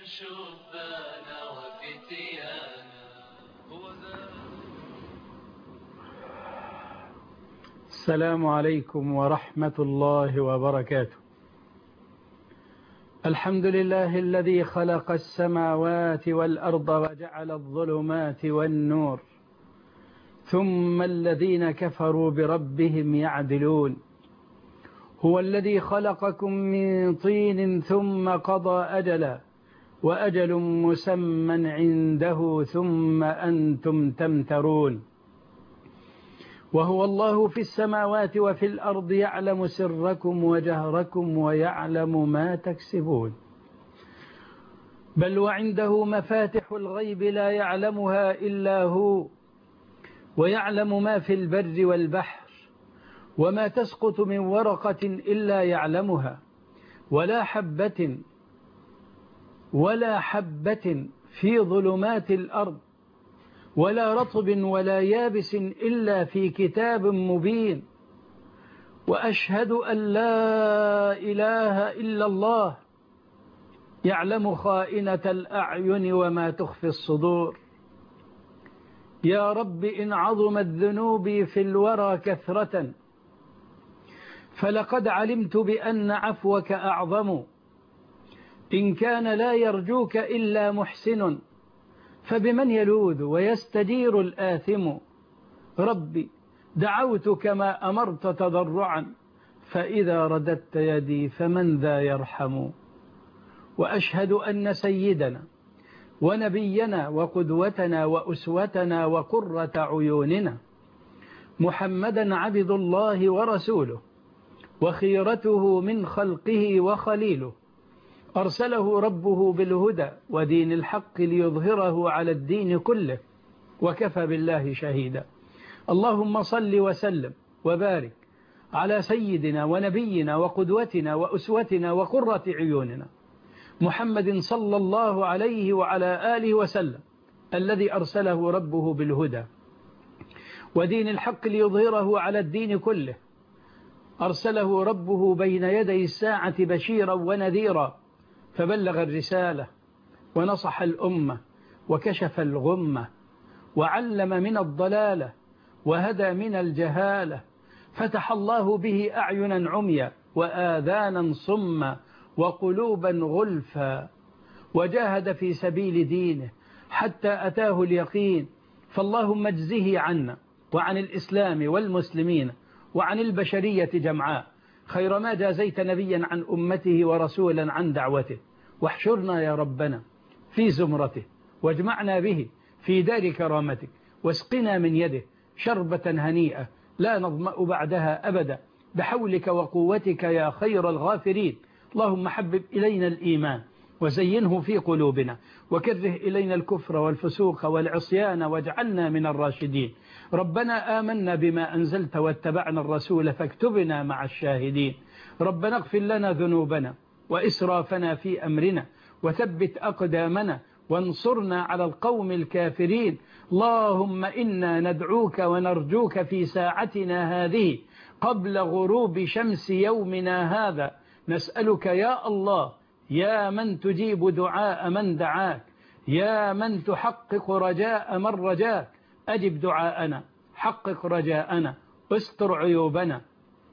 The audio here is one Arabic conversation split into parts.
شبان وفتيانا السلام عليكم ورحمة الله وبركاته. الحمد لله الذي خلق السماوات والأرض وجعل الظلمات والنور، ثم الذين كفروا بربهم يعدلون. هو الذي خلقكم من طين ثم قضى أجلا وأجل مسمى عنده ثم أنتم تمترون. وهو الله في السماوات وفي الأرض يعلم سركم وجهركم ويعلم ما تكسبون. بل وعنده مفاتح الغيب لا يعلمها إلا هو، ويعلم ما في البر والبحر، وما تسقط من ورقة إلا يعلمها، ولا حبة في ظلمات الأرض، ولا رطب ولا يابس إلا في كتاب مبين. وأشهد أن لا إله إلا الله يعلم خائنة الأعين وما تخفي الصدور. يا رب إن عظمت ذنوبي في الورى كثرة فلقد علمت بأن عفوك أعظم. إن كان لا يرجوك إلا محسن فبمن يلوذ ويستدير الآثم. ربي دعوتك ما أمرت تضرعا، فإذا رددت يدي فمن ذا يرحم. وأشهد أن سيدنا ونبينا وقدوتنا وأسوتنا وقرة عيوننا محمدا عبد الله ورسوله وخيرته من خلقه وخليله، أرسله ربه بالهدى ودين الحق ليظهره على الدين كله، وكفى بالله شهيدا. اللهم صل وسلم وبارك على سيدنا ونبينا وقدوتنا وأسوتنا وقرة عيوننا محمد صلى الله عليه وعلى آله وسلم، الذي أرسله ربه بالهدى ودين الحق ليظهره على الدين كله، أرسله ربه بين يدي الساعة بشيرا ونذيرا، فبلغ الرسالة ونصح الأمة وكشف الغمة وعلم من الضلالة وهدى من الجهالة، فتح الله به أعينا عميا وآذانا صما وقلوبا غلفا، وجاهد في سبيل دينه حتى أتاه اليقين. فاللهم اجزه عنا وعن الإسلام والمسلمين وعن البشرية جمعاء خير ما جازيت نبيا عن أمته ورسولا عن دعوته. واحشرنا يا ربنا في زمرته واجمعنا به في دار كرامتك، واسقنا من يده شربة هنيئة لا نظمأ بعدها أبدا بحولك وقوتك يا خير الغافرين. اللهم حبب إلينا الإيمان وزينه في قلوبنا، وكره إلينا الكفر والفسوق والعصيان واجعلنا من الراشدين. ربنا آمنا بما أنزلت واتبعنا الرسول فاكتبنا مع الشاهدين. ربنا اغفر لنا ذنوبنا وإسرافنا في أمرنا وثبت أقدامنا وانصرنا على القوم الكافرين. اللهم إنا ندعوك ونرجوك في ساعتنا هذه قبل غروب شمس يومنا هذا، نسألك يا الله يا من تجيب دعاء من دعاك، يا من تحقق رجاء من رجاك، أجب دعاءنا، حقق رجاءنا، استر عيوبنا،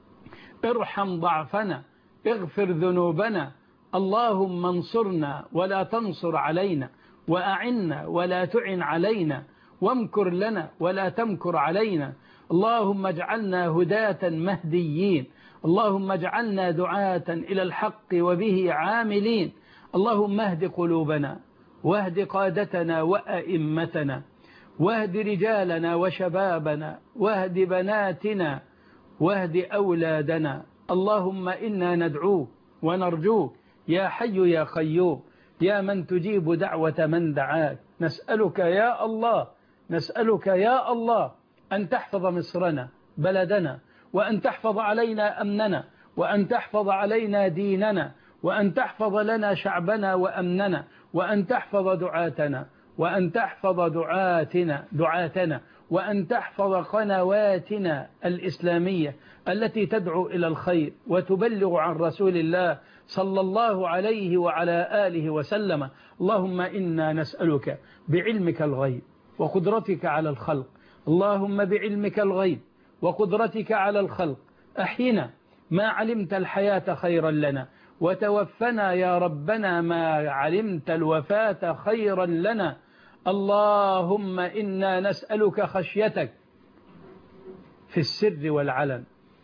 ارحم ضعفنا، اغفر ذنوبنا. اللهم انصرنا ولا تنصر علينا، وأعنا ولا تعن علينا، وامكر لنا ولا تمكر علينا. اللهم اجعلنا هداة مهديين، اللهم اجعلنا دعاة إلى الحق وبه عاملين. اللهم اهد قلوبنا واهد قادتنا وأئمتنا، واهد رجالنا وشبابنا، واهد بناتنا، واهد أولادنا. اللهم إنا ندعوك ونرجوك يا حي يا قيوم، يا من تجيب دعوة من دعاك. نسألك يا الله، نسألك يا الله أن تحفظ مصرنا بلدنا، وأن تحفظ علينا أمننا، وأن تحفظ علينا ديننا، وأن تحفظ لنا شعبنا وأمننا، وأن تحفظ دعاتنا، وأن تحفظ دعاتنا، وأن تحفظ قنواتنا الإسلامية التي تدعو إلى الخير وتبلغ عن رسول الله صلى الله عليه وعلى آله وسلم. اللهم إنا نسألك بعلمك الغيب وقدرتك على الخلق، اللهم بعلمك الغيب وقدرتك على الخلق أحينا ما علمت الحياة خيرا لنا، وتوفنا يا ربنا ما علمت الوفاة خيرا لنا. اللهم إنا نسألك خشيتك في السر والعلن،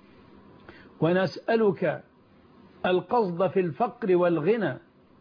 ونسألك القصد في الفقر والغنى،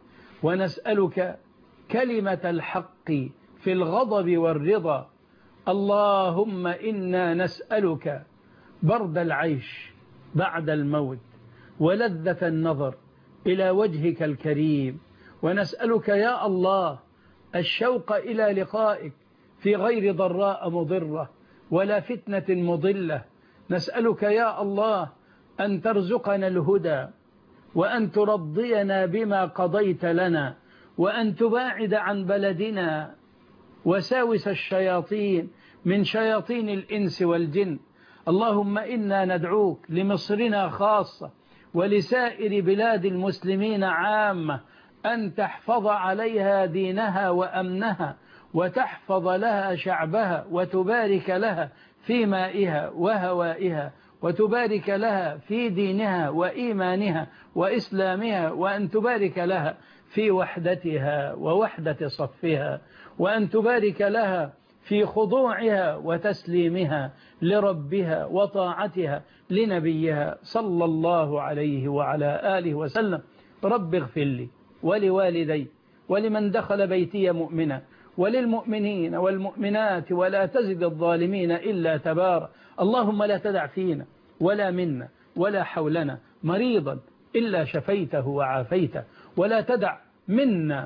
ونسألك كلمة الحق في الغضب والرضا. اللهم إنا نسألك برد العيش بعد الموت ولذة النظر إلى وجهك الكريم، ونسألك يا الله الشوق إلى لقائك في غير ضراء مضرة ولا فتنة مضلة. نسألك يا الله أن ترزقنا الهدى، وأن ترضينا بما قضيت لنا، وأن تباعد عن بلدنا وساوس الشياطين من شياطين الإنس والجن. اللهم إنا ندعوك لمصرنا خاصة ولسائر بلاد المسلمين عامة أن تحفظ عليها دينها وأمنها، وتحفظ لها شعبها، وتبارك لها في مائها وهوائها، وتبارك لها في دينها وإيمانها وإسلامها، وأن تبارك لها في وحدتها ووحدة صفها، وأن تبارك لها في خضوعها وتسليمها لربها وطاعتها لنبيها صلى الله عليه وعلى آله وسلم. رب اغفر لي ولوالدي ولمن دخل بيتي مؤمنا وللمؤمنين والمؤمنات ولا تزد الظالمين إلا تبارا. اللهم لا تدع فينا ولا منا ولا حولنا مريضا إلا شفيته وعافيته، ولا تدع منا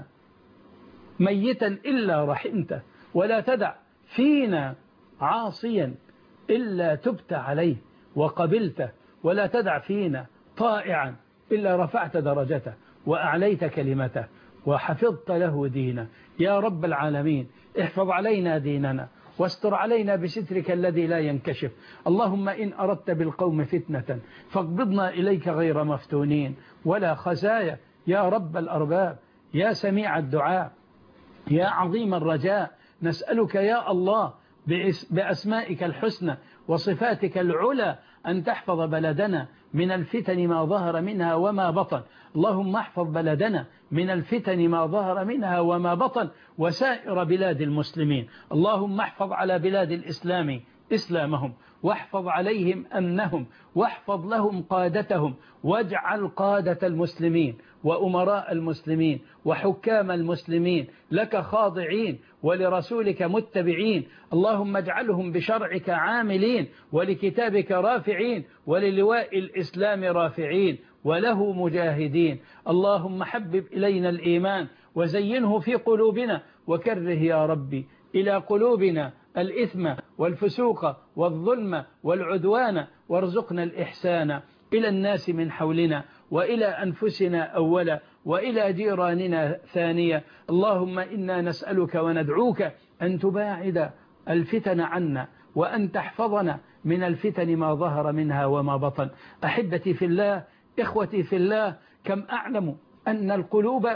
ميتا إلا رحمته، ولا تدع فينا عاصيا إلا تبت عليه وقبلته، ولا تدع فينا طائعا إلا رفعت درجته وأعليت كلمته وحفظت له دينه. يا رب العالمين احفظ علينا ديننا واستر علينا بسترك الذي لا ينكشف. اللهم إن أردت بالقوم فتنة فاقبضنا إليك غير مفتونين ولا خزايا. يا رب الأرباب، يا سميع الدعاء، يا عظيم الرجاء، نسألك يا الله بأسمائك الحسنى وصفاتك العلى أن تحفظ بلدنا من الفتن ما ظهر منها وما بطن. اللهم احفظ بلدنا من الفتن ما ظهر منها وما بطن وسائر بلاد المسلمين. اللهم احفظ على بلاد الإسلام إسلامهم، واحفظ عليهم أمنهم، واحفظ لهم قادتهم، واجعل قادة المسلمين وأمراء المسلمين وحكام المسلمين لك خاضعين ولرسولك متبعين. اللهم اجعلهم بشرعك عاملين ولكتابك رافعين وللواء الإسلام رافعين وله مجاهدين. اللهم حبب إلينا الإيمان وزينه في قلوبنا، وكره يا ربي إلى قلوبنا الإثم والفسوق والظلم والعدوان، وارزقنا الإحسان إلى الناس من حولنا وإلى أنفسنا أولا وإلى جيراننا ثانية. اللهم إنا نسألك وندعوك أن تباعد الفتن عنا وأن تحفظنا من الفتن ما ظهر منها وما بطن. أحبتي في الله، إخوتي في الله، كم أعلم أن القلوب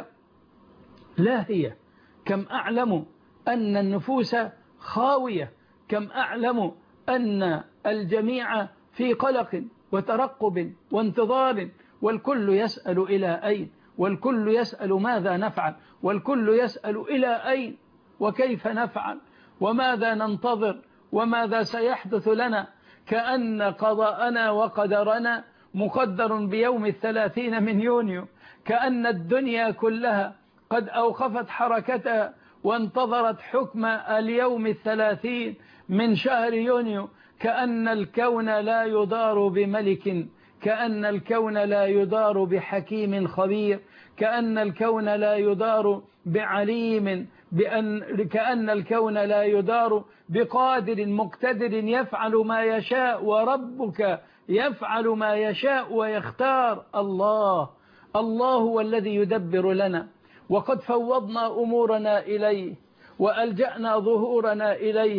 لاهية، كم أعلم أن النفوس خاوية، كم أعلم أن الجميع في قلق وترقب وانتظار، والكل يسأل إلى أين، والكل يسأل ماذا نفعل، والكل يسأل إلى أين وكيف نفعل وماذا ننتظر وماذا سيحدث لنا، كأن قضاءنا وقدرنا مقدر بيوم 30 من يونيو، كأن الدنيا كلها قد أوقفت حركتها وانتظرت حكم اليوم 30 من شهر يونيو، كأن الكون لا يدار بملك، كأن الكون لا يدار بحكيم خبير، كأن الكون لا يدار بعليم، كأن الكون لا يدار بقادر مقتدر يفعل ما يشاء، وربك يفعل ما يشاء ويختار. الله هو الذي يدبر لنا، وقد فوضنا أمورنا إليه وألجأنا ظهورنا إليه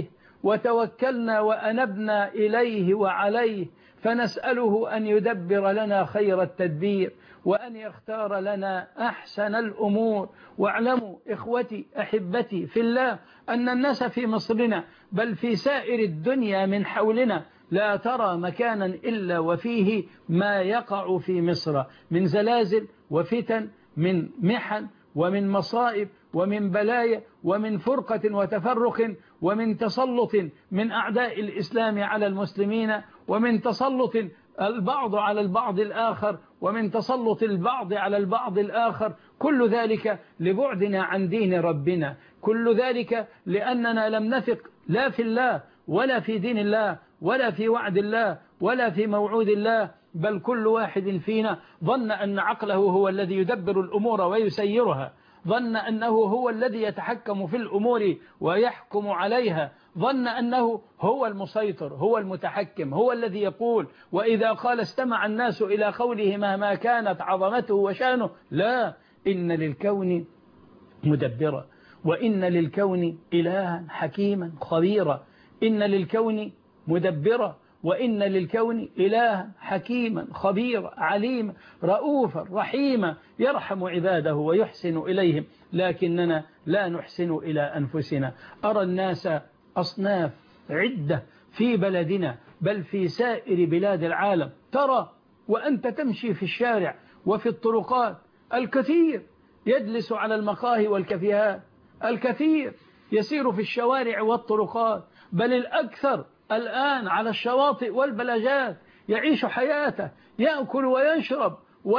وتوكلنا وأنبنا إليه وعليه، فنسأله أن يدبر لنا خير التدبير وأن يختار لنا أحسن الأمور. واعلموا إخوتي أحبتي في الله أن الناس في مصرنا بل في سائر الدنيا من حولنا لا ترى مكانا إلا وفيه ما يقع في مصر من زلازل وفتن، من محن ومن مصائب ومن بلايا ومن فرقة وتفرق، ومن تسلط من أعداء الإسلام على المسلمين، ومن تسلط البعض على البعض الآخر، ومن تسلط البعض على البعض الآخر. كل ذلك لبعدنا عن دين ربنا، كل ذلك لأننا لم نثق لا في الله ولا في دين الله ولا في وعد الله ولا في موعود الله، بل كل واحد فينا ظن أن عقله هو الذي يدبر الأمور ويسيرها، ظن أنه هو الذي يتحكم في الأمور ويحكم عليها، ظن أنه هو المسيطر، هو المتحكم، هو الذي يقول، وإذا قال استمع الناس إلى قوله مهما كانت عظمته وشانه. لا، إن للكون مدبرا، وإن للكون إلها حكيما خبيرا، إن للكون مدبرا، وإن للكون إلها حكيما خبيرا عليما رؤوفا رحيما يرحم عباده ويحسن إليهم، لكننا لا نحسن إلى أنفسنا. أرى الناس أصناف عدة في بلدنا بل في سائر بلاد العالم، ترى وأنت تمشي في الشارع وفي الطرقات الكثير يجلس على المقاهي والكافيهات، الكثير يسير في الشوارع والطرقات، بل الأكثر الآن على الشواطئ والبلاجات يعيش حياته، يأكل ويشرب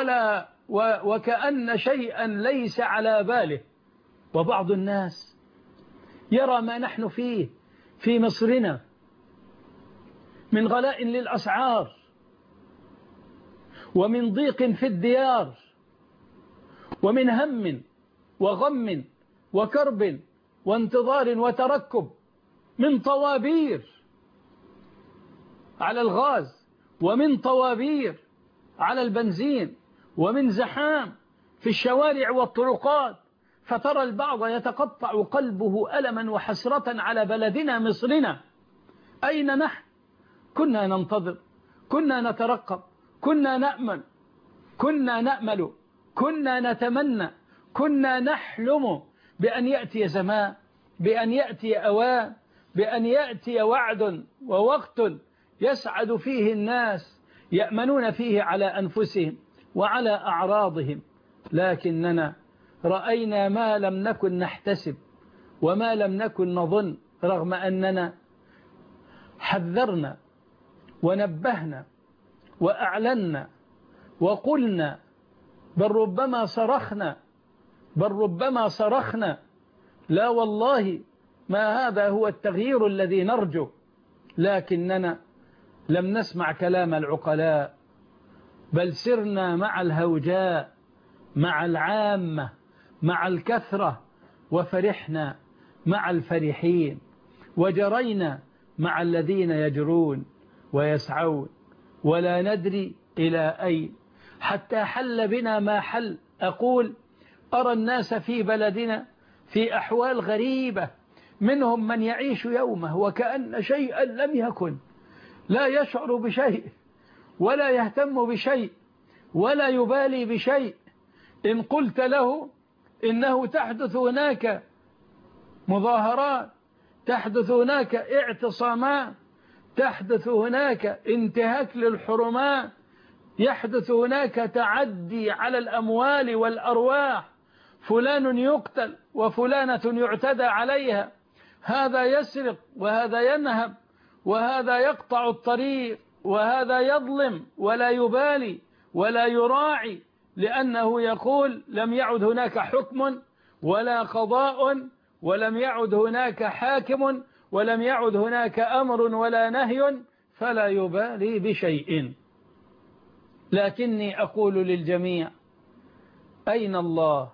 وكأن شيئا ليس على باله. وبعض الناس يرى ما نحن فيه في مصرنا من غلاء للأسعار ومن ضيق في الديار ومن هم وغم وكرب وانتظار وتركب، من طوابير على الغاز ومن طوابير على البنزين ومن زحام في الشوارع والطرقات، فترى البعض يتقطع قلبه ألما وحسرة على بلدنا مصرنا. أين نحن؟ كنا ننتظر، كنا نترقب، كنا نأمل، كنا نتمنى، كنا نحلم بأن يأتي زمان، بأن يأتي أوان، بأن يأتي وعد ووقت يسعد فيه الناس، يأمنون فيه على أنفسهم وعلى أعراضهم. لكننا رأينا ما لم نكن نحتسب وما لم نكن نظن، رغم أننا حذرنا ونبهنا وأعلنا وقلنا، بل ربما صرخنا لا والله ما هذا هو التغيير الذي نرجو، لكننا لم نسمع كلام العقلاء، بل سرنا مع الهوجاء، مع العامة، مع الكثرة، وفرحنا مع الفرحين، وجرينا مع الذين يجرون ويسعون، ولا ندري إلى أين، حتى حل بنا ما حل. أقول أرى الناس في بلدنا في أحوال غريبة، منهم من يعيش يومه وكأن شيئا لم يكن، لا يشعر بشيء ولا يهتم بشيء ولا يبالي بشيء. إن قلت له إنه تحدث هناك مظاهرات، تحدث هناك اعتصامات، تحدث هناك انتهاك للحرمات، يحدث هناك تعدي على الأموال والأرواح، فلان يقتل وفلانة يعتدى عليها، هذا يسرق وهذا ينهب وهذا يقطع الطريق وهذا يظلم ولا يبالي ولا يراعي، لأنه يقول لم يعد هناك حكم ولا قضاء، ولم يعد هناك حاكم، ولم يعد هناك أمر ولا نهي، فلا يبالي بشيء. لكني أقول للجميع: أين الله؟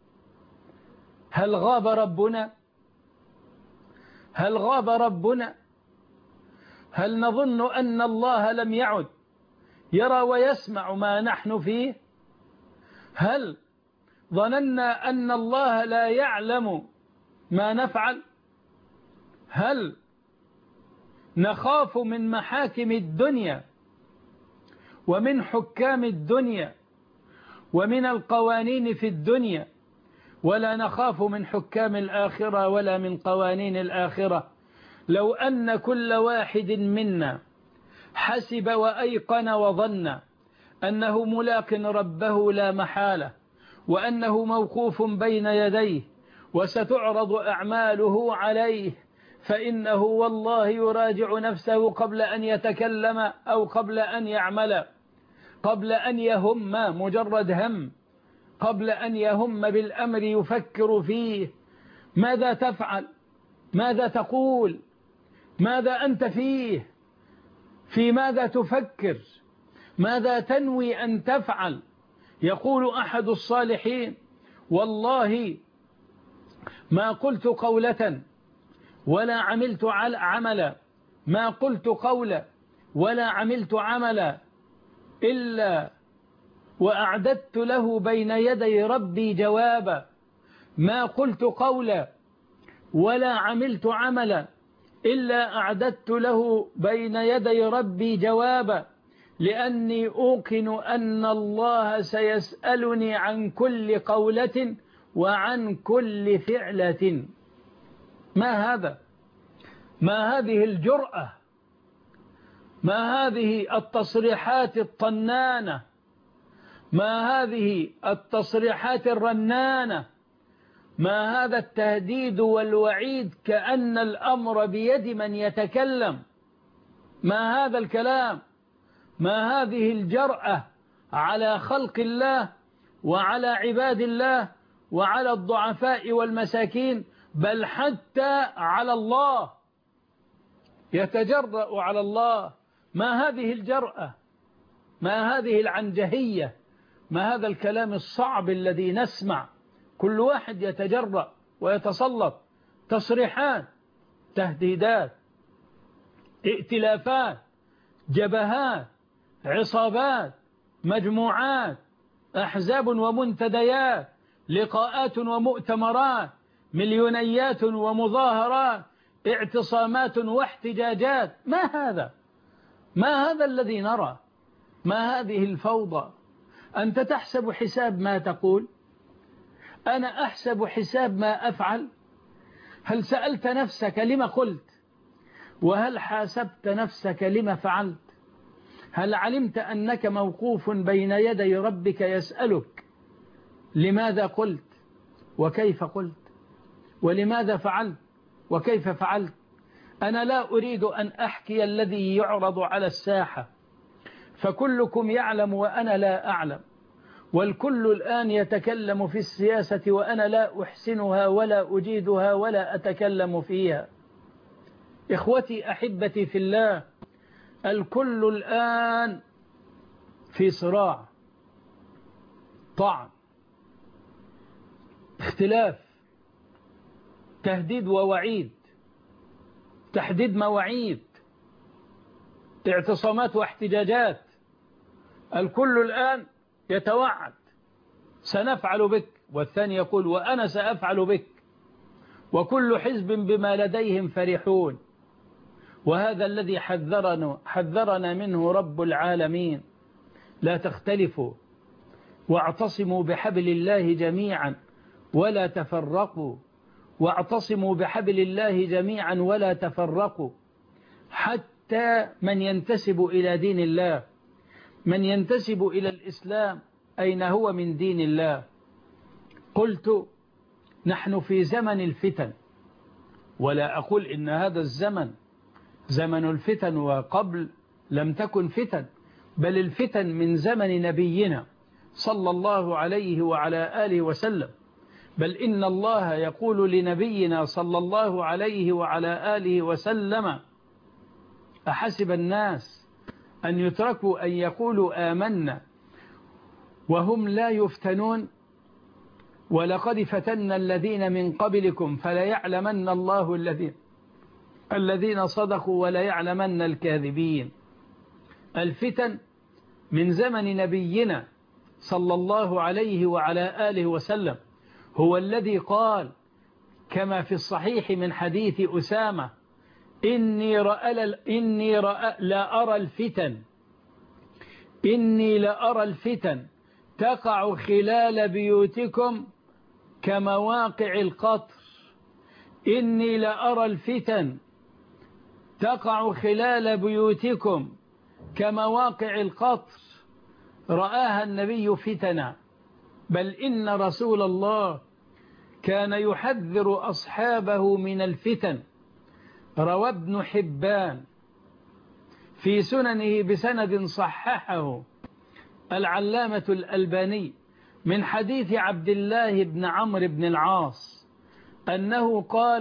هل غاب ربنا؟ هل غاب ربنا؟ هل نظن أن الله لم يعد يرى ويسمع ما نحن فيه؟ هل ظننا أن الله لا يعلم ما نفعل؟ هل نخاف من محاكم الدنيا ومن حكام الدنيا ومن القوانين في الدنيا، ولا نخاف من حكام الآخرة ولا من قوانين الآخرة. لو أن كل واحد منا حسب وأيقن وظن أنه ملاق ربه لا محالة، وأنه موقوف بين يديه وستعرض أعماله عليه، فإنه والله يراجع نفسه قبل أن يتكلم أو قبل أن يعمل، قبل أن يهم، مجرد هم، قبل أن يهم بالأمر يفكر فيه. ماذا تفعل؟ ماذا تقول؟ ماذا أنت فيه؟ في ماذا تفكر؟ ماذا تنوي أن تفعل؟ يقول أحد الصالحين: والله ما قلت قولة ولا عملت عملا، ما قلت قولا ولا عملت عملا إلا وأعددت له بين يدي ربي جوابا. ما قلت قولا ولا عملت عملا إلا أعددت له بين يدي ربي جوابا، لأني أوقن أن الله سيسألني عن كل قولة وعن كل فعلة. ما هذا؟ ما هذه الجرأة؟ ما هذه التصريحات الطنانة؟ ما هذه التصريحات الرنانة؟ ما هذا التهديد والوعيد كأن الأمر بيد من يتكلم؟ ما هذا الكلام؟ ما هذه الجرأة على خلق الله وعلى عباد الله وعلى الضعفاء والمساكين، بل حتى على الله؟ يتجرأ على الله. ما هذه الجرأة؟ ما هذه العنجهية؟ ما هذا الكلام الصعب الذي نسمع؟ كل واحد يتجرأ ويتسلط، تصريحات، تهديدات، ائتلافات، جبهات، عصابات، مجموعات، أحزاب ومنتديات، لقاءات ومؤتمرات، مليونيات ومظاهرات، اعتصامات واحتجاجات. ما هذا؟ ما هذا الذي نرى؟ ما هذه الفوضى؟ أنت تحسب حساب ما تقول؟ أنا أحسب حساب ما أفعل؟ هل سألت نفسك لما قلت؟ وهل حاسبت نفسك لما فعلت؟ هل علمت أنك موقوف بين يدي ربك يسألك لماذا قلت وكيف قلت ولماذا فعلت وكيف فعلت؟ أنا لا أريد أن أحكي الذي يعرض على الساحة، فكلكم يعلم وأنا لا أعلم، والكل الآن يتكلم في السياسة وأنا لا أحسنها ولا أجيدها ولا أتكلم فيها. إخوتي أحبتي في الله، الكل الآن في صراع، طعن، اختلاف، تهديد ووعيد، تحديد مواعيد، اعتصامات واحتجاجات. الكل الآن يتوعد: سنفعل بك، والثاني يقول: وأنا سأفعل بك، وكل حزب بما لديهم فرحون. وهذا الذي حذرنا منه رب العالمين: لا تختلفوا واعتصموا بحبل الله جميعا ولا تفرقوا، واعتصموا بحبل الله جميعا ولا تفرقوا. حتى من ينتسب إلى دين الله، من ينتسب إلى الإسلام، أين هو من دين الله؟ قلت: نحن في زمن الفتن، ولا أقول إن هذا الزمن زمن الفتن وقبل لم تكن فتن، بل الفتن من زمن نبينا صلى الله عليه وعلى آله وسلم. بل إن الله يقول لنبينا صلى الله عليه وعلى آله وسلم: أحسب الناس أن يتركوا أن يقولوا آمنا وهم لا يفتنون، ولقد فتنا الذين من قبلكم فليعلمن الله الذين صدقوا وليعلمن الكاذبين. الفتن من زمن نبينا صلى الله عليه وعلى آله وسلم، هو الذي قال كما في الصحيح من حديث أسامة إني لأرى الفتن تقع خلال بيوتكم كمواقع القطر. إني لأرى الفتن تقع خلال بيوتكم كمواقع القطر. رآها النبي فتنا، بل إن رسول الله كان يحذر أصحابه من الفتن. روى ابن حبان في سننه بسند صححه العلامة الألباني من حديث عبد الله بن عمرو بن العاص أنه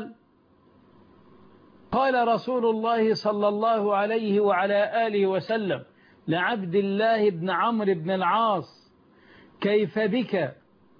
قال رسول الله صلى الله عليه وعلى آله وسلم لعبد الله بن عمرو بن العاص: كيف بك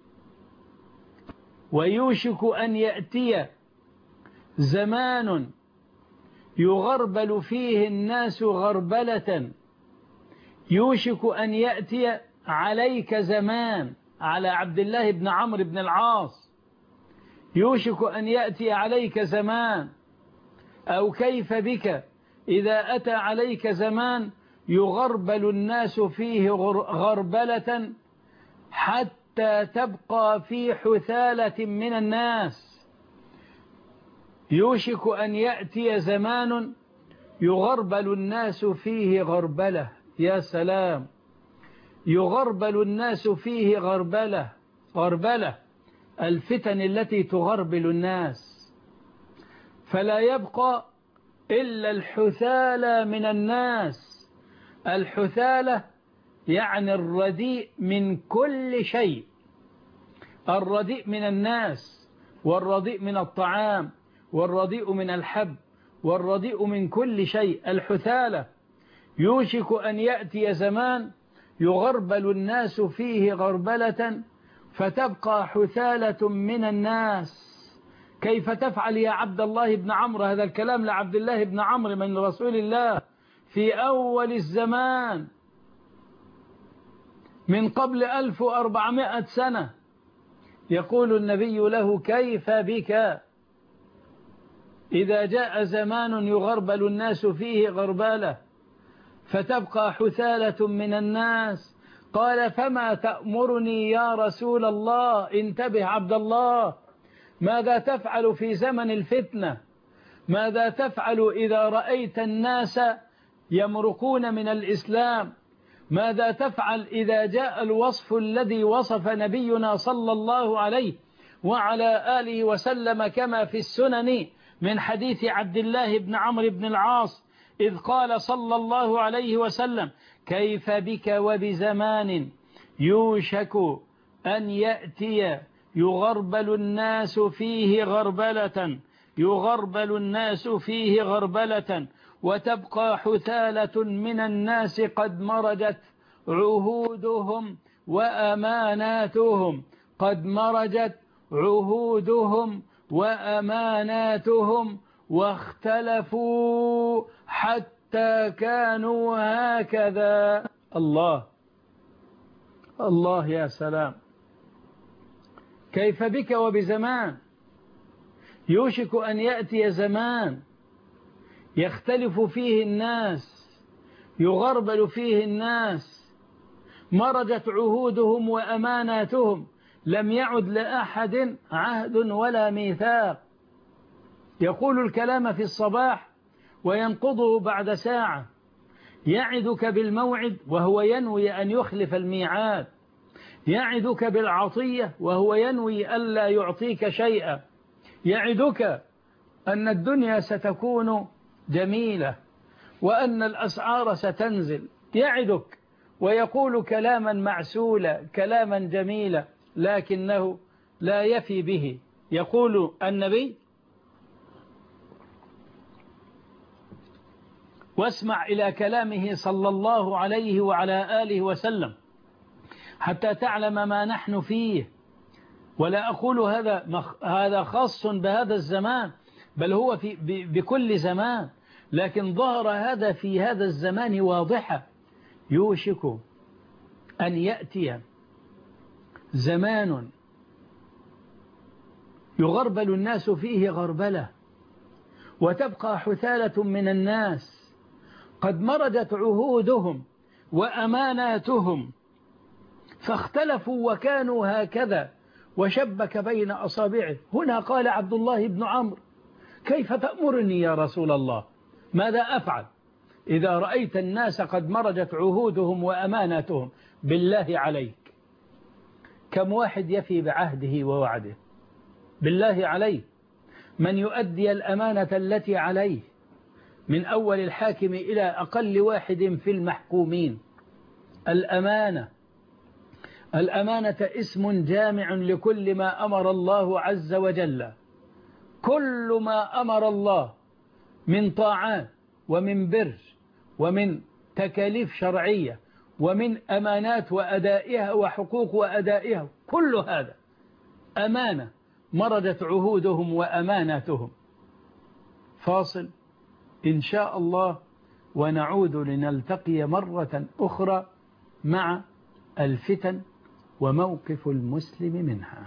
ويوشك أن يأتي زمان يغربل فيه الناس غربلة. يوشك أن يأتي عليك زمان، على عبد الله بن عمرو بن العاص، يوشك أن يأتي عليك زمان، أو كيف بك إذا أتى عليك زمان يغربل الناس فيه غربلة حتى تبقى في حثالة من الناس. يوشك أن يأتي زمان يغربل الناس فيه غربلة. يا سلام، يغربل الناس فيه غربلة الفتن التي تغربل الناس، فلا يبقى إلا الحثالة من الناس. الحثالة يعني الرديء من كل شيء، الرديء من الناس، والرديء من الطعام، والرديء من الحب، والرديء من كل شيء. الحثالة. يوشك أن يأتي زمان يغربل الناس فيه غربلة فتبقى حثالة من الناس. كيف تفعل يا عبد الله بن عمرو؟ هذا الكلام لعبد الله بن عمرو من رسول الله في أول الزمان من قبل 1400 سنة. يقول النبي له: كيف بك إذا جاء زمان يغربل الناس فيه غربالة فتبقى حثالة من الناس؟ قال: فما تأمرني يا رسول الله؟ انتبه عبد الله، ماذا تفعل في زمن الفتنة؟ ماذا تفعل إذا رأيت الناس يمرقون من الإسلام؟ ماذا تفعل إذا جاء الوصف الذي وصف نبينا صلى الله عليه وعلى آله وسلم كما في السنن من حديث عبد الله بن عمرو بن العاص إذ قال صلى الله عليه وسلم: كيف بك وبزمان يوشك أن يأتي يغربل الناس فيه غربلة وتبقى حثالة من الناس قد مرجت عهودهم وأماناتهم واختلفوا حتى كانوا هكذا. الله يا سلام. كيف بك وبزمان يوشك أن يأتي زمان يختلف فيه الناس، يغربل فيه الناس، مرجت عهودهم وأماناتهم، لم يعد لأحد عهد ولا ميثاق. يقول الكلام في الصباح وينقضه بعد ساعة، يعدك بالموعد وهو ينوي أن يخلف الميعاد، يعدك بالعطية وهو ينوي ألا يعطيك شيئا، يعدك أن الدنيا ستكون جميلة وأن الأسعار ستنزل، يعدك ويقول كلاما معسولا، كلاما جميلا، لكنه لا يفي به. يقول النبي: واسمع إلى كلامه صلى الله عليه وعلى آله وسلم حتى تعلم ما نحن فيه. ولا أقول هذا خاص بهذا الزمان، بل هو بكل زمان، لكن ظهر هذا في هذا الزمان واضحة. يوشك أن يأتي زمان يغربل الناس فيه غربلة وتبقى حثالة من الناس قد مرجت عهودهم وأماناتهم فاختلفوا وكانوا هكذا، وشبك بين أصابعه. هنا قال عبد الله بن عمرو: كيف تأمرني يا رسول الله؟ ماذا أفعل إذا رأيت الناس قد مرجت عهودهم وأماناتهم؟ بالله عليك، كم واحد يفي بعهده ووعده؟ بالله عليك، من يؤدي الأمانة التي عليه من أول الحاكم إلى أقل واحد في المحكومين. الأمانة اسم جامع لكل ما أمر الله عز وجل. كل ما أمر الله من طاعات ومن بر ومن تكاليف شرعية ومن أمانات وأدائها وحقوق وأدائها، كل هذا أمانة مرجت عهودهم وأماناتهم. فاصل إن شاء الله ونعود لنلتقي مرة أخرى مع الفتن وموقف المسلم منها.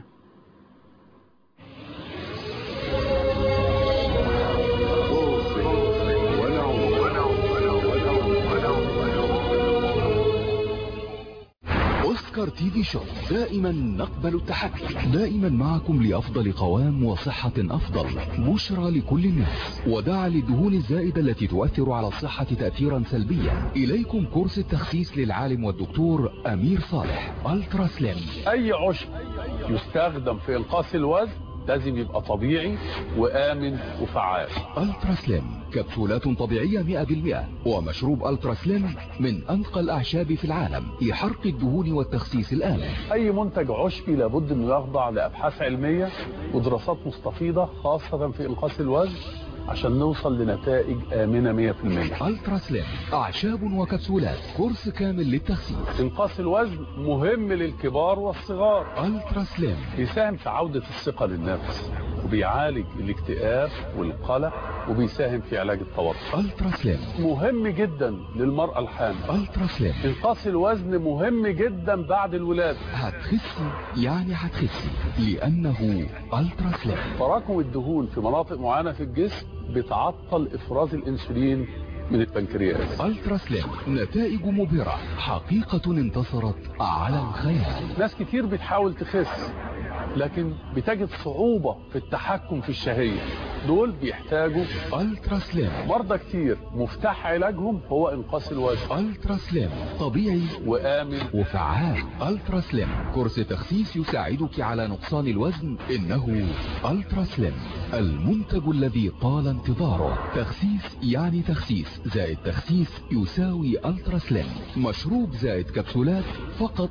أوسكار تي في شو، دائما نقبل التحدي، دائما معكم لأفضل قوام وصحة أفضل. بشرى لكل الناس، وداعا للدهون الزائدة التي تؤثر على الصحة تأثيرا سلبيا. إليكم كورس التخسيس للعالم والدكتور أمير صالح، ألترا سليم. أي عشب يستخدم في إنقاص الوزن لازم يبقى طبيعي وآمن وفعال. ألترا سليم كبسولات طبيعية 100%، ومشروب ألترا سليم من أنقى الأعشاب في العالم لحرق الدهون والتخسيس الآمن. أي منتج عشبي لابد أنه يخضع لأبحاث علمية ودراسات مستفيضة خاصة في إنقاص الوزن عشان نوصل لنتائج آمنة 100%. ألترا سليم أعشاب وكبسولات، كورس كامل للتخسيس. إنقاص الوزن مهم للكبار والصغار. ألترا سليم بيساهم في عودة الثقة للنفس، وبيعالج الاكتئاب والقلق، وبيساهم في علاج التوتر. ألترا سليم مهم جدا للمرأة الحامل. ألترا سليم إنقاص الوزن مهم جدا بعد الولادة. هتخسي يعني هتخسي لأنه ألترا سليم. تراكم الدهون في مناطق معينة في الجسم بتعطل إفراز الأنسولين من البنكرياس. ألترا سليم نتائج مبهرة، حقيقة انتصرت على الخيال. ناس كتير بتحاول تخس لكن بتجد صعوبة في التحكم في الشهية، دول بيحتاجوا ألترا سليم. مرضى كتير مفتاح علاجهم هو إنقاص الوزن. ألترا سليم طبيعي وآمن وفعال. ألترا سليم كورس تخسيس يساعدك على نقصان الوزن. إنه ألترا سليم المنتج الذي طال انتظاره. تخسيس يعني تخسيس زائد تخسيس يساوي ألترا سليم. مشروب زائد كبسولات فقط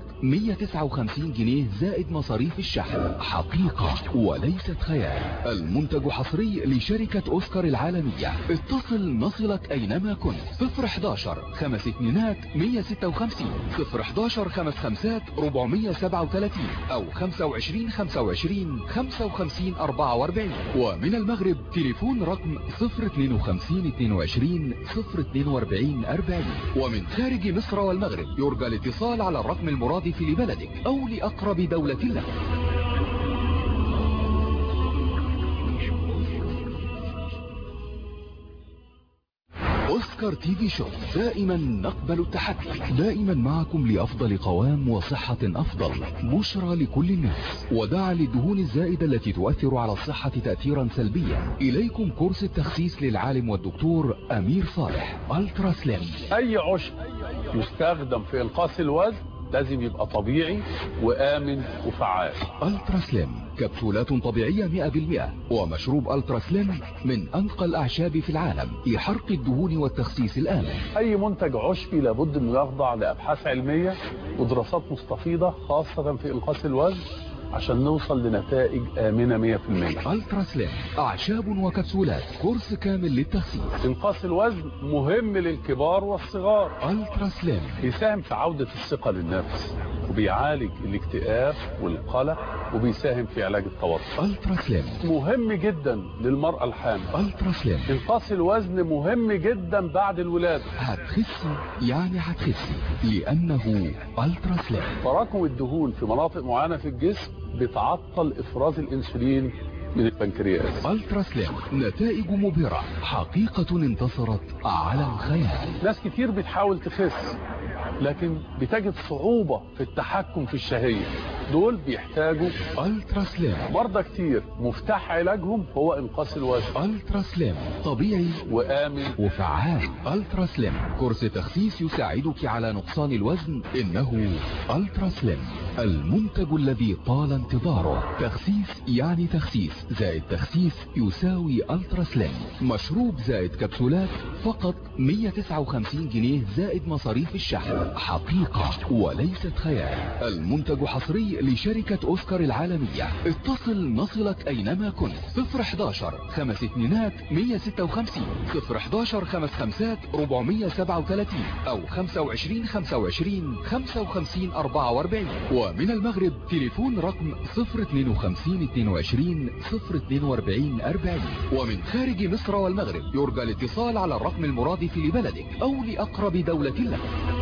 159 جنيه زائد مصاريف الشحن. حقيقة وليست خيال. المنتج حصري لشركة أوسكار العالمية. اتصل نصلك أينما كنت. 011 5 2 156 011 5 5 437 أو 25 25 55 44. ومن المغرب تليفون رقم 052 22 042 40. ومن خارج مصر والمغرب يرجى الاتصال على الرقم المرادف لبلدك أو لأقرب دولة لك. أوسكار تي في شو، دائما نقبل التحدي، دائما معكم لأفضل قوام وصحة أفضل. بشرى لكل الناس، وداعا للدهون الزائدة التي تؤثر على الصحة تأثيرا سلبيا. إليكم كورس التخسيس للعالم والدكتور أمير صالح، ألترا سليم. أي عشب يستخدم في إنقاص الوزن لازم يبقى طبيعي وآمن وفعال. ألترا سليم كبسولات طبيعية 100%، ومشروب ألترا سليم من أنقى الأعشاب في العالم لحرق الدهون والتخسيس الآمن. أي منتج عشبي لابد أنه يخضع لأبحاث علمية ودراسات مستفيضة خاصة في إنقاص الوزن عشان نوصل لنتائج آمنة 100%. ألترا سليم أعشاب وكبسولات، كورس كامل للتخسيس. إنقاص الوزن مهم للكبار والصغار. ألترا سليم بيساهم في عودة الثقة للنفس، وبيعالج الاكتئاب والقلق، وبيساهم في علاج التوتر. ألترا سليم مهم جدا للمرأة الحامل. ألترا سليم إنقاص الوزن مهم جدا بعد الولادة. هتخسي يعني هتخسي لأنه ألترا سليم. تراكم الدهون في مناطق معينة في الجسم بتعطل إفراز الأنسولين من البنكرياس. الترا سليم نتائج مبهرة، حقيقة انتصرت على الخيال. ناس كتير بتحاول تخس لكن بتجد صعوبة في التحكم في الشهية، دول بيحتاجوا الترا سليم. مرضى كتير مفتاح علاجهم هو انقاص الوزن. الترا سليم طبيعي وآمن وفعال. الترا سليم كورس تخسيس يساعدك على نقصان الوزن. إنه الترا سليم المنتج الذي طال انتظاره. تخسيس يعني تخسيس زائد تخسيس يساوي الترا سليم. مشروب زائد كبسولات فقط 159 جنيه زائد مصاريف الشحن. حقيقة وليست خيال. المنتج حصري لشركة أوسكار العالمية. اتصل نصلك أينما كنت. 011 5 2 156 011 5 5 437 أو 25 25 55 44. ومن المغرب تليفون رقم 052 22 042 40. ومن خارج مصر والمغرب يرجى الاتصال على الرقم المرادف لبلدك أو لأقرب دولة لك.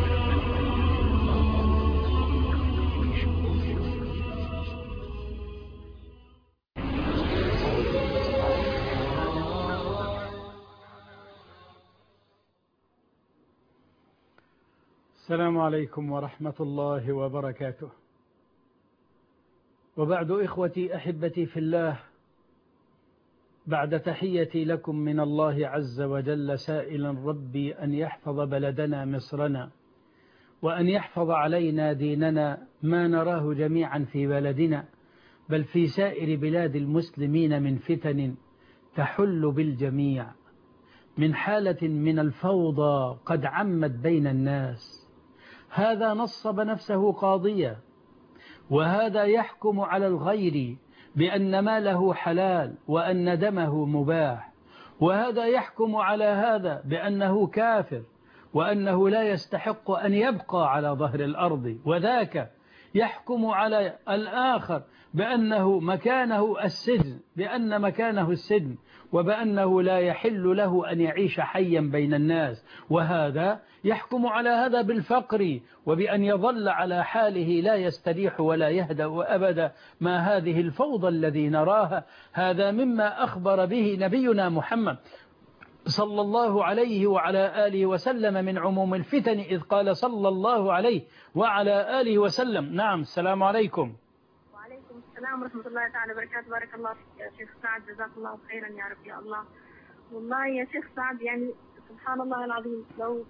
السلام عليكم ورحمة الله وبركاته. وبعد إخوتي أحبتي في الله، بعد تحيتي لكم من الله عز وجل سائلا ربي أن يحفظ بلدنا مصرنا وأن يحفظ علينا ديننا، ما نراه جميعا في بلدنا بل في سائر بلاد المسلمين من فتن تحل بالجميع، من حالة من الفوضى قد عمت بين الناس. هذا نصب نفسه قاضيا، وهذا يحكم على الغير بأن ماله حلال وأن دمه مباح، وهذا يحكم على هذا بأنه كافر وأنه لا يستحق أن يبقى على ظهر الأرض، وذاك يحكم على الآخر بأنه مكانه السجن، بأن مكانه السجن، وبأنه لا يحل له أن يعيش حيا بين الناس، وهذا يحكم على هذا بالفقر وبأن يظل على حاله لا يستريح ولا يهدأ أبدا. ما هذه الفوضى الذي نراها؟ هذا مما أخبر به نبينا محمد صلى الله عليه وعلى آله وسلم من عموم الفتن، إذ قال صلى الله عليه وعلى آله وسلم. نعم، السلام عليكم. وعليكم السلام ورحمة الله تعالى وبركاته. بارك الله فيك يا شيخ سعد، جزاك الله خيرا يا رب يا الله. والله يا شيخ سعد يعني سبحان الله العظيم، لو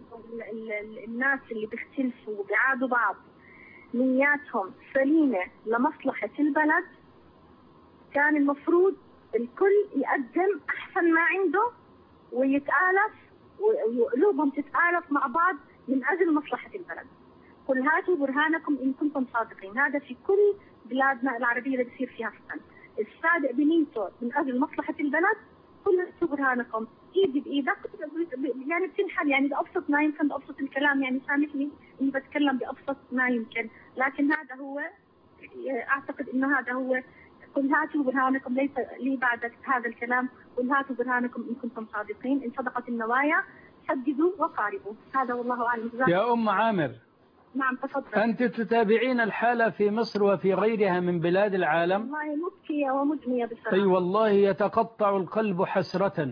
الناس اللي بيختلفوا وبيعادوا بعض نياتهم سليمة لمصلحة البلد، كان المفروض الكل يقدم أحسن ما عنده ويتآلف وقلوبهم تتآلف مع بعض من أجل مصلحة البلد. قل هاتوا برهانكم إن كنتم صادقين. هذا في كل بلادنا العربية اللي بيصير فيها فتن. الصادق بنيته من أجل مصلحة البلد، قل هاتوا برهانكم، إيدي بإيدك يعني بتنحل. يعني بأبسط ما يمكن، بأبسط الكلام، يعني سامحني إني بتكلم بأبسط ما يمكن، لكن هذا هو، أعتقد إنه هذا هو. قل هاتوا برهانكم، ليس لي بعد هذا الكلام. قل هاتوا برهانكم إن كنتم صادقين، إن صدقت النوايا سددوا وقاربوا. هذا والله أعلم. يا أم عامر، نعم تفضل. أنت تتابعين الحالة في مصر وفي غيرها من بلاد العالم؟ والله مبكية ومدمية بصراحة. أي والله يتقطع القلب حسرة،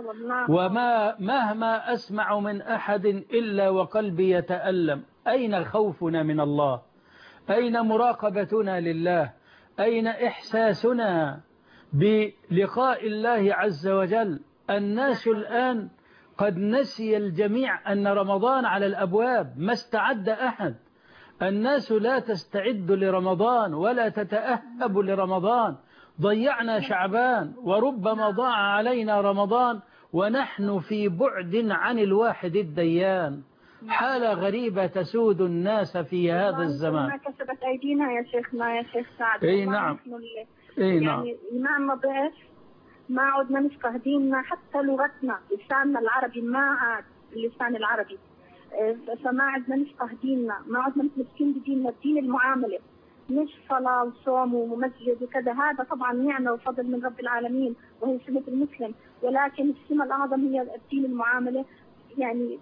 ومهما أسمع من أحد إلا وقلبي يتألم. أين خوفنا من الله؟ أين مراقبتنا لله؟ أين إحساسنا بلقاء الله عز وجل؟ الناس الآن قد نسي الجميع أن رمضان على الأبواب، ما استعد أحد. الناس لا تستعد لرمضان ولا تتأهب لرمضان. ضيعنا شعبان وربما ضاع علينا رمضان ونحن في بعد عن الواحد الديان. حالة غريبة تسود الناس في هذا الزمان. ما كسبت أيدينا يا شيخنا، يا شيخ سعد. أي نعم، أي نعم. يعني إمامنا ضعف، ما عدنا نفقه ديننا، حتى لغتنا لساننا العربي ما عاد اللسان العربي، فما عدنا نفقه ديننا، ما عدنا متمسكين بديننا، الدين المعاملة مش صلاة وصوم ومسجد وكذا. هذا طبعا نعمة وفضل من رب العالمين وهي سمة المسلم، ولكن السمة الأعظم هي الدين المعاملة. يعني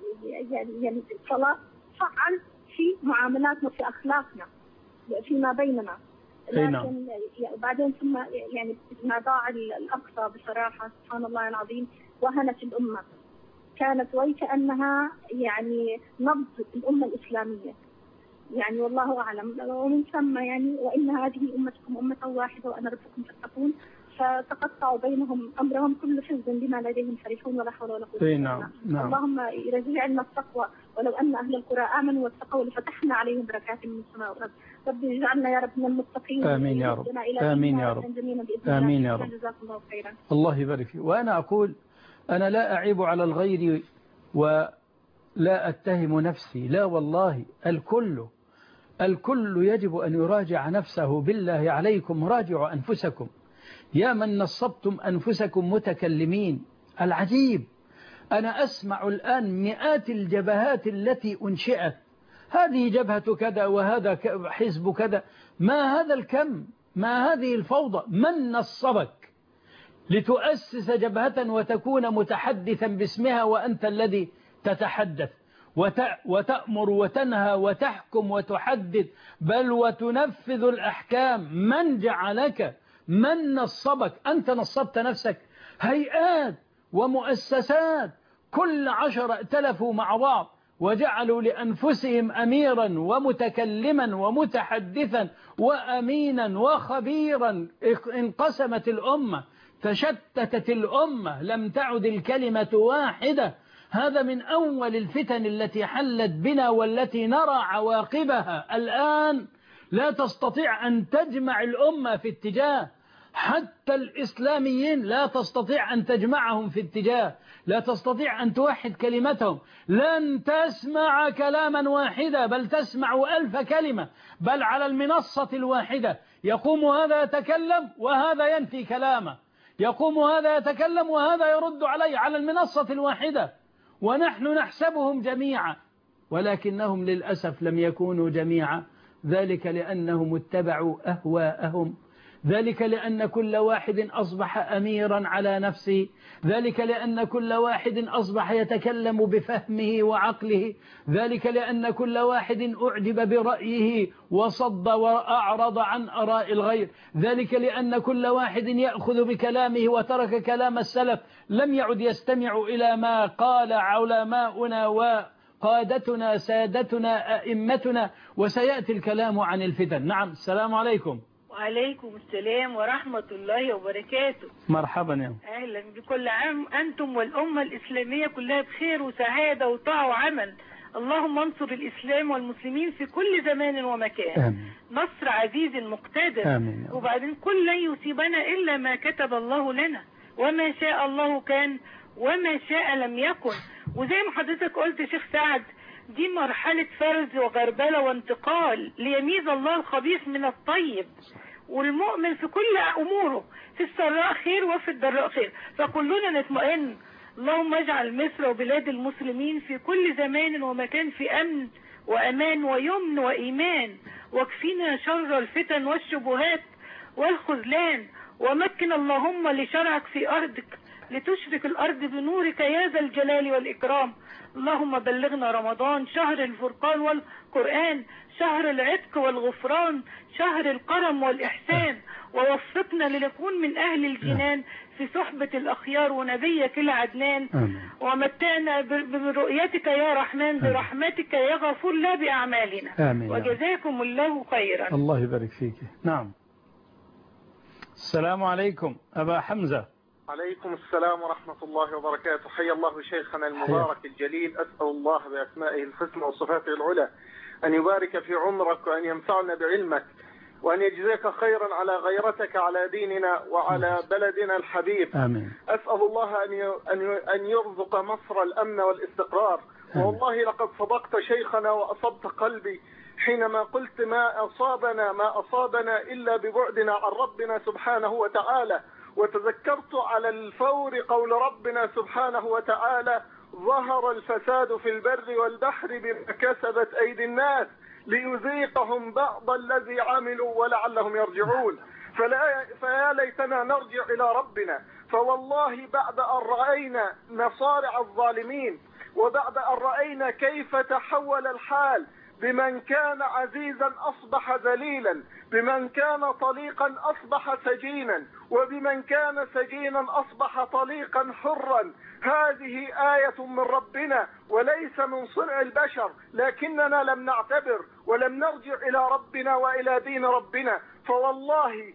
الصلاة فعل في معاملاتنا، في أخلاقنا، فيما بيننا. لكن بعدين ثم يعني ما ضاع الأقصى بصراحة سبحان الله العظيم وهنت الأمة، كانت وكأنها يعني نبض الأمة الإسلامية، يعني والله أعلم. ومن ثم يعني وإن هذه أمتكم أمة واحدة وأنا ربكم فاتقون، فتقطعوا بينهم أمرهم كل حزب بما لديهم فرحون ولا حول ولا قوة إلا بالله. اللهم يرزق عنا التقوى، ولو أن أهل القرى آمنوا واتقوا لفتحنا عليهم بركات من السماء والأرض. رب اجعلنا يا رب من المتقين. آمين يا رب. آمين يا رب. آمين يا رب. جزاكم الله خيرا. الله يبارك فيك. وأنا أقول أنا لا أعيب على الغير ولا أتهم نفسي، لا والله، الكل يجب أن يراجع نفسه. بالله عليكم راجعوا أنفسكم يا من نصبتم أنفسكم متكلمين. العجيب أنا أسمع الآن مئات الجبهات التي أنشئت، هذه جبهة كذا وهذا حزب كذا. ما هذا الكم؟ ما هذه الفوضى؟ من نصبك لتؤسس جبهة وتكون متحدثا باسمها وأنت الذي تتحدث وتأمر وتنهى وتحكم وتحدد بل وتنفذ الأحكام؟ من جعلك؟ من نصبك؟ أنت نصبت نفسك. هيئات ومؤسسات كل 10 ائتلفوا مع بعض وجعلوا لأنفسهم أميرا ومتكلما ومتحدثا وأمينا وخبيرا. انقسمت الأمة، تشتتت الأمة، لم تعد الكلمة واحدة. هذا من أول الفتن التي حلت بنا والتي نرى عواقبها الآن. لا تستطيع أن تجمع الأمة في اتجاه، حتى الإسلاميين لا تستطيع أن تجمعهم في اتجاه، لا تستطيع أن توحد كلمتهم. لن تسمع كلاما واحدا بل تسمع 1000 كلمة، بل على المنصة الواحدة يقوم هذا يتكلم وهذا ينفي كلامه، يقوم هذا يتكلم وهذا يرد عليه على المنصة الواحدة، ونحن نحسبهم جميعا ولكنهم للأسف لم يكونوا جميعا. ذلك لأنهم اتبعوا أهواءهم، ذلك لأن كل واحد أصبح أميرا على نفسه، ذلك لأن كل واحد أصبح يتكلم بفهمه وعقله، ذلك لأن كل واحد أعجب برأيه وصد وأعرض عن آراء الغير، ذلك لأن كل واحد يأخذ بكلامه وترك كلام السلف، لم يعد يستمع إلى ما قال علماؤنا وقادتنا سادتنا أئمتنا. وسيأتي الكلام عن الفتن. نعم. السلام عليكم. وعليكم السلام ورحمة الله وبركاته. مرحبا يا أهلا بكل عام أنتم والأمة الإسلامية كلها بخير وسعادة وطاعة وعمل. اللهم انصر الإسلام والمسلمين في كل زمان ومكان. آمين. نصر عزيز مقتدر. آمين. وبعدين كل لن يصيبنا إلا ما كتب الله لنا، وما شاء الله كان وما شاء لم يكن. وزي ما حضرتك قلت شيخ سعد، دي مرحلة فرز وغربلة وانتقال ليميز الله الخبيث من الطيب، والمؤمن في كل أموره في السراء خير وفي الضراء خير، فكلنا نطمئن. اللهم اجعل مصر وبلاد المسلمين في كل زمان ومكان في أمن وأمان ويمن وإيمان، واكفينا شر الفتن والشبهات والخذلان، ومكن اللهم لشرعك في أرضك لتشرك الأرض بنورك يا ذا الجلال والإكرام. اللهم بلغنا رمضان شهر الفرقان والقرآن، شهر العتق والغفران، شهر الكرم والإحسان، ووفقنا لنكون من أهل الجنان في صحبة الأخيار ونبيك العدنان. ومتعنا برؤيتك يا رحمن برحمتك يا غفور لا بأعمالنا. آمين. وجزاكم الله خيرا. الله يبارك فيك. نعم. السلام عليكم أبا حمزة. عليكم السلام ورحمة الله وبركاته. حيا الله شيخنا المبارك الجليل. أسأل الله بأسمائه الحسنى وصفاته العلى أن يبارك في عمرك وأن ينفعنا بعلمك وأن يجزيك خيرا على غيرتك على ديننا وعلى بلدنا الحبيب. آمين. أسأل الله أن يرزق مصر الأمن والاستقرار. والله لقد صدقت شيخنا وأصبت قلبي حينما قلت ما أصابنا إلا ببعدنا عن ربنا سبحانه وتعالى، وتذكرت على الفور قول ربنا سبحانه وتعالى: ظهر الفساد في البر والبحر بما كسبت أيدي الناس ليذيقهم بعض الذي عملوا ولعلهم يرجعون. فيا ليتنا نرجع إلى ربنا. فوالله بعد أن رأينا مصارع الظالمين، وبعد أن رأينا كيف تحول الحال بمن كان عزيزا أصبح ذليلا، بمن كان طليقا أصبح سجينا، وبمن كان سجينا أصبح طليقا حرا. هذه آية من ربنا وليس من صنع البشر، لكننا لم نعتبر ولم نرجع إلى ربنا وإلى دين ربنا. فوالله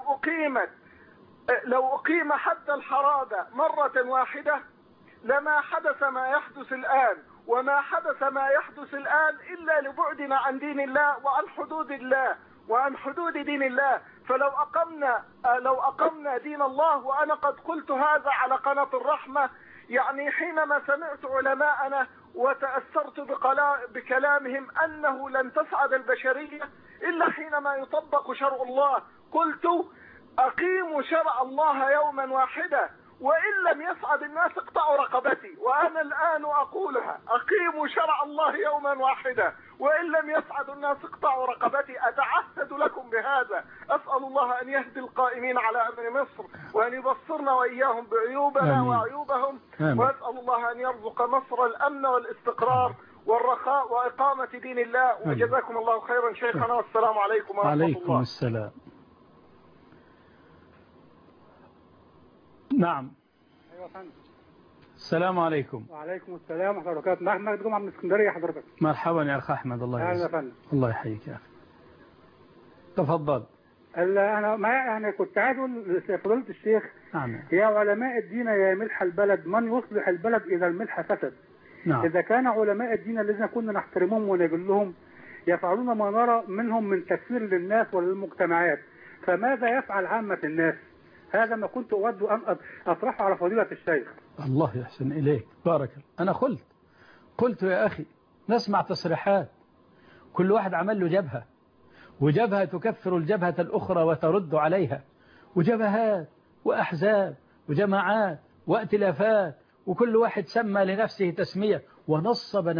لو أقيم حد الحرابة مرة واحدة لما حدث ما يحدث الآن، وما حدث ما يحدث الآن إلا لبعدنا عن دين الله وعن حدود الله وعن حدود دين الله. فلو أقمنا دين الله، وأنا قد قلت هذا على قناة الرحمة، يعني حينما سمعت علماءنا وتأثرت بكلامهم أنه لن تسعد البشرية إلا حينما يطبق شرع الله، قلت أقيموا شرع الله يوما واحدا، وإن لم يسعد الناس اقطعوا رقبتي. وأنا الآن أقولها، أقيموا شرع الله يوما واحدا، وإن لم يسعد الناس اقطعوا رقبتي. أتعهد لكم بهذا. أسأل الله أن يهدي القائمين على أمر مصر، وأن يبصرنا وإياهم بعيوبنا وعيوبهم، وأسأل الله أن يرزق مصر الأمن والاستقرار والرخاء وإقامة دين الله. وجزاكم الله خيرا شيخنا، والسلام عليكم ورحمة الله. وعليكم السلام. نعم. ايوه يا فندم. السلام عليكم. وعليكم السلام ورحمه الله وبركاته. احمد جمعه من اسكندريه حضرتك. مرحبا يا اخ احمد. الله يحييك. يا فندم. الله يحييك يا اخي. تفضل. انا كنت عايز اقول لفضيله الشيخ، نعم. يا علماء الدين يا ملح البلد، من يصلح البلد اذا الملح فسد. نعم. اذا كان علماء الدين الذين كنا نحترمهم ونجلهم يفعلون ما نرى منهم من تكفير للناس وللمجتمعات، فماذا يفعل عامه الناس؟ هذا ما كنت أود أن أطرحه على فضيلة الشيخ. الله يحسن إليك. بارك الله. أنا قلت يا أخي، نسمع تصريحات كل واحد عمل له جبهة، وجبهة تكفر الجبهة الأخرى وترد عليها، وجبهات وأحزاب وجماعات وائتلافات، وكل واحد سمى لنفسه تسمية ونصب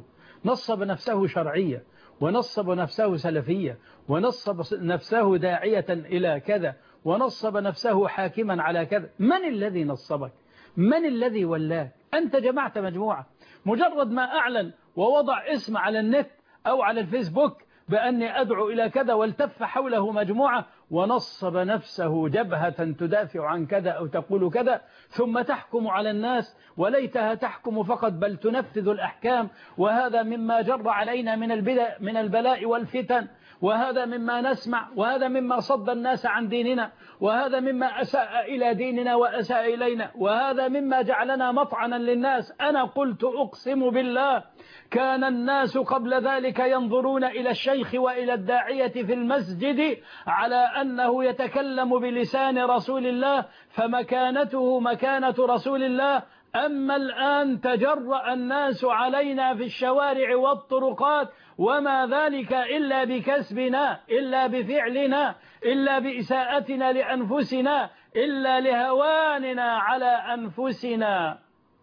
نفسه شرعية، ونصب نفسه سلفية، ونصب نفسه داعية إلى كذا، ونصب نفسه حاكما على كذا. من الذي نصبك؟ من الذي ولاك؟ أنت جمعت مجموعة، مجرد ما أعلن ووضع اسم على النت أو على الفيسبوك بأني أدعو إلى كذا، والتف حوله مجموعة ونصب نفسه جبهة تدافع عن كذا أو تقول كذا، ثم تحكم على الناس، وليتها تحكم فقط بل تنفذ الأحكام. وهذا مما جر علينا من البلاء والفتن، وهذا مما نسمع، وهذا مما صد الناس عن ديننا، وهذا مما أساء إلى ديننا وأساء إلينا، وهذا مما جعلنا مطعنا للناس. أنا قلت أقسم بالله كان الناس قبل ذلك ينظرون إلى الشيخ وإلى الداعية في المسجد على أنه يتكلم بلسان رسول الله، فمكانته مكانة رسول الله. أما الآن تجرأ الناس علينا في الشوارع والطرقات، وما ذلك إلا بكسبنا، إلا بفعلنا، إلا بإساءتنا لأنفسنا، إلا لهواننا على أنفسنا.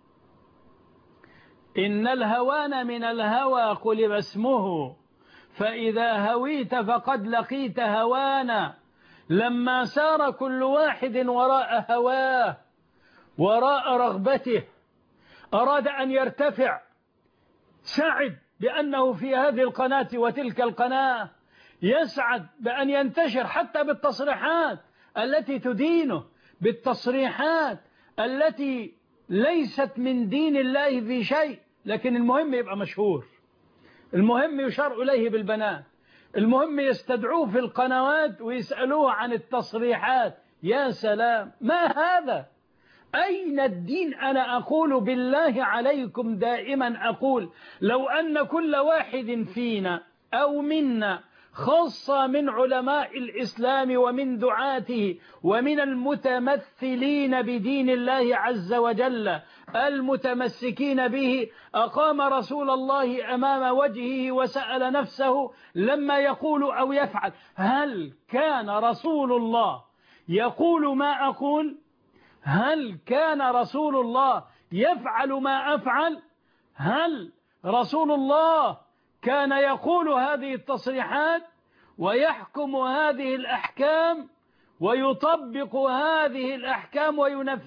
إن الهوان من الهوى قلب اسمه، فإذا هويت فقد لقيت هوانا. لما سار كل واحد وراء هواه وراء رغبته، أراد أن يرتفع، سعد بأنه في هذه القناة وتلك القناة، يسعد بأن ينتشر حتى بالتصريحات التي تدينه، بالتصريحات التي ليست من دين الله في شيء، لكن المهم يبقى مشهور، المهم يشار إليه بالبنات، المهم يستدعوه في القنوات ويسألوه عن التصريحات. يا سلام، ما هذا؟ أين الدين؟ أنا أقول بالله عليكم دائما أقول، لو أن كل واحد فينا أو منا، خاصة من علماء الإسلام ومن دعاته ومن المتمثلين بدين الله عز وجل المتمسكين به، أقام رسول الله أمام وجهه وسأل نفسه لما يقول أو يفعل: هل كان رسول الله يقول ما أقول؟ هل كان رسول الله يفعل ما أفعل؟ هل رسول الله كان يقول هذه التصريحات ويحكم هذه الأحكام ويطبق هذه الأحكام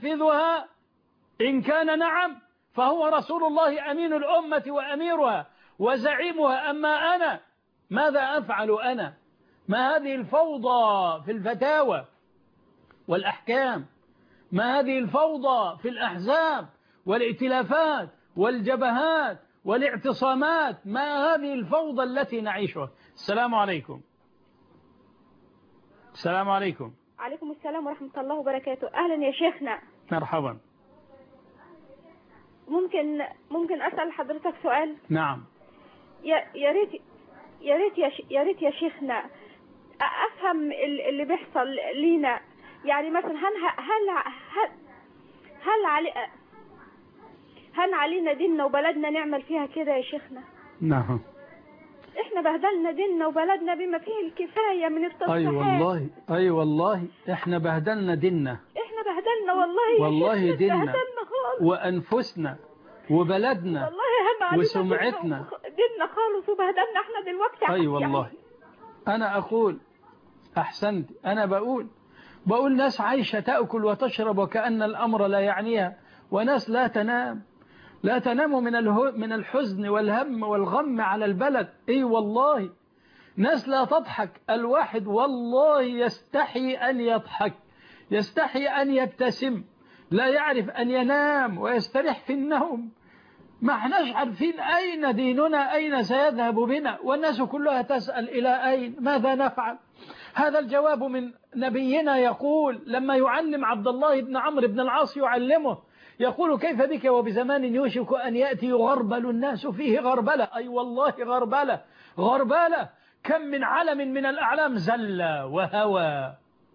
وينفذها؟ إن كان نعم فهو رسول الله أمين الأمة وأميرها، وزعيمها. أما أنا ماذا أفعل أنا؟ ما هذه الفوضى في الفتاوى والأحكام؟ ما هذه الفوضى في الأحزاب والائتلافات والجبهات والاعتصامات؟ ما هذه الفوضى التي نعيشها؟ السلام عليكم. السلام عليكم. عليكم السلام ورحمة الله وبركاته. أهلا يا شيخنا. مرحبا. ممكن أسأل حضرتك سؤال؟ نعم. يا ريت يا شيخنا أفهم اللي بيحصل لينا. يعني مثلا هل علينا ديننا وبلدنا نعمل فيها كده يا شيخنا؟ نعم. احنا بهدلنا ديننا وبلدنا بما فيه الكفاية من التصحيحات. أي والله احنا بهدلنا ديننا. احنا بهدلنا والله ديننا وأنفسنا وبلدنا والله هم علينا وسمعتنا ديننا خالص وبهدلنا احنا دلوقتي. أي والله يعني. أنا أقول أحسنت. أنا بقول ناس عايشة تأكل وتشرب وكأن الأمر لا يعنيها، وناس لا تنام من الحزن والهم والغم على البلد. أي والله ناس لا تضحك. الواحد والله يستحي أن يضحك، يستحي أن يبتسم، لا يعرف أن ينام ويستريح في النوم. ما احناش عارفين أين ديننا، أين سيذهب بنا، والناس كلها تسأل إلى أين، ماذا نفعل. هذا الجواب من نبينا يقول لما يعلم عبد الله بن عمرو بن العاص يعلمه، يقول كيف بك وبزمان يوشك أن يأتي يغربل الناس فيه غربلة. أي والله غربلة. كم من علم من الأعلام زل وهوى،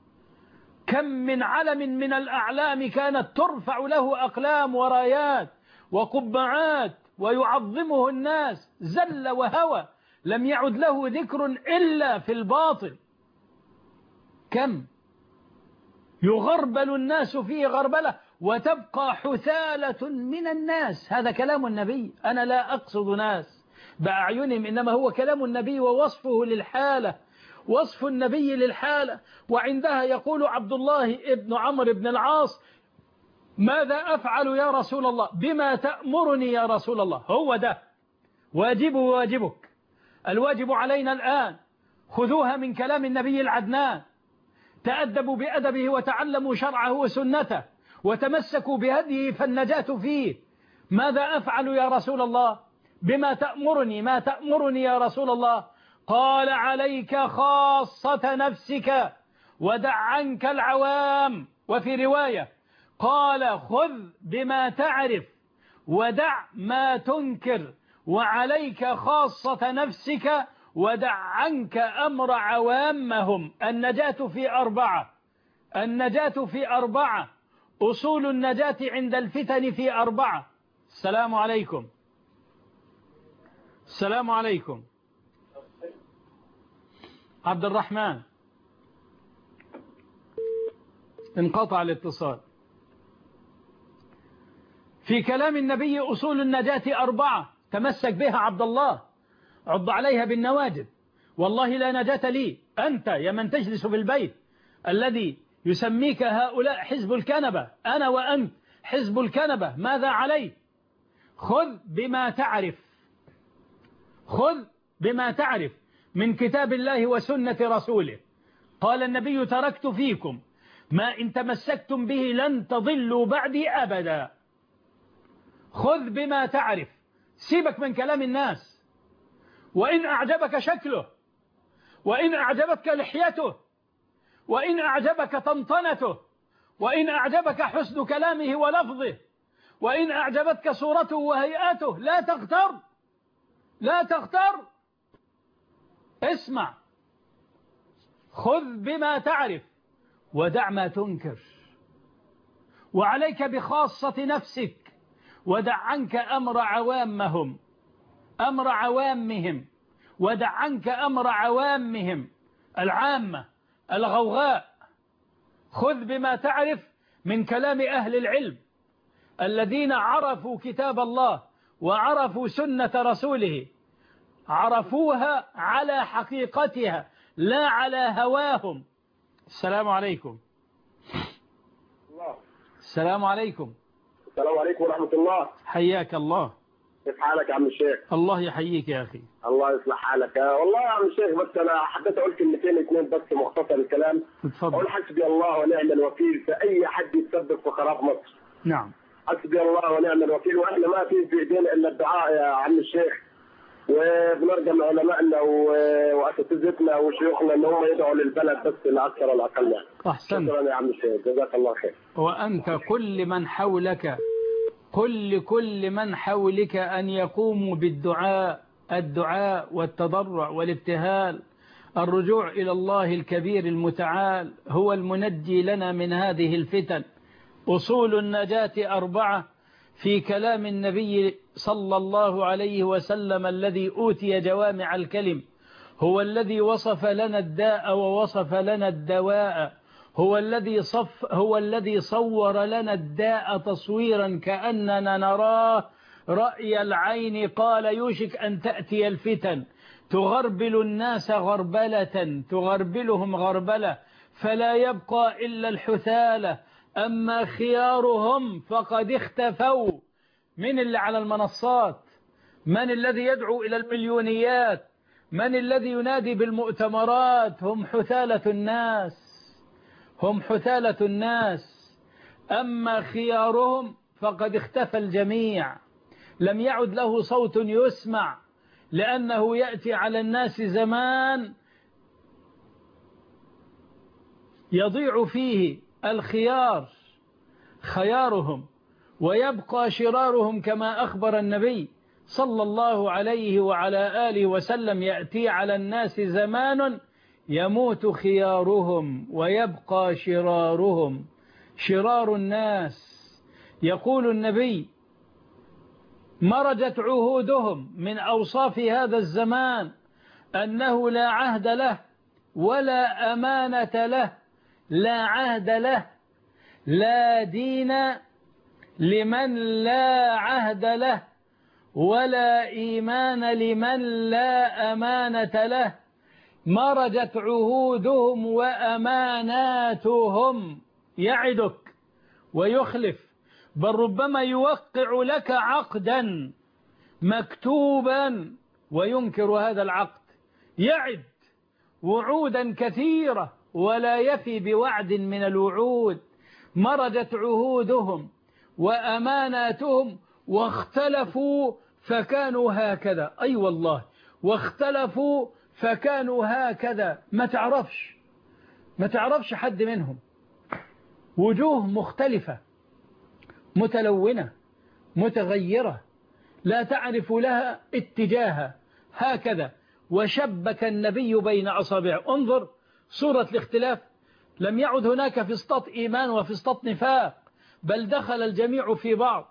كم من علم من الأعلام كانت ترفع له أقلام ورايات وقبعات ويعظمه الناس، زل وهوى، لم يعد له ذكر إلا في الباطل. كم يغربل الناس فيه غربلة وتبقى حثالة من الناس. هذا كلام النبي، أنا لا أقصد ناس بأعينهم، إنما هو كلام النبي ووصفه للحالة، وصف النبي للحالة. وعندها يقول عبد الله ابن عمرو بن العاص ماذا أفعل يا رسول الله؟ بما تأمرني يا رسول الله. هو ده واجبك. الواجب علينا الآن خذوها من كلام النبي العدنان، تأدبوا بأدبه وتعلموا شرعه وسنته وتمسكوا بهديه فالنجاة فيه. ماذا أفعل يا رسول الله؟ بما تأمرني، ما تأمرني يا رسول الله؟ قال عليك خاصة نفسك ودع عنك العوام. وفي رواية قال خذ بما تعرف ودع ما تنكر، وعليك خاصة نفسك ودع عنك أمر عوامهم. النجاة في أربعة، أصول النجاة عند الفتن في أربعة. السلام عليكم. السلام عليكم. عبد الرحمن، انقطع الاتصال. في كلام النبي أصول النجاة أربعة، تمسك بها عبد الله، عض عليها بالنواجذ. والله لا نجاة لي أنت يا من تجلس في البيت الذي يسميك هؤلاء حزب الكنبة، أنا وأنت حزب الكنبة. ماذا عليك؟ خذ بما تعرف من كتاب الله وسنة رسوله. قال النبي تركت فيكم ما إن تمسكتم به لن تضلوا بعدي أبدا. خذ بما تعرف، سيبك من كلام الناس. وإن أعجبك شكله، وإن أعجبتك لحيته، وإن أعجبك طنطنته، وإن أعجبك حسن كلامه ولفظه، وإن أعجبتك صورته وهيئته، لا تغتر. اسمع، خذ بما تعرف ودع ما تنكر، وعليك بخاصة نفسك ودع عنك أمر عوامهم، ودع عنك أمر عوامهم العامة الغوغاء. خذ بما تعرف من كلام أهل العلم الذين عرفوا كتاب الله وعرفوا سنة رسوله، عرفوها على حقيقتها لا على هواهم. السلام عليكم. الله. السلام عليكم. السلام عليكم ورحمة الله. حياك الله. كيف حالك يا عم الشيخ؟ الله يحييك يا أخي. الله يصلح حالك. والله يا عم الشيخ بس أنا حبيت أقول كلمتين اثنين بس مختصر الكلام. اتفضل. أقول حسبي الله ونعم الوكيل في أي حد يتسبب في خراب مصر. نعم. حسبي الله ونعم الوكيل، وإحنا ما في إيدينا إلا الدعاء يا عم الشيخ، وبنرجع لعلمائنا وأساتذتنا وشيوخنا إن هم يدعوا للبلد بس لا أكثر ولا أقل. أحسنت. شكرا يا عم الشيخ، جزاك الله خير. وأنت كل من حولك كل من حولك أن يقوموا الدعاء والتضرع والابتهال، الرجوع إلى الله الكبير المتعال هو المنجي لنا من هذه الفتن. أصول النجاة 4 في كلام النبي صلى الله عليه وسلم الذي أوتي جوامع الكلم، هو الذي وصف لنا الداء ووصف لنا الدواء، هو الذي صور لنا الداء تصويرا كأننا نراه رأي العين. قال يوشك أن تأتي الفتن تغربل الناس تغربلهم غربلة فلا يبقى إلا الحثالة، أما خيارهم فقد اختفوا. من اللي على المنصات؟ من الذي يدعو إلى المليونيات؟ من الذي ينادي بالمؤتمرات؟ هم حثالة الناس. أما خيارهم فقد اختفى الجميع، لم يعد له صوت يسمع، لأنه يأتي على الناس زمان يضيع فيه خيارهم ويبقى شرارهم، كما أخبر النبي صلى الله عليه وعلى آله وسلم: يأتي على الناس زمان يموت خيارهم ويبقى شرارهم، شرار الناس. يقول النبي: مرجت عهودهم. من أوصاف هذا الزمان أنه لا عهد له ولا أمانة له، لا عهد له، لا دين لمن لا عهد له، ولا إيمان لمن لا أمانة له. مرجت عهودهم وأماناتهم، يعدك ويخلف، بل ربما يوقع لك عقدا مكتوبا وينكر هذا العقد، يعد وعودا كثيرة ولا يفي بوعد من الوعود. مرجت عهودهم وأماناتهم واختلفوا فكانوا هكذا. أي والله، واختلفوا فكانوا هكذا. ما تعرفش حد منهم، وجوه مختلفة متلونة متغيرة، لا تعرف لها اتجاها، هكذا. وشبك النبي بين أصابعه. انظر صورة الاختلاف، لم يعد هناك فسطاط إيمان وفسطاط نفاق، بل دخل الجميع في بعض.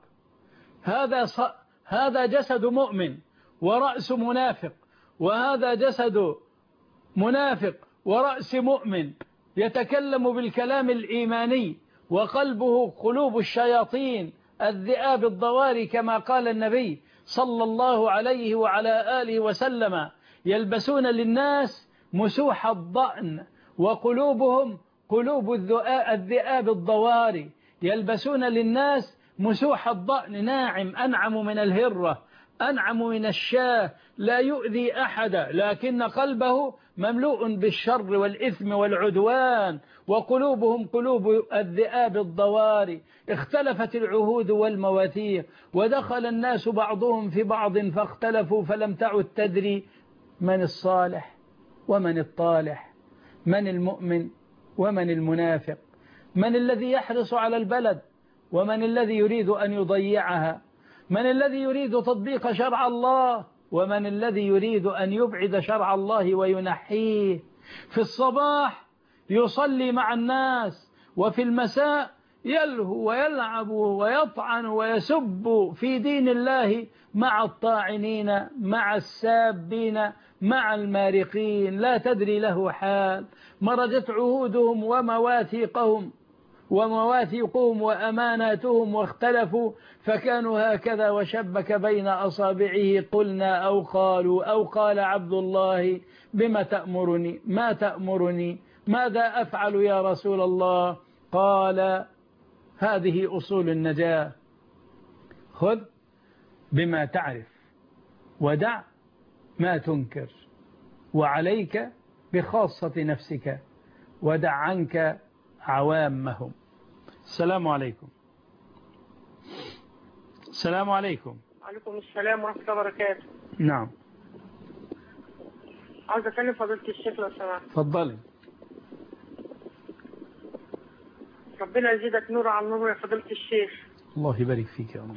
هذا جسد مؤمن ورأس منافق، وهذا جسد منافق ورأس مؤمن، يتكلم بالكلام الإيماني وقلبه قلوب الشياطين الذئاب الضواري، كما قال النبي صلى الله عليه وعلى آله وسلم: يلبسون للناس مسوح الضأن وقلوبهم قلوب الذئاب الضواري. يلبسون للناس مسوح الضأن، ناعم، أنعم من الهرة، أنعم من الشاه، لا يؤذي أحدا، لكن قلبه مملوء بالشر والإثم والعدوان. وقلوبهم قلوب الذئاب الضواري. اختلفت العهود والمواثيق، ودخل الناس بعضهم في بعض فاختلفوا، فلم تعد تدري من الصالح ومن الطالح، من المؤمن ومن المنافق، من الذي يحرص على البلد ومن الذي يريد أن يضيعها، من الذي يريد تطبيق شرع الله ومن الذي يريد أن يبعد شرع الله وينحيه. في الصباح يصلي مع الناس، وفي المساء يلهو ويلعب ويطعن ويسب في دين الله مع الطاعنين، مع السابين، مع المارقين، لا تدري له حال. مرجت عهودهم ومواثيقهم وأماناتهم واختلفوا فكانوا هكذا. وشبك بين أصابعه: قلنا أو قالوا أو قال عبد الله: بما تأمرني؟ ما تأمرني؟ ماذا أفعل يا رسول الله؟ قال: هذه أصول النجاة، خذ بما تعرف ودع ما تنكر، وعليك بخاصة نفسك ودع عنك عوامهم. السلام عليكم. السلام عليكم. وعليكم السلام ورحمة الله وبركاته. نعم. عاوز أكلم فضيلة الشيخ لو سمحت. تفضلي. ربنا يزيدك نور على النور يا فضيلة الشيخ. الله يبارك فيك يا رب.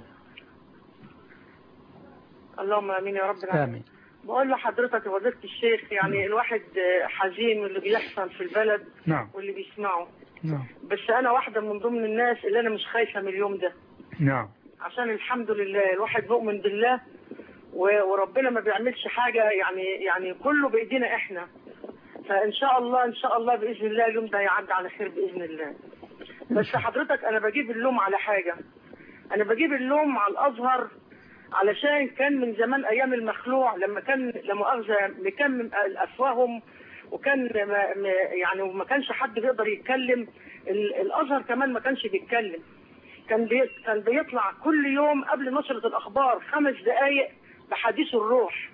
اللهم آمين يا رب العالمين. آمين. بقول لحضرتك يا فضيلة الشيخ يعني الواحد حزين من اللي بيحصل في البلد. نعم. واللي بيسمعه. نعم. بس أنا واحدة من ضمن الناس اللي أنا مش خايفة من اليوم ده. نعم. عشان الحمد لله الواحد مؤمن بالله وربنا ما بيعملش حاجة يعني كله بإيدينا إحنا. فإن شاء الله بإذن الله اليوم ده يعدي على خير بإذن الله. بس حضرتك أنا بجيب اللوم على حاجة. أنا بجيب اللوم على الأزهر علشان كان من زمان أيام المخلوع لما كان لمؤاخذة مكمم أفواههم وكان يعني ما كانش حد بيقدر يتكلم. الأزهر كمان ما كانش بيتكلم. كان بيطلع كل يوم قبل نشرة الأخبار 5 دقايق بحديث الروح.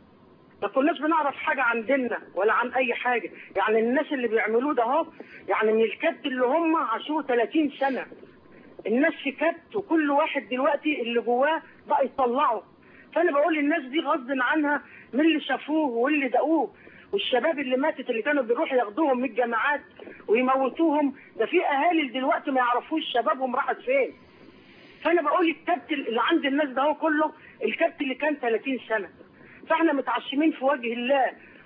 ما كناش بنعرف حاجة عن ديننا ولا عن أي حاجة. يعني الناس اللي بيعملوه ده اهو يعني من الكبت اللي هم عاشوه 30 سنة. الناس في كبت وكل واحد دلوقتي اللي جواه بقى يطلعه. فأنا بقول الناس دي غصب عنها من اللي شافوه واللي دقوه. والشباب اللي ماتت اللي كانوا بيروحوا ياخدوهم من الجامعات ويموتوهم ده في أهالي دلوقتي ما يعرفوش شبابهم راحت فين. فأنا بقول الكبت اللي عند الناس ده هو كله الكبت اللي كان 30 سنة. فاحنا متعشمين في وجه الله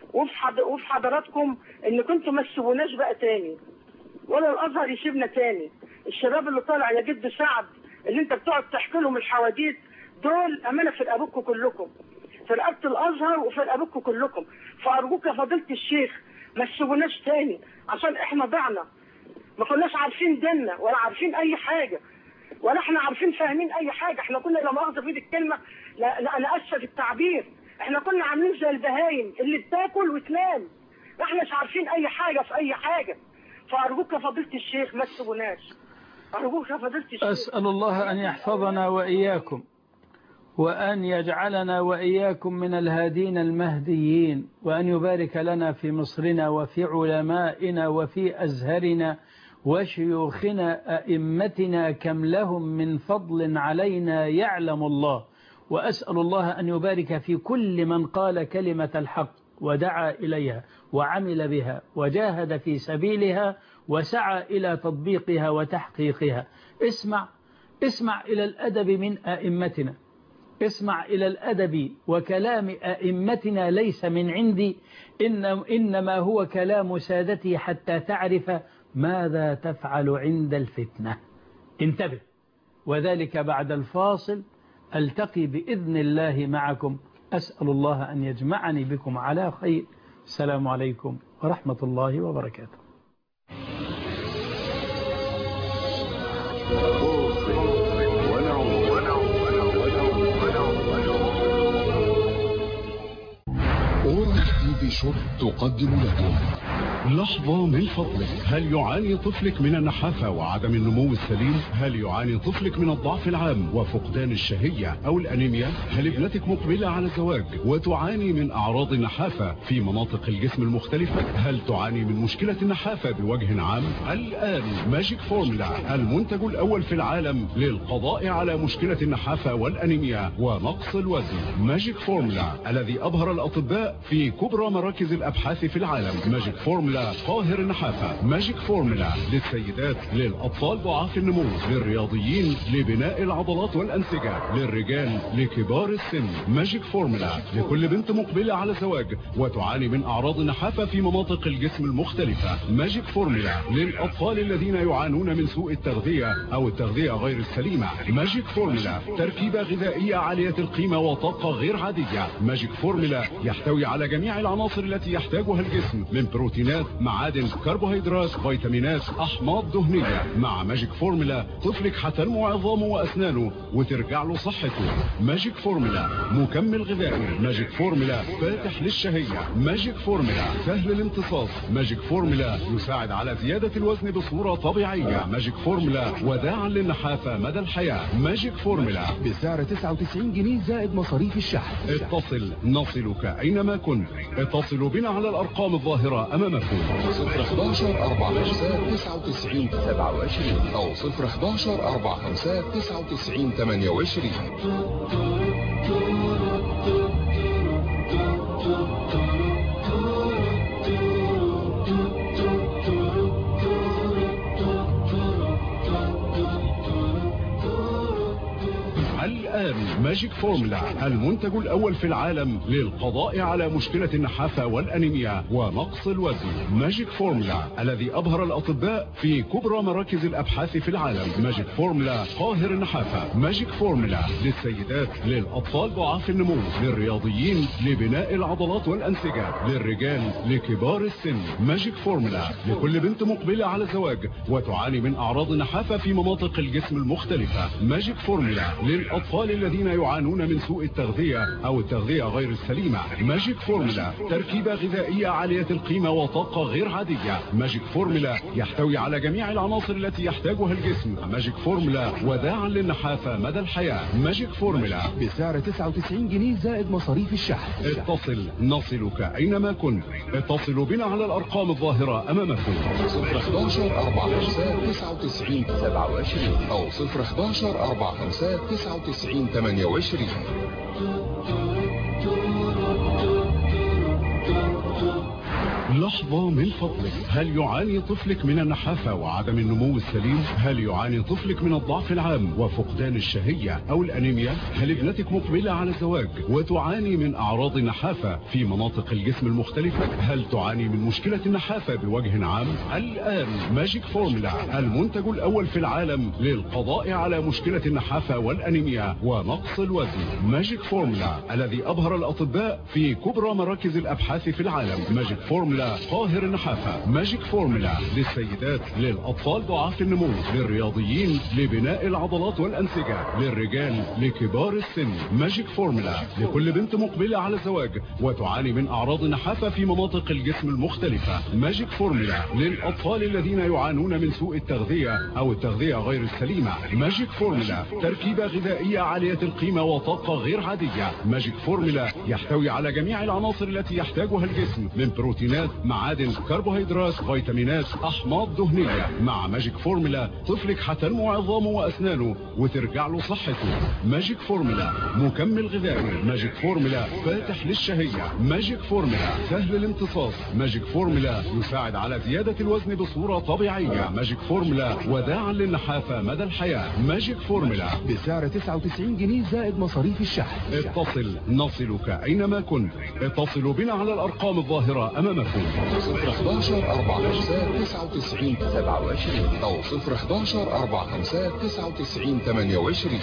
وفي حضراتكم ان كنتوا ما تسيبوناش بقى تاني ولا الازهر يسيبنا تاني. الشباب اللي طالع يا جد سعد اللي انت بتقعد تحكي لهم الحواديت دول امانه في رقبتكم كلكم، في رقبه الازهر وفي رقبتكم كلكم. فارجوك يا فضيله الشيخ ما تسيبوناش تاني عشان احنا ضعنا. ما كناش عارفين ديننا ولا عارفين اي حاجه ولا احنا عارفين فاهمين اي حاجه. احنا كنا لا مؤاخذه في الكلمه لا انا اسف في التعبير احنا كنا عاملين زي البهايم اللي بتاكل وتنام. احنا مش عارفين اي حاجه في اي حاجه. فارجوك يا فضيله الشيخ ما تسيبوناش. ارجوك يا فضيله الشيخ. اسال الله ان يحفظنا واياكم وان يجعلنا واياكم من الهادين المهديين وان يبارك لنا في مصرنا وفي علمائنا وفي ازهرنا وشيوخنا ائمتنا كم لهم من فضل علينا يعلم الله. وأسأل الله أن يبارك في كل من قال كلمة الحق ودعا إليها وعمل بها وجاهد في سبيلها وسعى إلى تطبيقها وتحقيقها. اسمع إلى الأدب من أئمتنا. اسمع إلى الأدب وكلام أئمتنا ليس من عندي إنما هو كلام سادتي حتى تعرف ماذا تفعل عند الفتنة. انتبه. وذلك بعد الفاصل ألتقي بإذن الله معكم. أسأل الله أن يجمعني بكم على خير. السلام عليكم ورحمة الله وبركاته. أورنج تي في شوب تقدم لكم لحظة من فضلك. هل يعاني طفلك من النحافة وعدم النمو السليم؟ هل يعاني طفلك من الضعف العام وفقدان الشهية أو الأنيميا؟ هل ابنتك مقبلة على الزواج وتعاني من أعراض النحافة في مناطق الجسم المختلفة؟ هل تعاني من مشكلة النحافة بوجه عام؟ الآن ماجيك فورمولا المنتج الأول في العالم للقضاء على مشكلة النحافة والأنيميا ونقص الوزن. ماجيك فورمولا الذي أبهر الأطباء في كبرى مراكز الأبحاث في العالم. ماجيك فورمولا قاهر النحافة. ماجيك فورمولا للسيدات، للأطفال ضعاف النمو، للرياضيين لبناء العضلات والأنسجة، للرجال لكبار السن. ماجيك فورمولا لكل بنت مقبلة على الزواج وتعاني من أعراض النحافة في مناطق الجسم المختلفة. ماجيك فورمولا للأطفال الذين يعانون من سوء التغذية أو التغذية غير السليمة. ماجيك فورمولا تركيبة غذائية عالية القيمة وطاقة غير عادية. ماجيك فورمولا يحتوي على جميع العناصر التي يحتاجها الجسم من بروتينات بروتينات، معادن، كربوهيدرات، فيتامينات، احماض دهنيه. مع ماجيك فورمولا طفلك هتنمو عظامه واسنانه وترجع له صحته. ماجيك فورمولا مكمل غذائي. ماجيك فورمولا فاتح للشهيه. ماجيك فورمولا سهل الامتصاص. ماجيك فورمولا يساعد على زياده الوزن بصوره طبيعيه. ماجيك فورمولا وداعا للنحافه مدى الحياه. ماجيك فورمولا بسعر 99 جنيه زائد مصاريف الشحن. اتصل نصلك اينما كنت. اتصلوا بنا على الارقام الظاهره امامكم 011 45 99 27 او 011 45 99 28. الآن ماجيك فورمولا المنتج الأول في العالم للقضاء على مشكلة النحافة والأنيميا ونقص الوزن. ماجيك فورمولا الذي أبهر الأطباء في كبرى مراكز الأبحاث في العالم. ماجيك فورمولا قاهر النحافة. ماجيك فورمولا للسيدات، للأطفال ضعاف النمو، للرياضيين، لبناء العضلات والأنسجة، للرجال، لكبار السن. ماجيك فورمولا لكل بنت مقبلة على زواج وتعاني من أعراض النحافة في مناطق الجسم المختلفة. ماجيك فورمولا للأطفال الذين يعانون من سوء التغذية أو التغذية غير السليمة. ماجيك فورمولا تركيبة غذائية عالية القيمة وطاقة غير عادية. ماجيك فورمولا يحتوي على جميع العناصر التي يحتاجها الجسم. ماجيك فورمولا وداعا للنحافة مدى الحياة. ماجيك فورمولا بسعر 99 جنيه زائد مصاريف الشحن. اتصل نصلك أينما كنت. اتصلوا بنا على الأرقام الظاهرة أمامكم 011 45 99 27 او 011 45 99 28. لحظة من فضلك، هل يعاني طفلك من النحافة وعدم النمو السليم؟ هل يعاني طفلك من الضعف العام وفقدان الشهية أو الأنيميا؟ هل ابنتك مقبلة على الزواج وتعاني من أعراض النحافة في مناطق الجسم المختلفة؟ هل تعاني من مشكلة النحافة بوجه عام؟ الآن ماجيك فورمولا المنتج الأول في العالم للقضاء على مشكلة النحافة والأنيميا ونقص الوزن. ماجيك فورمولا الذي أبهر الأطباء في كبرى مراكز الأبحاث في العالم. ماجيك فورمولا قاهر النحافة. ماجيك فورمولا للسيدات، للأطفال ضعاف النمو، للرياضيين، لبناء العضلات والأنسجة، للرجال، لكبار السن. ماجيك فورمولا لكل بنت مقبلة على الزواج وتعاني من أعراض النحافة في مناطق الجسم المختلفة. ماجيك فورمولا للأطفال الذين يعانون من سوء التغذية أو التغذية غير السليمة. ماجيك فورمولا تركيبة غذائية عالية القيمة وطاقة غير عادية. ماجيك فورمولا يحتوي على جميع العناصر التي يحتاجها الجسم من بروتينات، معادن، كربوهيدرات، فيتامينات، احماض دهنيه. مع ماجيك فورمولا طفلك هتنمو عظامه واسنانه وترجع له صحته. ماجيك فورمولا مكمل غذائي. ماجيك فورمولا فاتح للشهيه. ماجيك فورمولا سهل الامتصاص. ماجيك فورمولا يساعد على زياده الوزن بصوره طبيعيه. ماجيك فورمولا وداعا للنحافه مدى الحياه. ماجيك فورمولا بسعر 99 جنيه زائد مصاريف الشحن. اتصل نصلك اينما كنت. اتصلوا بنا على الارقام الظاهره امامكم 011 45 99 27 او 011 45 99 28.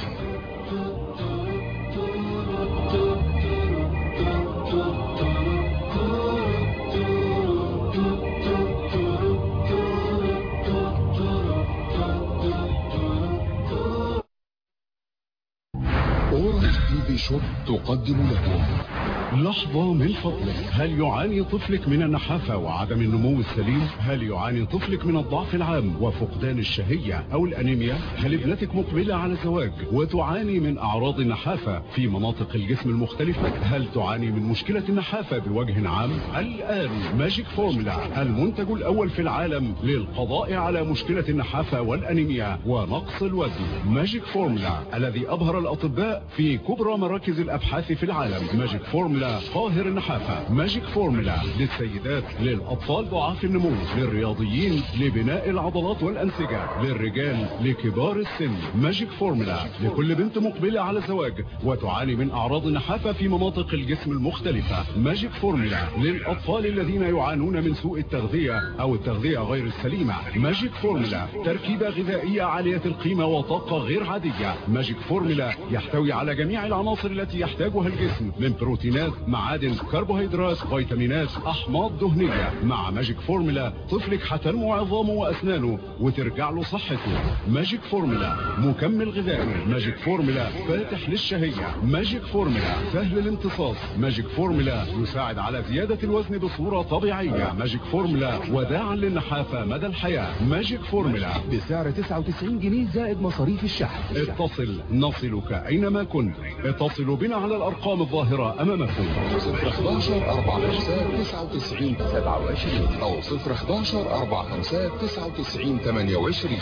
أورنج تي في شوب تقدم لكم لحظة من فضلك، هل يعاني طفلك من النحافة وعدم النمو السليم؟ هل يعاني طفلك من الضعف العام وفقدان الشهية أو الأنيميا؟ هل ابنتك مقبلة على الزواج وتعاني من أعراض النحافة في مناطق الجسم المختلفة؟ هل تعاني من مشكلة النحافة بوجه عام؟ الآن ماجيك فورمولا المنتج الأول في العالم للقضاء على مشكلة النحافة والأنيميا ونقص الوزن. ماجيك فورمولا الذي أبهر الأطباء في كبرى مراكز الأبحاث في العالم. ماجيك فورمولا قاهر النحافة. ماجيك فورمولا للسيدات، للأطفال ضعاف النمو، للرياضيين، لبناء العضلات والأنسجة، للرجال، لكبار السن. ماجيك فورمولا لكل بنت مقبلة على الزواج وتعاني من أعراض النحافة في مناطق الجسم المختلفة. ماجيك فورمولا للأطفال الذين يعانون من سوء التغذية أو التغذية غير السليمة. ماجيك فورمولا تركيبة غذائية عالية القيمة وطاقة غير عادية. ماجيك فورمولا يحتوي على جميع العناصر التي يحتاجها الجسم من بروتينات، معادن، كربوهيدرات، فيتامينات، أحماض دهنية. مع ماجيك فورمولا طفلك هتنمو عظامه وأسنانه وترجع له صحته. ماجيك فورمولا مكمل غذائي. ماجيك فورمولا فاتح للشهية. ماجيك فورمولا سهل الامتصاص. ماجيك فورمولا يساعد على زيادة الوزن بصورة طبيعية. ماجيك فورمولا وداعا للنحافة مدى الحياة. ماجيك فورمولا بسعر 99 جنيه زائد مصاريف الشحن. اتصل نصلك أينما كنت. اتصلوا بنا على الأرقام الظاهرة أمامكم. 011 45 99 27 أو 011 45 99 28.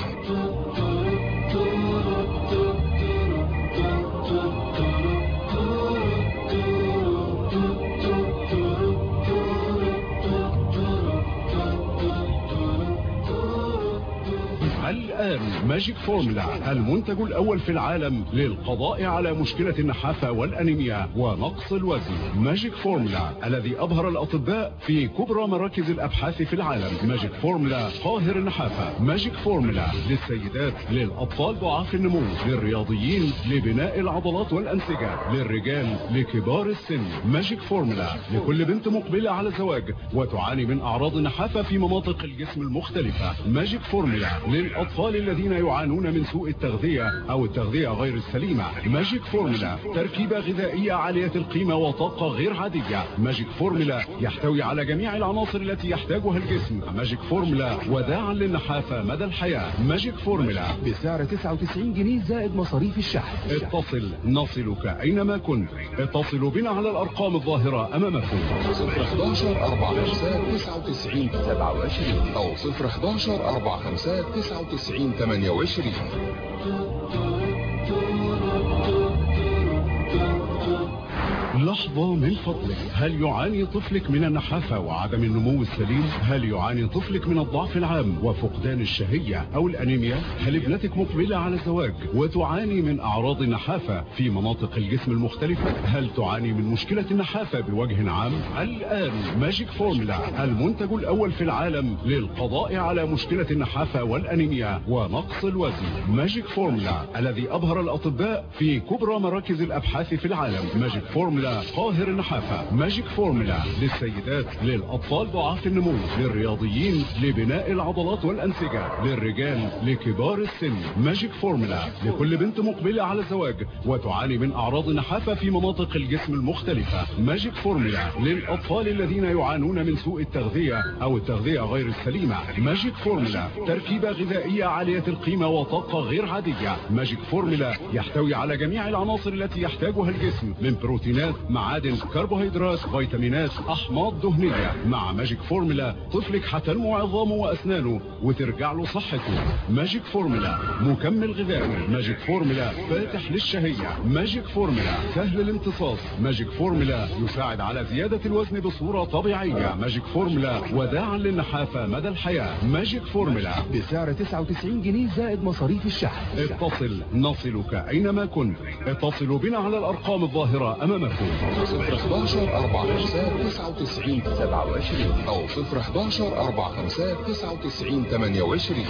الآن ماجيك فورمولا المنتج الأول في العالم للقضاء على مشكلة النحافة والأنيميا ونقص الوزن. ماجيك فورمولا الذي أبهر الأطباء في كبرى مراكز الأبحاث في العالم. ماجيك فورمولا قاهر النحافة. ماجيك فورمولا للسيدات، للأطفال ضعاف النمو، للرياضيين، لبناء العضلات والأنسجة، للرجال، لكبار السن. ماجيك فورمولا لكل بنت مقبلة على الزواج وتعاني من أعراض النحافة في مناطق الجسم المختلفة. ماجيك فورمولا للأطفال الذين يعانون من سوء التغذية أو التغذية غير السليمة. ماجيك فورمولا تركيبة غذائية عالية القيمة وطاقة غير عادية. ماجيك فورمولا يحتوي على جميع العناصر التي يحتاجها الجسم. ماجيك فورمولا وداعا للنحافة مدى الحياة. ماجيك فورمولا بسعر 99 جنيه زائد مصاريف الشحن. اتصل نصلك أينما كنت. اتصلوا بنا على الأرقام الظاهرة أمامكم. 011 45 99 27 أو 011 45 99 28. لحظة من فضلك. هل يعاني طفلك من النحافة وعدم النمو السليم؟ هل يعاني طفلك من الضعف العام وفقدان الشهية أو الأنيميا؟ هل ابنتك مقبلة على الزواج وتعاني من أعراض النحافة في مناطق الجسم المختلفة؟ هل تعاني من مشكلة النحافة بوجه عام؟ الآن ماجيك فورمولا المنتج الأول في العالم للقضاء على مشكلة النحافة والأنيميا ونقص الوزن. ماجيك فورمولا الذي أبهر الأطباء في كبرى مراكز الأبحاث في العالم. ماجيك فورمولا قاهر النحافة. ماجيك فورمولا للسيدات، للأطفال ضعاف النمو، للرياضيين، لبناء العضلات والأنسجة، للرجال، لكبار السن. ماجيك فورمولا لكل بنت مقبلة على الزواج وتعاني من أعراض النحافة في مناطق الجسم المختلفة. ماجيك فورمولا للأطفال الذين يعانون من سوء التغذية أو التغذية غير السليمة. ماجيك فورمولا تركيبة غذائية عالية القيمة وطاقة غير عادية. ماجيك فورمولا يحتوي على جميع العناصر التي يحتاجها الجسم من بروتينات، معادن، كربوهيدرات، فيتامينات، أحماض دهنية. مع ماجيك فورمولا طفلك هتنمو عظامه وأسنانه وترجع له صحته. ماجيك فورمولا مكمل غذائي. ماجيك فورمولا فاتح للشهية. ماجيك فورمولا سهل الامتصاص. ماجيك فورمولا يساعد على زيادة الوزن بصورة طبيعية. ماجيك فورمولا وداعا للنحافة مدى الحياة. ماجيك فورمولا بسعر 99 جنيه زائد مصاريف الشحن. اتصل نصلك أينما كنت. اتصلوا بنا على الأرقام الظاهرة أمامكم. 011 45 99 27 أو 011 45 99 28.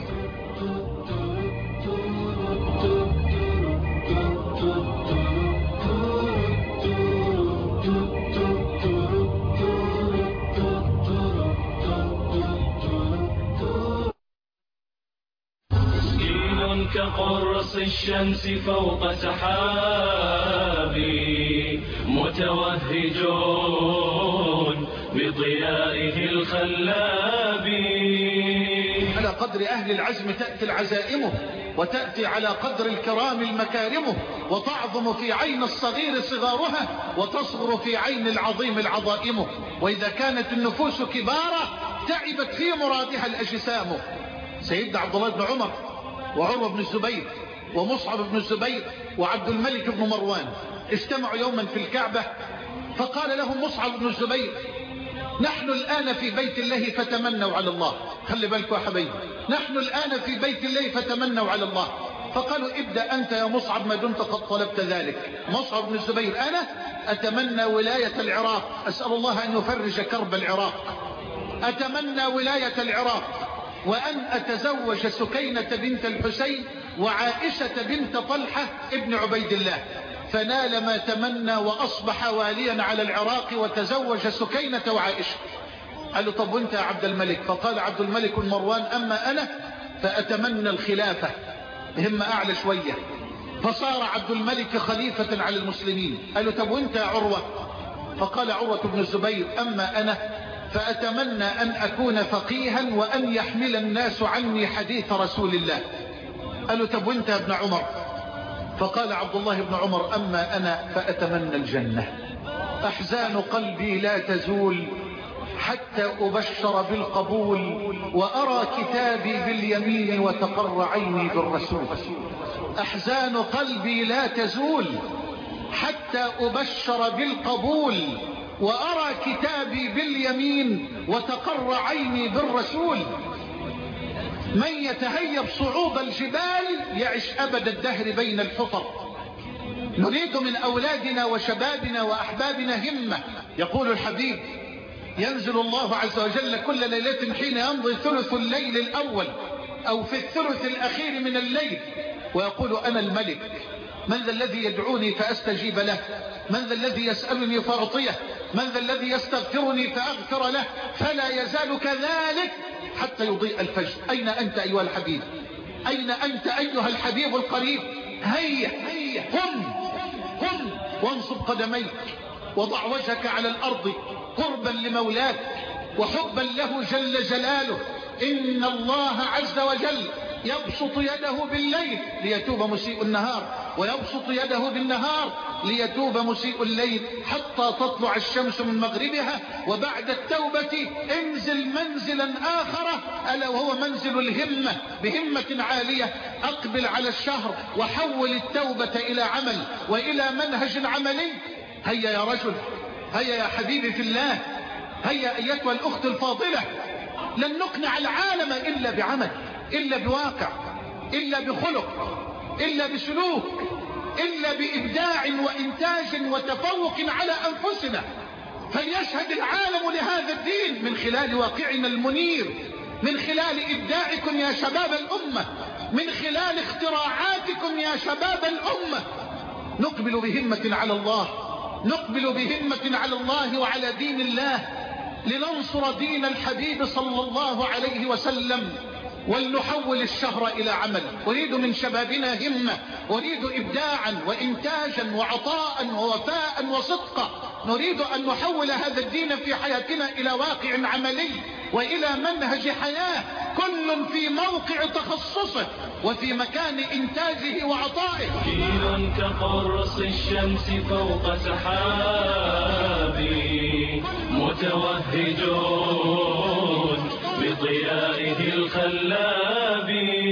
كقرص الشمس فوق سحابي متوهجون بضيائه الخلاب. على قدر أهل العزم تأتي العزائم، وتأتي على قدر الكرام المكارم، وتعظم في عين الصغير صغارها، وتصغر في عين العظيم العظائم. وإذا كانت النفوس كبارة تعبت في مرادها الأجسام. سيدنا عبد الله بن عمر وعروة بن الزبير ومصعب بن الزبير وعبد الملك بن مروان اجتمعوا يوما في الكعبة، فقال لهم مصعب بن الزبير: نحن الآن في بيت الله فتمنوا على الله. خلي بالكم يا حبيبي، نحن الآن في بيت الله فتمنوا على الله. فقالوا: ابدأ أنت يا مصعب ما دمت قد طلبت ذلك. مصعب بن الزبير: أنا أتمنى ولاية العراق، أسأل الله أن يفرج كرب العراق. أتمنى ولاية العراق، وأن أتزوج سكينة بنت الحسين وعائشة بنت طلحة ابن عبيد الله. فنال ما تمنى وأصبح واليا على العراق وتزوج سكينة وعائشة. قال له طب وانت يا عبد الملك؟ فقال عبد الملك مروان أما أنا فأتمنى الخلافة، همة أعلى شوية. فصار عبد الملك خليفة على المسلمين. قال له طب وانت يا عروة؟ فقال عروة بن الزبير أما أنا فأتمنى أن أكون فقيها وأن يحمل الناس عني حديث رسول الله. قال له طب وانت يا ابن عمر؟ فقال عبد الله بن عمر أما أنا فأتمنى الجنة. أحزان قلبي لا تزول حتى أبشر بالقبول وأرى كتابي باليمين وتقر عيني بالرسول. أحزان قلبي لا تزول حتى أبشر بالقبول وأرى كتابي باليمين وتقر عيني بالرسول. من يتهيب صعود الجبال يعش أبد الدهر بين الحطر. نريد من أولادنا وشبابنا وأحبابنا همة. يقول الحبيب ينزل الله عز وجل كل ليلة حين يمضي ثلث الليل الأول أو في الثلث الأخير من الليل ويقول أنا الملك، من ذا الذي يدعوني فأستجيب له؟ من ذا الذي يسألني فأعطيه؟ من ذا الذي يستغفرني فأغفر له؟ فلا يزال كذلك حتى يضيء الفجر. أين أنت أيها الحبيب؟ أين أنت أيها الحبيب القريب؟ هيا قم وانصب قدميك وضع وجهك على الأرض قربا لمولاك وحبا له جل جلاله. إن الله عز وجل يبسط يده بالليل ليتوب مسيء النهار ويبسط يده بالنهار ليتوب مسيء الليل حتى تطلع الشمس من مغربها. وبعد التوبة انزل منزلا آخر ألا وهو منزل الهمة بهمة عالية. أقبل على الشهر وحول التوبة إلى عمل وإلى منهج عملي. هيا يا رجل، هيا يا حبيبي في الله، هيا أيتها الأخت الفاضلة. لن نقنع العالم إلا بعمل، إلا بواقع، إلا بخلق، إلا بسلوك، إلا بإبداع وإنتاج وتفوق على أنفسنا. فليشهد العالم لهذا الدين من خلال واقعنا المنير، من خلال إبداعكم يا شباب الأمة، من خلال اختراعاتكم يا شباب الأمة. نقبل بهمة على الله، نقبل بهمة على الله وعلى دين الله لننصر دين الحبيب صلى الله عليه وسلم ولنحول الشهر إلى عمل. أريد من شبابنا همة، أريد إبداعا وإنتاجا وعطاء ووفاء وصدقا. نريد أن نحول هذا الدين في حياتنا إلى واقع عملي وإلى منهج حياة، كل في موقع تخصصه وفي مكان إنتاجه وعطائه. جيل كقرص الشمس فوق سحابي متوهجون بضيائه الخلاب.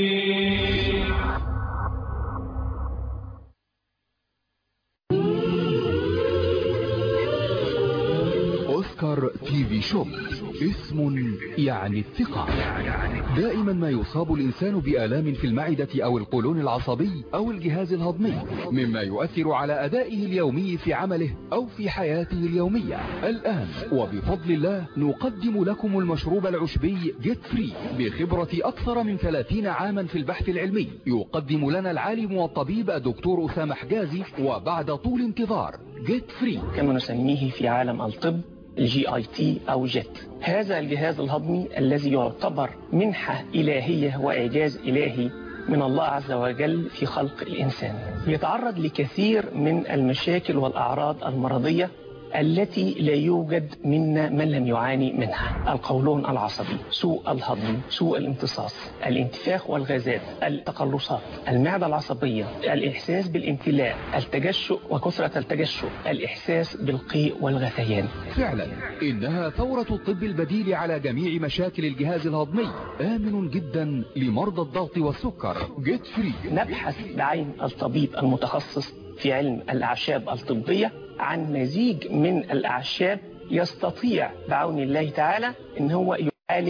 أوسكار تي في شوب اسم يعني الثقة. دائما ما يصاب الإنسان بآلام في المعدة أو القولون العصبي أو الجهاز الهضمي، مما يؤثر على أدائه اليومي في عمله أو في حياته اليومية. الآن وبفضل الله نقدم لكم المشروب العشبي جيت فري بخبرة أكثر من 30 عاما في البحث العلمي. يقدم لنا العالم والطبيب الدكتور أسامة حجازي وبعد طول انتظار جيت فري كما نسميه في عالم الطب GIT أو جيت. هذا الجهاز الهضمي الذي يعتبر منحة إلهية وإعجاز إلهي من الله عز وجل في خلق الإنسان، يتعرض لكثير من المشاكل والأعراض المرضية التي لا يوجد منا من لم يعاني منها: القولون العصبي، سوء الهضم، سوء الامتصاص، الانتفاخ والغازات، التقلصات، المعدة العصبية، الإحساس بالامتلاء، التجشؤ وكثرة التجشؤ، الإحساس بالقيء والغثيان. فعلا إنها ثورة الطب البديل على جميع مشاكل الجهاز الهضمي، آمن جدا لمرضى الضغط والسكر. جيت فري. نبحث بعين الطبيب المتخصص في علم الأعشاب الطبية عن مزيج من الأعشاب يستطيع بعون الله تعالى إن هو يعالج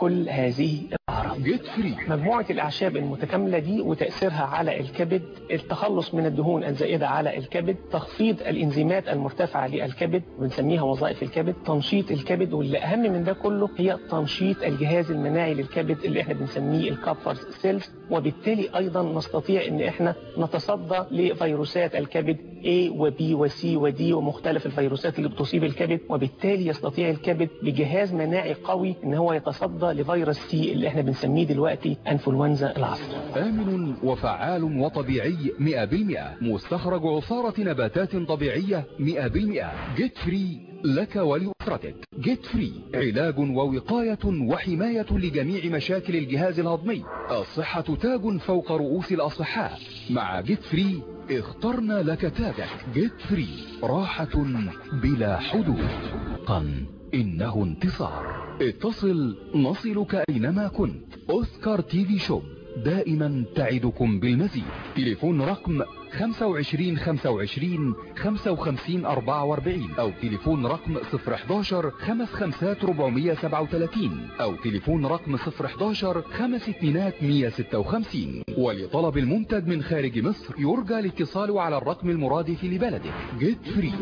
كل هذه الأعراض. مجموعة الأعشاب المتكاملة دي وتأثيرها على الكبد، التخلص من الدهون الزائدة على الكبد، تخفيض الإنزيمات المرتفعة للكبد بنسميها وظائف الكبد، تنشيط الكبد، واللي أهم من ده كله هي تنشيط الجهاز المناعي للكبد اللي احنا بنسميه الكابفرز سيلز، وبالتالي أيضا نستطيع ان احنا نتصدى لفيروسات الكبد A و B و C و D ومختلف الفيروسات اللي بتصيب الكبد، وبالتالي يستطيع الكبد بجهاز مناعي قوي ان هو يتصدى لفيروس سي اللي احنا بنسميه دلوقتي انفلونزا العصر. آمن وفعال وطبيعي 100%، مستخرج عصارة نباتات طبيعية 100%، جيت فري لك ولأسرتك. جيت فري علاج ووقاية وحماية لجميع مشاكل الجهاز الهضمي. الصحة تاج فوق رؤوس الأصحاء. مع جيت فري اخترنا لك تاجك. جيت فري راحة بلا حدود. إنه انتصار. اتصل نصلك أينما كنت. أوسكار تي في شوب دائما تعدكم بالمزيد. تليفون رقم 25 25 55 44 أو تليفون رقم 011 55 437 أو تليفون رقم 011 52 156. ولطلب المنتج من خارج مصر يرجى الاتصال على الرقم المرادف لبلدك. جيت فري.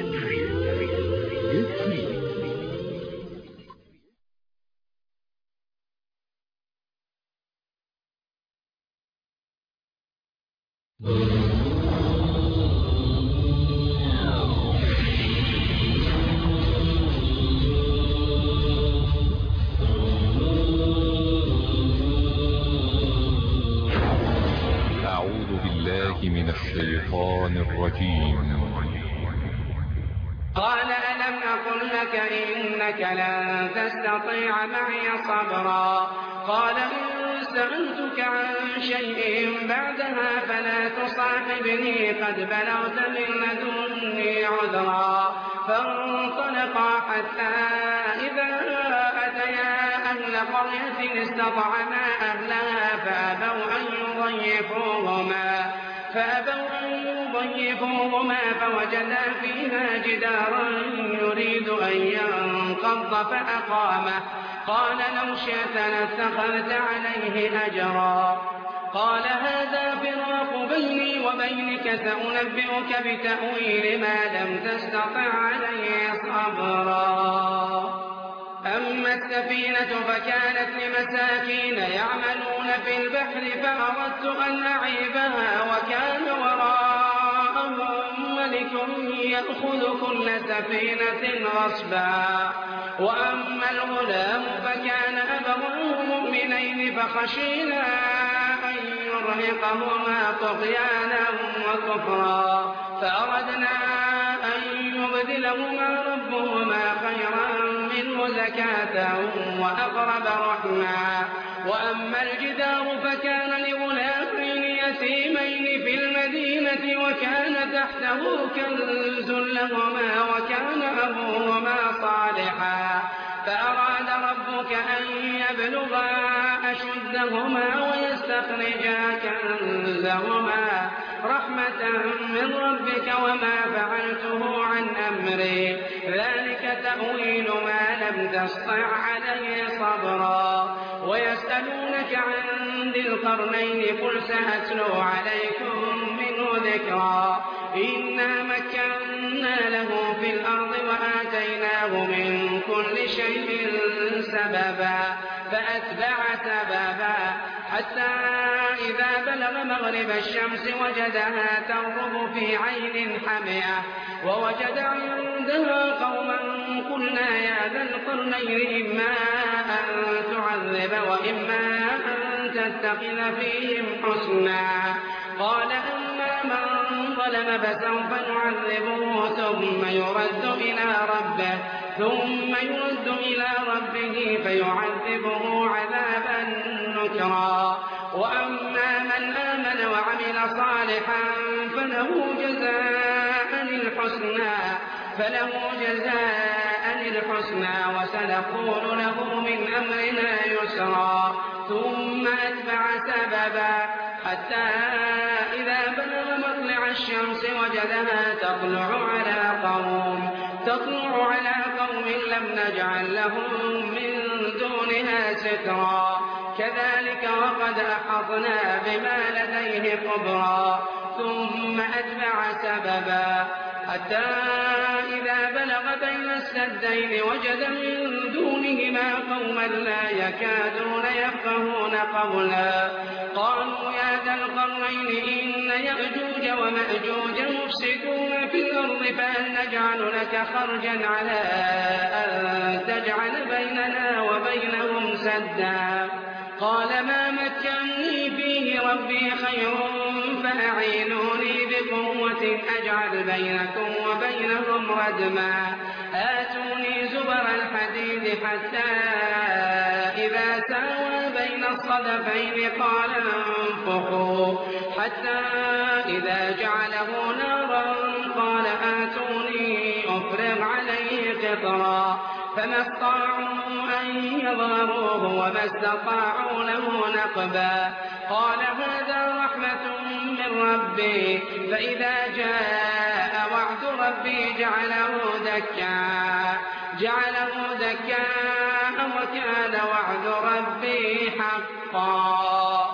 جيت فري. أعوذ بالله من الشيطان الرجيم. قال ألم أقل لك إنك لن تستطيع معي صبرا قال إن سألتك عن شيء بعدها فلا تصاحبني قد بلغت من لدني عذرا فانطلقا حتى إذا أتيا أهل قرية استطعما أهلها فأبوا أن يضيفوهما فوجدا فيها جدارا يريد أن ينقض فأقامه قال لو شئت لاتخذت عليه أجرا قال هذا فراق بيني وبينك سأنبئك بتأويل ما لم تستطع عليه صبرا أما السفينة فكانت لمساكين يعملون في البحر فأردت أن أعيبها وكان وراءهم ملك يأخذ كل سفينة غصبا وأما الغلام فكان أبواه مؤمنين فخشينا أن يرهقهما طغيانا وكفرا فأردنا أن يبدلهما ربهما خيرا منه زكاة وأقرب رحما وأما الجدار فكان لغلامين يتيمين في المدينة وكان تحته كنز لهما وكان أبوهما صالحا فأراد ربك أن يبلغا أشدهما ويستخرجا كنزهما رحمة من ربك وما فعلته عن أمري ذلك تأويل ما لم تسطع عليه صبرا ويسألونك عن ذي القرنين قل سأتلو عليكم منه ذكرا إنا مكنا له في الأرض وآتيناه من كل شيء سببا فأتبع سببا حتى إذا بلغ مغرب الشمس وجدها تغرب في عين حمئة ووجد عندها قوما قلنا يا ذا القرنين إما أن تعذب وإما أن تتخذ فيهم حسنا قال أما من ظلم فسوف نعذبه ثم يرد إلى ربه فيعذبه عذابا نكرا وأما من آمن وعمل صالحا فله جزاء الحسنى وسنقول له من أمرنا يسرا ثم أتبع سببا حتى إذا بلغ مطلع الشمس وجدها تطلع على قوم لم نجعل لهم من دونها بها سترا كذلك وقد أحطنا بما لديه خبرا ثم أتبع سببا حتى إذا بلغ بين السدين وجد من دونهما قوما لا يكادون يفقهون قولا قالوا يا ذا القرنين إن يأجوج ومأجوج مفسدون في الأرض فهل نجعل لك خرجا على أن تجعل بيننا وبينهم سدا قال ما مكنني فيه ربي خير فأعينوني بقوة أجعل بينكم وبينهم ردما آتوني زبر الحديد حتى إذا ساوى بين الصدفين قال انفخوا حتى إذا جعله نارا قال آتوني أفرغ عليه قطرا فما استطاعوا أن يظهروه وما استطاعوا له نقبا قال هذا رحمة من ربي فإذا جاء وعد ربي جعله دكا وكان وعد ربي حقا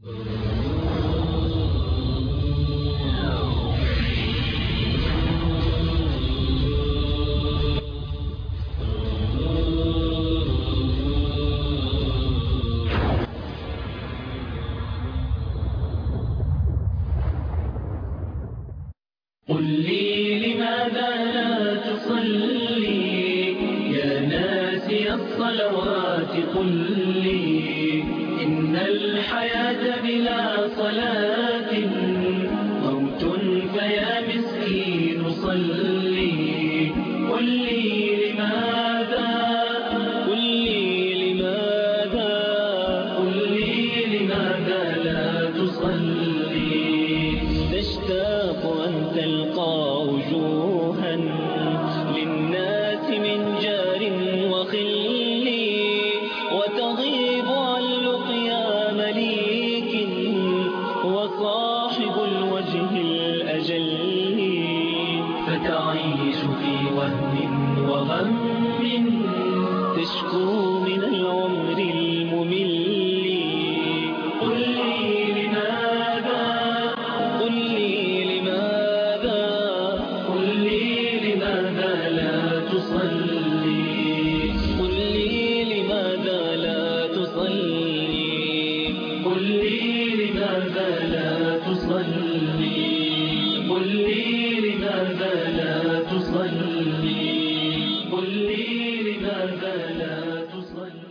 قل لي لماذا لا تصلي يا ناسي الصلوات قل لي إن الحياة بلا صلاة موت فيا مسكين صلي قل لي لماذا لا تصلي تشتاق أن تلقى وجوها للناس من جار وخل وتغيب عن لقيا مليك وصاحب الوجه الأجل فتعيش في وهم وغم تشكو من العمر الممل قل لي لماذا لا تصلي قل لي لماذا لا تصلي قل لي لماذا لا تصلي قل لي لماذا لا تصلي قل لي لماذا لا تصلي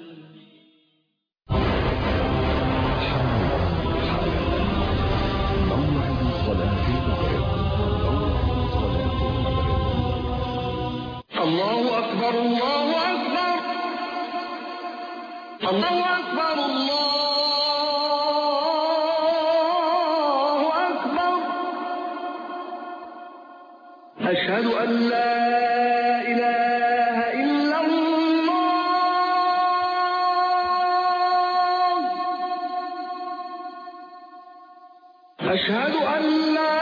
موعد صلاة المغرب الله أكبر الله أكبر الله أكبر الله أكبر أشهد أن لا إله إلا الله أشهد أن لا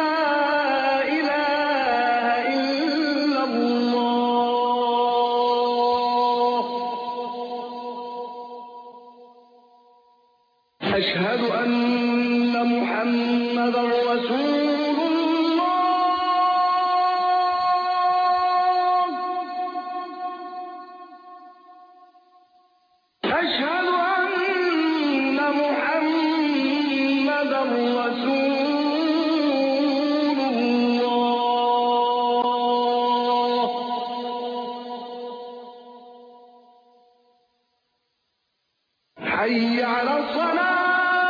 أشهد أن محمدا رسول الله أشهد أن محمدا رسول الله حي على الصلاة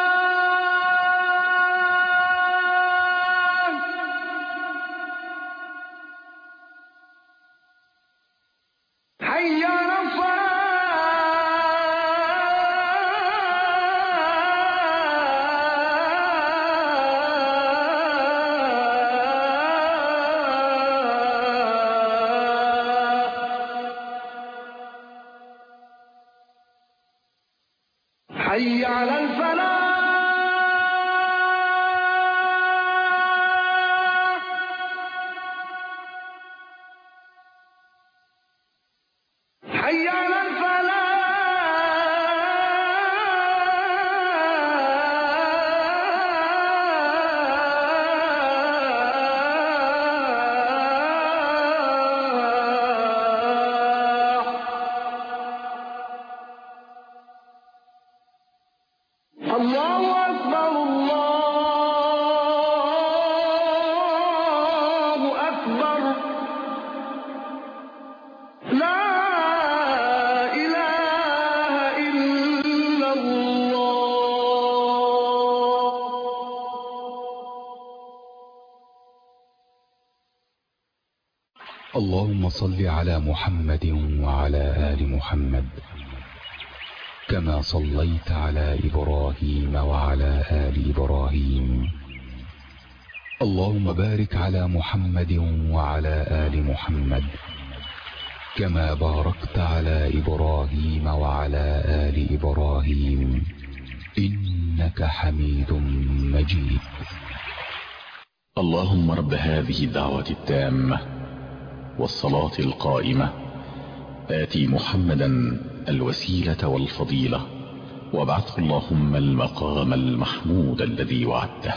حي على حي على الفلاح حي على الفلاح اللهم صل على محمد وعلى آل محمد كما صليت على إبراهيم وعلى آل إبراهيم. اللهم بارك على محمد وعلى آل محمد كما باركت على إبراهيم وعلى آل إبراهيم إنك حميد مجيد. اللهم رب هذه الدعوة التامة والصلاة القائمة آتي محمدا الوسيلة والفضيلة وابعثه اللهم المقام المحمود الذي وعدته.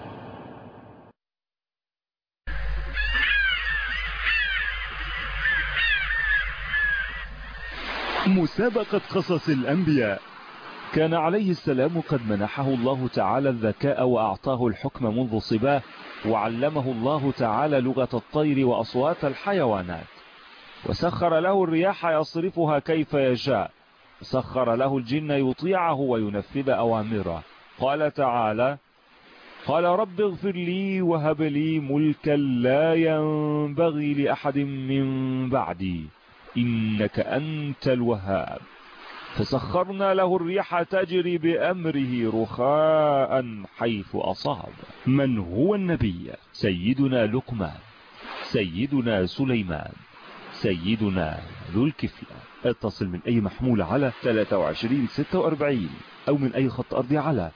مسابقة قصص الأنبياء. كان عليه السلام قد منحه الله تعالى الذكاء وأعطاه الحكم منذ صباه، وعلمه الله تعالى لغة الطير وأصوات الحيوانات، وسخر له الرياح يصرفها كيف يشاء، سخر له الجن يطيعه وينفذ أوامره. قال تعالى: قال رب اغفر لي وهب لي ملكا لا ينبغي لأحد من بعدي إنك أنت الوهاب. فسخرنا له الريح تجري بأمره رخاء حيث أصاب. من هو النبي؟ سيدنا لقمان، سيدنا سليمان، سيدنا ذو الكفل. اتصل من أي محمول على 2346 أو من أي خط أرضي على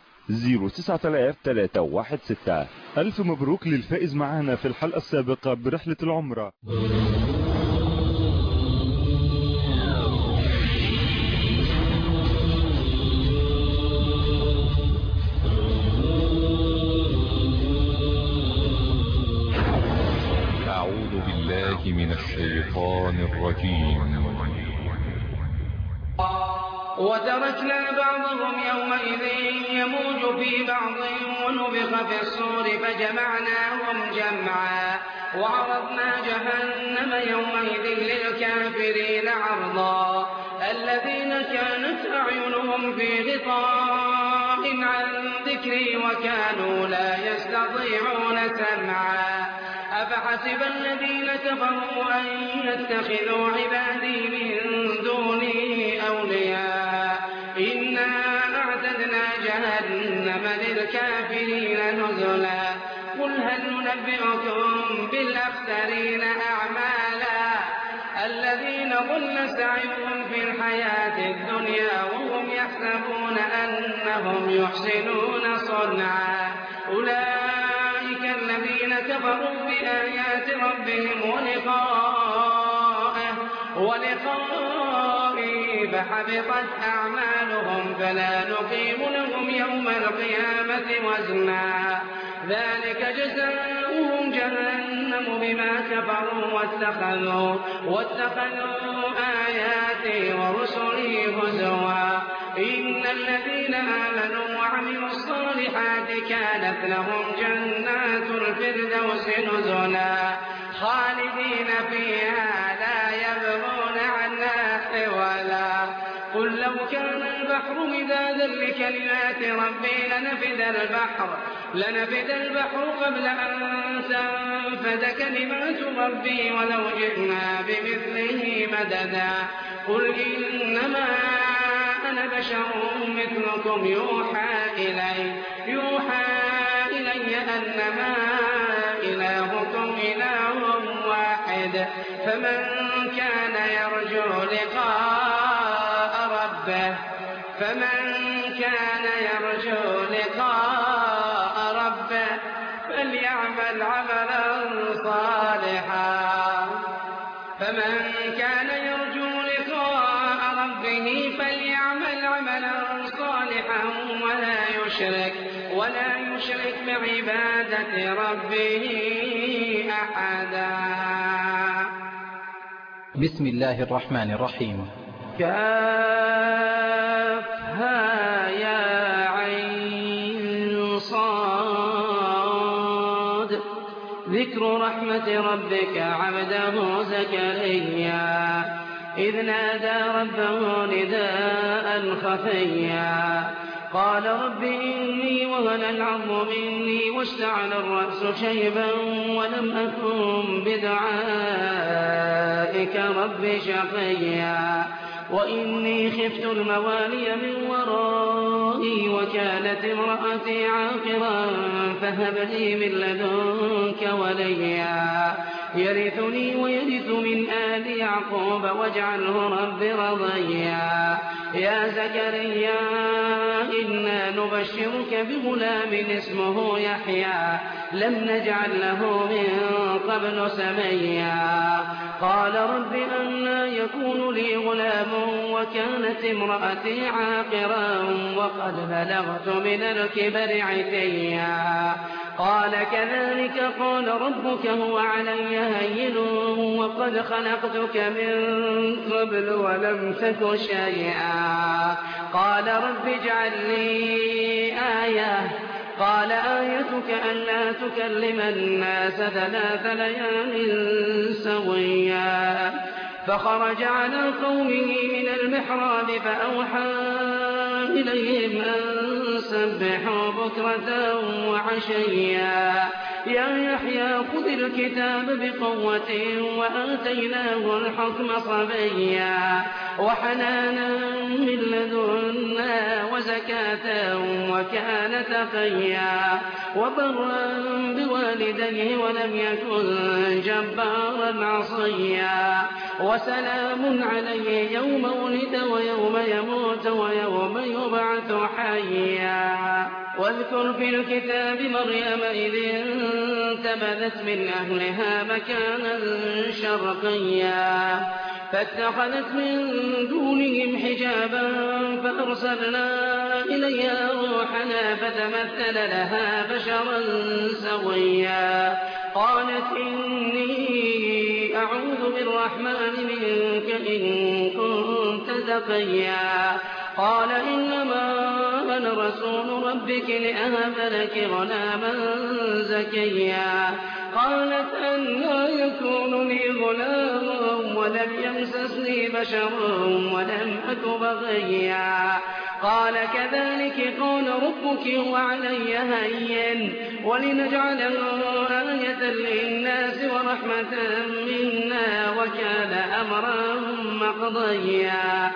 09316. ألف مبروك للفائز معنا في الحلقة السابقة برحلة العمرة. أعوذ بالله من الشيطان الرجيم. وتركنا بعضهم يومئذ يموج في بعض ونفخ في الصور فجمعناهم جمعا وعرضنا جهنم يومئذ للكافرين عرضا الذين كانت أعينهم في غطاء عن ذكري وكانوا لا يستطيعون سمعا أفحسب الذين كفروا أن يتخذوا عبادي من دوني أولياء إنا أعتدنا جهنم للكافرين نزلا قل هل ننبئكم بالأخسرين أعمالا الذين ضل سعيهم في الحياة الدنيا وهم يحسبون أنهم يحسنون صنعا أولئك الذين كفروا بآيات ربهم ولقائه فحبطت أعمالهم فلا نقيم لهم يوم القيامة وزنا ذلك جزاؤهم جهنم بما كفروا واتخذوا آياتي ورسلي هزوا إن الذين آمنوا وعملوا الصالحات كانت لهم جنات الفردوس نزلا خالدين فيها لا يبغون عنها حولا قل لو كان البحر مدادا لكلمات ربي لنفد البحر قبل أن تنفد كلمات ربي ولو جئنا بمثله مددا قل إنما أنا بشر مثلكم يوحى إلي أنما إلهكم إله واحد فمن كان يرجو لقاء ربه فليعمل عملا صالحا ولا يشرك بعبادة ربه أحدا. بسم الله الرحمن الرحيم. كافها يا عين صاد ذكر رحمة ربك عبده زكريا إذ نادى ربه نداء خفيا قال رب إني وهن العظم مني واشتعل الرأس شيبا ولم أكن بدعائك رب شقيا وإني خفت الموالي من ورائي وكانت امرأتي عاقرا فهب لي من لدنك وليا يرثني ويرث من آل يعقوب واجعله رب رضيا يا زكريا إنا نبشرك بغلام اسمه يحيى لم نجعل له من قبل سميا قال رب أنى يكون لي غلام وكانت امرأتي عاقرا وقد بلغت من الكبر عتيا قال كذلك قال ربك هو علي هين وقد خلقتك من قبل ولم تك شيئا قال رب اجعل لي آية قال آيتك ألا تكلم الناس 3 ليال سويا فخرج على قومه من المحراب فأوحى إليهم أن سبحوا بكرة وعشيا يا يحيى خذ الكتاب بقوة وآتيناه الحكم صبيا وحنانا من لدنا وزكاة وكان تقيا وبرا بوالديه ولم يكن جبارا عصيا وسلام عليه يوم ولد ويوم يموت ويوم يبعث حيا واذكر في الكتاب مريم إذ انتبذت من أهلها مكانا شرقيا فاتخذت من دونهم حجابا فأرسلنا إليها روحنا فتمثل لها بشرا سويا قالت إني أعوذ بالرحمن منك إن كنت تقيا قال إنما أنا رسول ربك لأهب لك غلاما زكيا قالت أنى يكون لي غلام ولم يمسسني بشر ولم أك بغيا قال كذلك قال ربك هو علي هين ولنجعله آية للناس ورحمة منا وكان أمرا مقضيا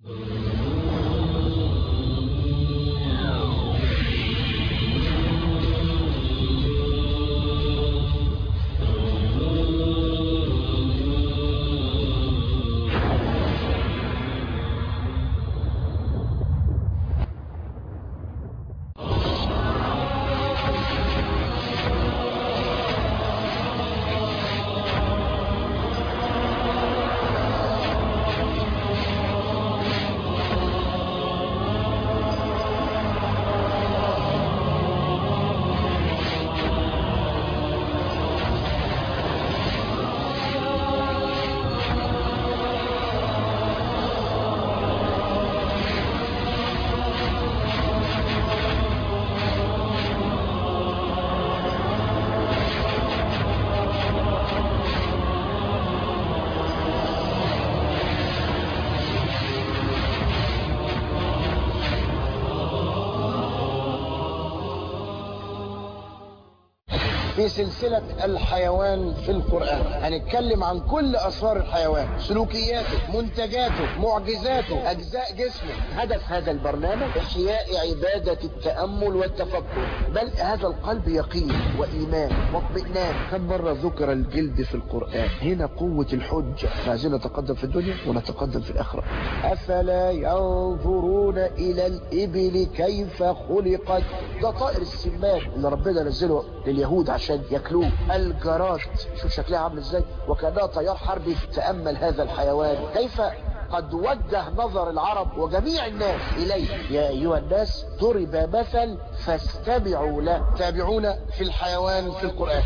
في سلسلة الحيوان في القرآن هنتكلم عن كل أسرار الحيوان، سلوكياته، منتجاته، معجزاته، أجزاء جسمه. هدف هذا البرنامج إحياء عبادة التأمل والتفكر، بل هذا القلب يقين وإيمان واطمئنان. كم مرة ذكر الجلد في القرآن؟ هنا قوة الحجة. عايزين نتقدم في الدنيا ونتقدم في الآخرة. أفلا ينظرون إلى الإبل كيف خلقت؟ ده طائر السمان اللي ربنا نزله لليهود عشان ياكلوه. الجراد شوف شكلها عامل ازاي، وكانها طيار حربي. تأمل هذا الحيوان كيف قد وجه نظر العرب وجميع الناس إليه. يا أيها الناس ضرب مثل فاستمعوا له. تابعونا في الحيوان في القرآن.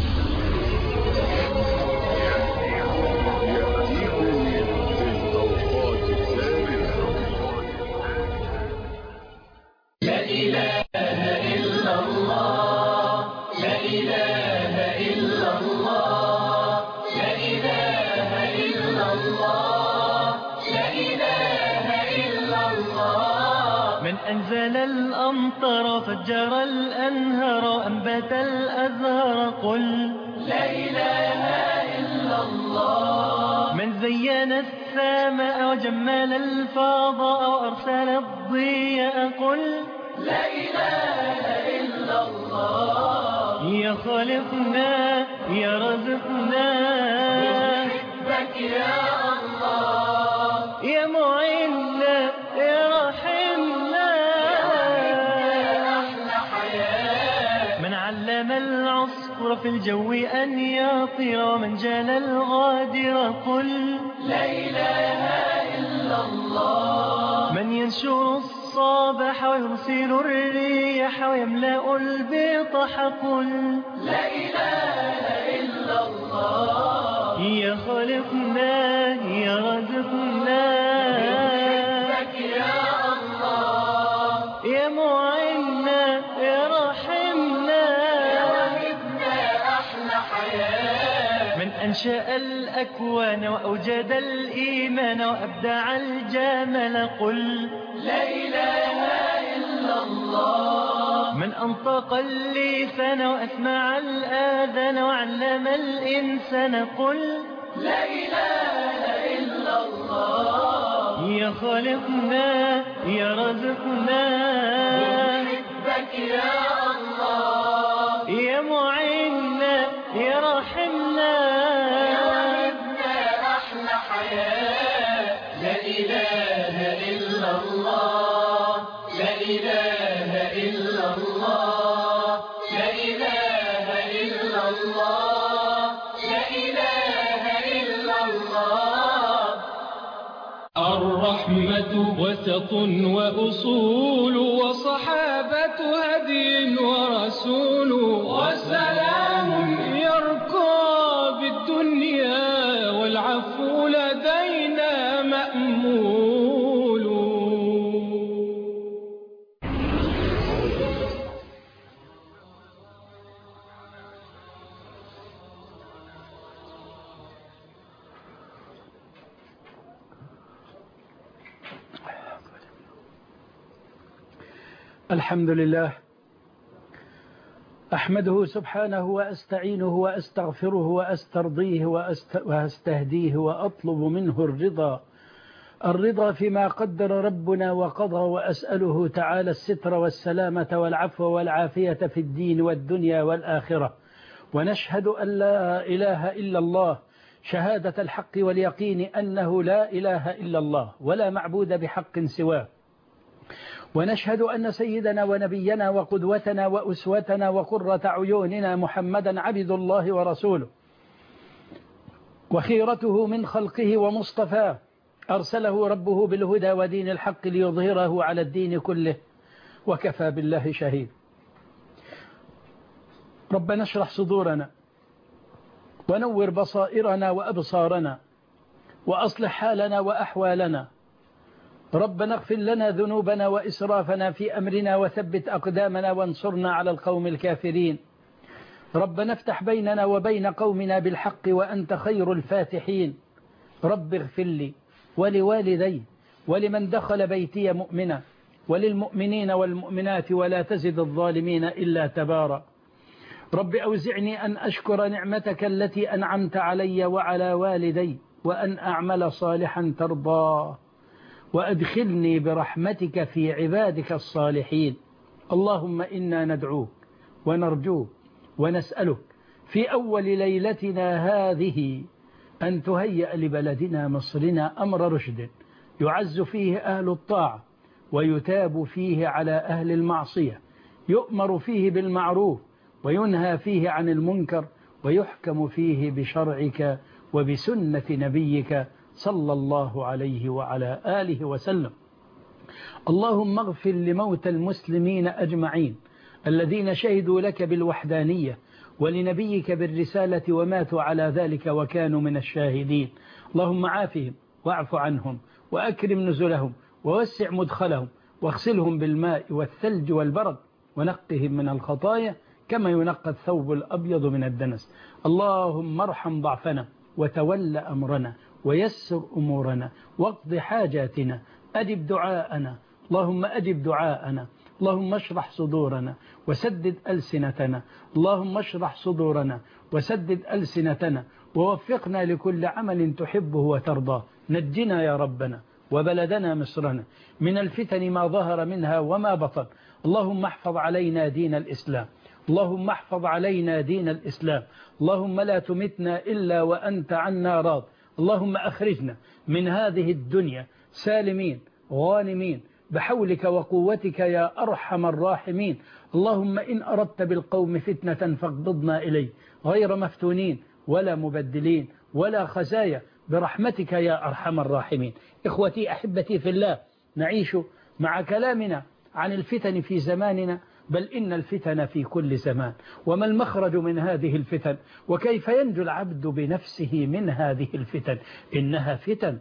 لا إله إلا الله، لا إله إلا الله، لا إله إلا الله، لا إله إلا الله. من أنزل الأمطار فجر الأنهار أنبت الأزهار قل لا إله إلا الله. من زين السماء وجمل الفضاء وأرسل الضياء قل لا إله إلا الله. يا خالقنا يا رزقنا نحبك يا الله. يا معنا يا رحمنا يا أحلى حياة. من علم العصفور في الجو أن يطير ومن جال الغادر قل لا إله إلا الله. من ينشر الصباح ويرسل الريح ويملأ البطح قل لا إله إلا الله. يا خالقنا يا رزقنا نحبك يا الله. يا معنا يا رحمنا يا وهبنا أحلى حياة. من أنشأ الأكوان وأوجد الإيمان وأبدع الجمال قل لا إله إلا الله. من أنطق اللسان وأسمع الآذان وعلم الإنسان قل لا إله إلا الله. يا خالقنا يا رزقنا نحبك يا الله. يا معنا يا رحمنا يا وهبنا أحلى حياة. لا إله إلا الله لا إله إلا الله لا إله إلا الله لا إله إلا الله. الرحمة وسط وأصول وصحابة هدي ورسول وسلام يركى بالدنيا والعفو لدينا مأمول. الحمد لله أحمده سبحانه وأستعينه وأستغفره وأسترضيه وأستهديه وأطلب منه الرضا فيما قدر ربنا وقضى، وأسأله تعالى الستر والسلامة والعفو والعافية في الدين والدنيا والآخرة. ونشهد أن لا إله إلا الله شهادة الحق واليقين أنه لا إله إلا الله ولا معبود بحق سواه. ونشهد أن سيدنا ونبينا وقدوتنا وأسوتنا وقرة عيوننا محمدا عبد الله ورسوله وخيرته من خلقه ومصطفاه، أرسله ربه بالهدى ودين الحق ليظهره على الدين كله وكفى بالله شهيد. ربنا اشرح صدورنا ونور بصائرنا وأبصارنا وأصلح حالنا وأحوالنا. ربنا اغفر لنا ذنوبنا وإسرافنا في أمرنا وثبت أقدامنا وانصرنا على القوم الكافرين. ربنا افتح بيننا وبين قومنا بالحق وأنت خير الفاتحين. رب اغفر لي ولوالدي ولمن دخل بيتي مؤمنا وللمؤمنين والمؤمنات ولا تزد الظالمين إلا تبارا. رب أوزعني أن أشكر نعمتك التي أنعمت علي وعلى والدي وأن أعمل صالحا ترضاه وأدخلني برحمتك في عبادك الصالحين. اللهم إنا ندعوك ونرجوك ونسألك في أول ليلتنا هذه أن تهيئ لبلدنا مصرنا أمر رشد يعز فيه أهل الطاعة ويتاب فيه على أهل المعصية، يؤمر فيه بالمعروف وينهى فيه عن المنكر، ويحكم فيه بشرعك وبسنة نبيك صلى الله عليه وعلى آله وسلم. اللهم اغفر لموتى المسلمين أجمعين الذين شهدوا لك بالوحدانية ولنبيك بالرسالة وماتوا على ذلك وكانوا من الشاهدين. اللهم عافهم واعف عنهم وأكرم نزلهم ووسع مدخلهم واغسلهم بالماء والثلج والبرد ونقهم من الخطايا كما ينقى الثوب الأبيض من الدنس. اللهم ارحم ضعفنا وتول أمرنا ويسر أمورنا واقض حاجاتنا أجب دعاءنا. اللهم أجب دعاءنا، اللهم اشرح صدورنا وسدد ألسنتنا، اللهم اشرح صدورنا وسدد ألسنتنا ووفقنا لكل عمل تحبه وترضاه. نجنا يا ربنا وبلدنا مصرنا من الفتن ما ظهر منها وما بطن. اللهم احفظ علينا دين الإسلام، اللهم احفظ علينا دين الإسلام، اللهم لا تمتنا إلا وأنت عنا راض. اللهم أخرجنا من هذه الدنيا سالمين غانمين بحولك وقوتك يا أرحم الراحمين. اللهم إن أردت بالقوم فتنة فاقبضنا إليه غير مفتونين ولا مبدلين ولا خزايا برحمتك يا أرحم الراحمين. إخوتي أحبتي في الله، نعيش مع كلامنا عن الفتن في زماننا، بل إن الفتن في كل زمان، وما المخرج من هذه الفتن، وكيف ينجو العبد بنفسه من هذه الفتن. إنها فتن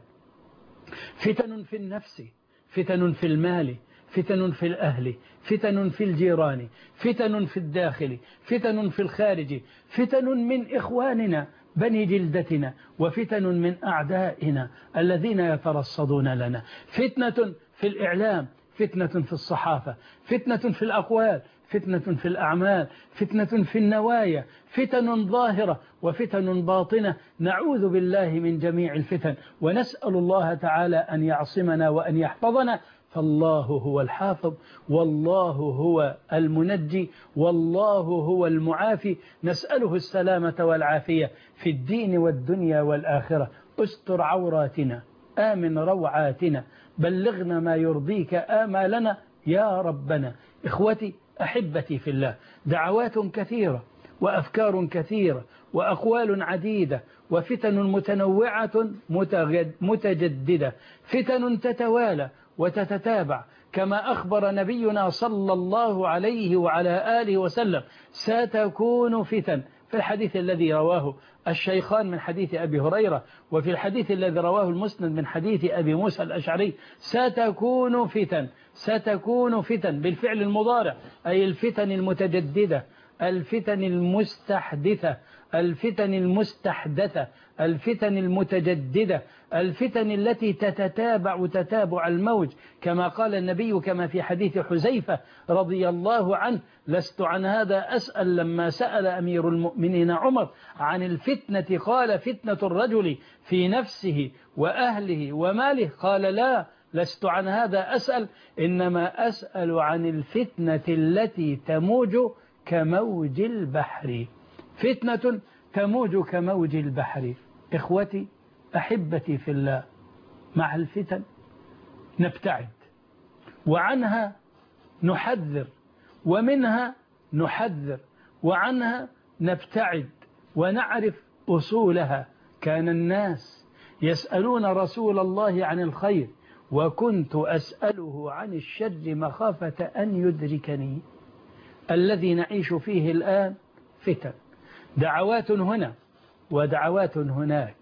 في النفس، فتن في المال، فتن في الأهل، فتن في الجيران، فتن في الداخل، فتن في الخارج، فتن من إخواننا بني جلدتنا، وفتن من أعدائنا الذين يترصدون لنا، فتنة في الإعلام، فتنة في الصحافة، فتنة في الأقوال، فتنة في الأعمال، فتنة في النوايا، فتن ظاهرة وفتن باطنة. نعوذ بالله من جميع الفتن، ونسأل الله تعالى أن يعصمنا وأن يحفظنا، فالله هو الحافظ، والله هو المنجي، والله هو المعافي. نسأله السلامة والعافية في الدين والدنيا والآخرة. استر عوراتنا، آمن روعاتنا، بلغنا ما يرضيك آمالنا يا ربنا. إخوتي أحبتي في الله، دعوات كثيرة وأفكار كثيرة وأقوال عديدة وفتن متنوعة متجددة، فتن تتوالى وتتتابع كما أخبر نبينا صلى الله عليه وعلى آله وسلم: ستكون فتن. في الحديث الذي رواه الشيخان من حديث أبي هريرة، وفي الحديث الذي رواه المسند من حديث أبي موسى الأشعري: ستكون فتن، ستكون فتن بالفعل المضارع، أي الفتن المتجددة، الفتن المستحدثة، الفتن المستحدثة، الفتن المتجددة، الفتن التي تتتابع تتابع الموج، كما قال النبي كما في حديث حذيفة رضي الله عنه: لست عن هذا أسأل. لما سأل أمير المؤمنين عمر عن الفتنة قال: فتنة الرجل في نفسه وأهله وماله. قال: لا، لست عن هذا أسأل، إنما أسأل عن الفتنة التي تموج كموج البحر. فتنة تموج كموج البحر. إخوتي أحبتي في الله، مع الفتن نبتعد، وعنها نحذر، ومنها نحذر، وعنها نبتعد، ونعرف أصولها. كان الناس يسألون رسول الله عن الخير، وكنت أسأله عن الشر مخافة أن يدركني. الذي نعيش فيه الآن فتن، دعوات هنا ودعوات هناك،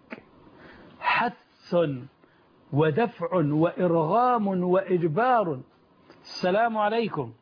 حث ودفع وإرغام وإجبار. السلام عليكم.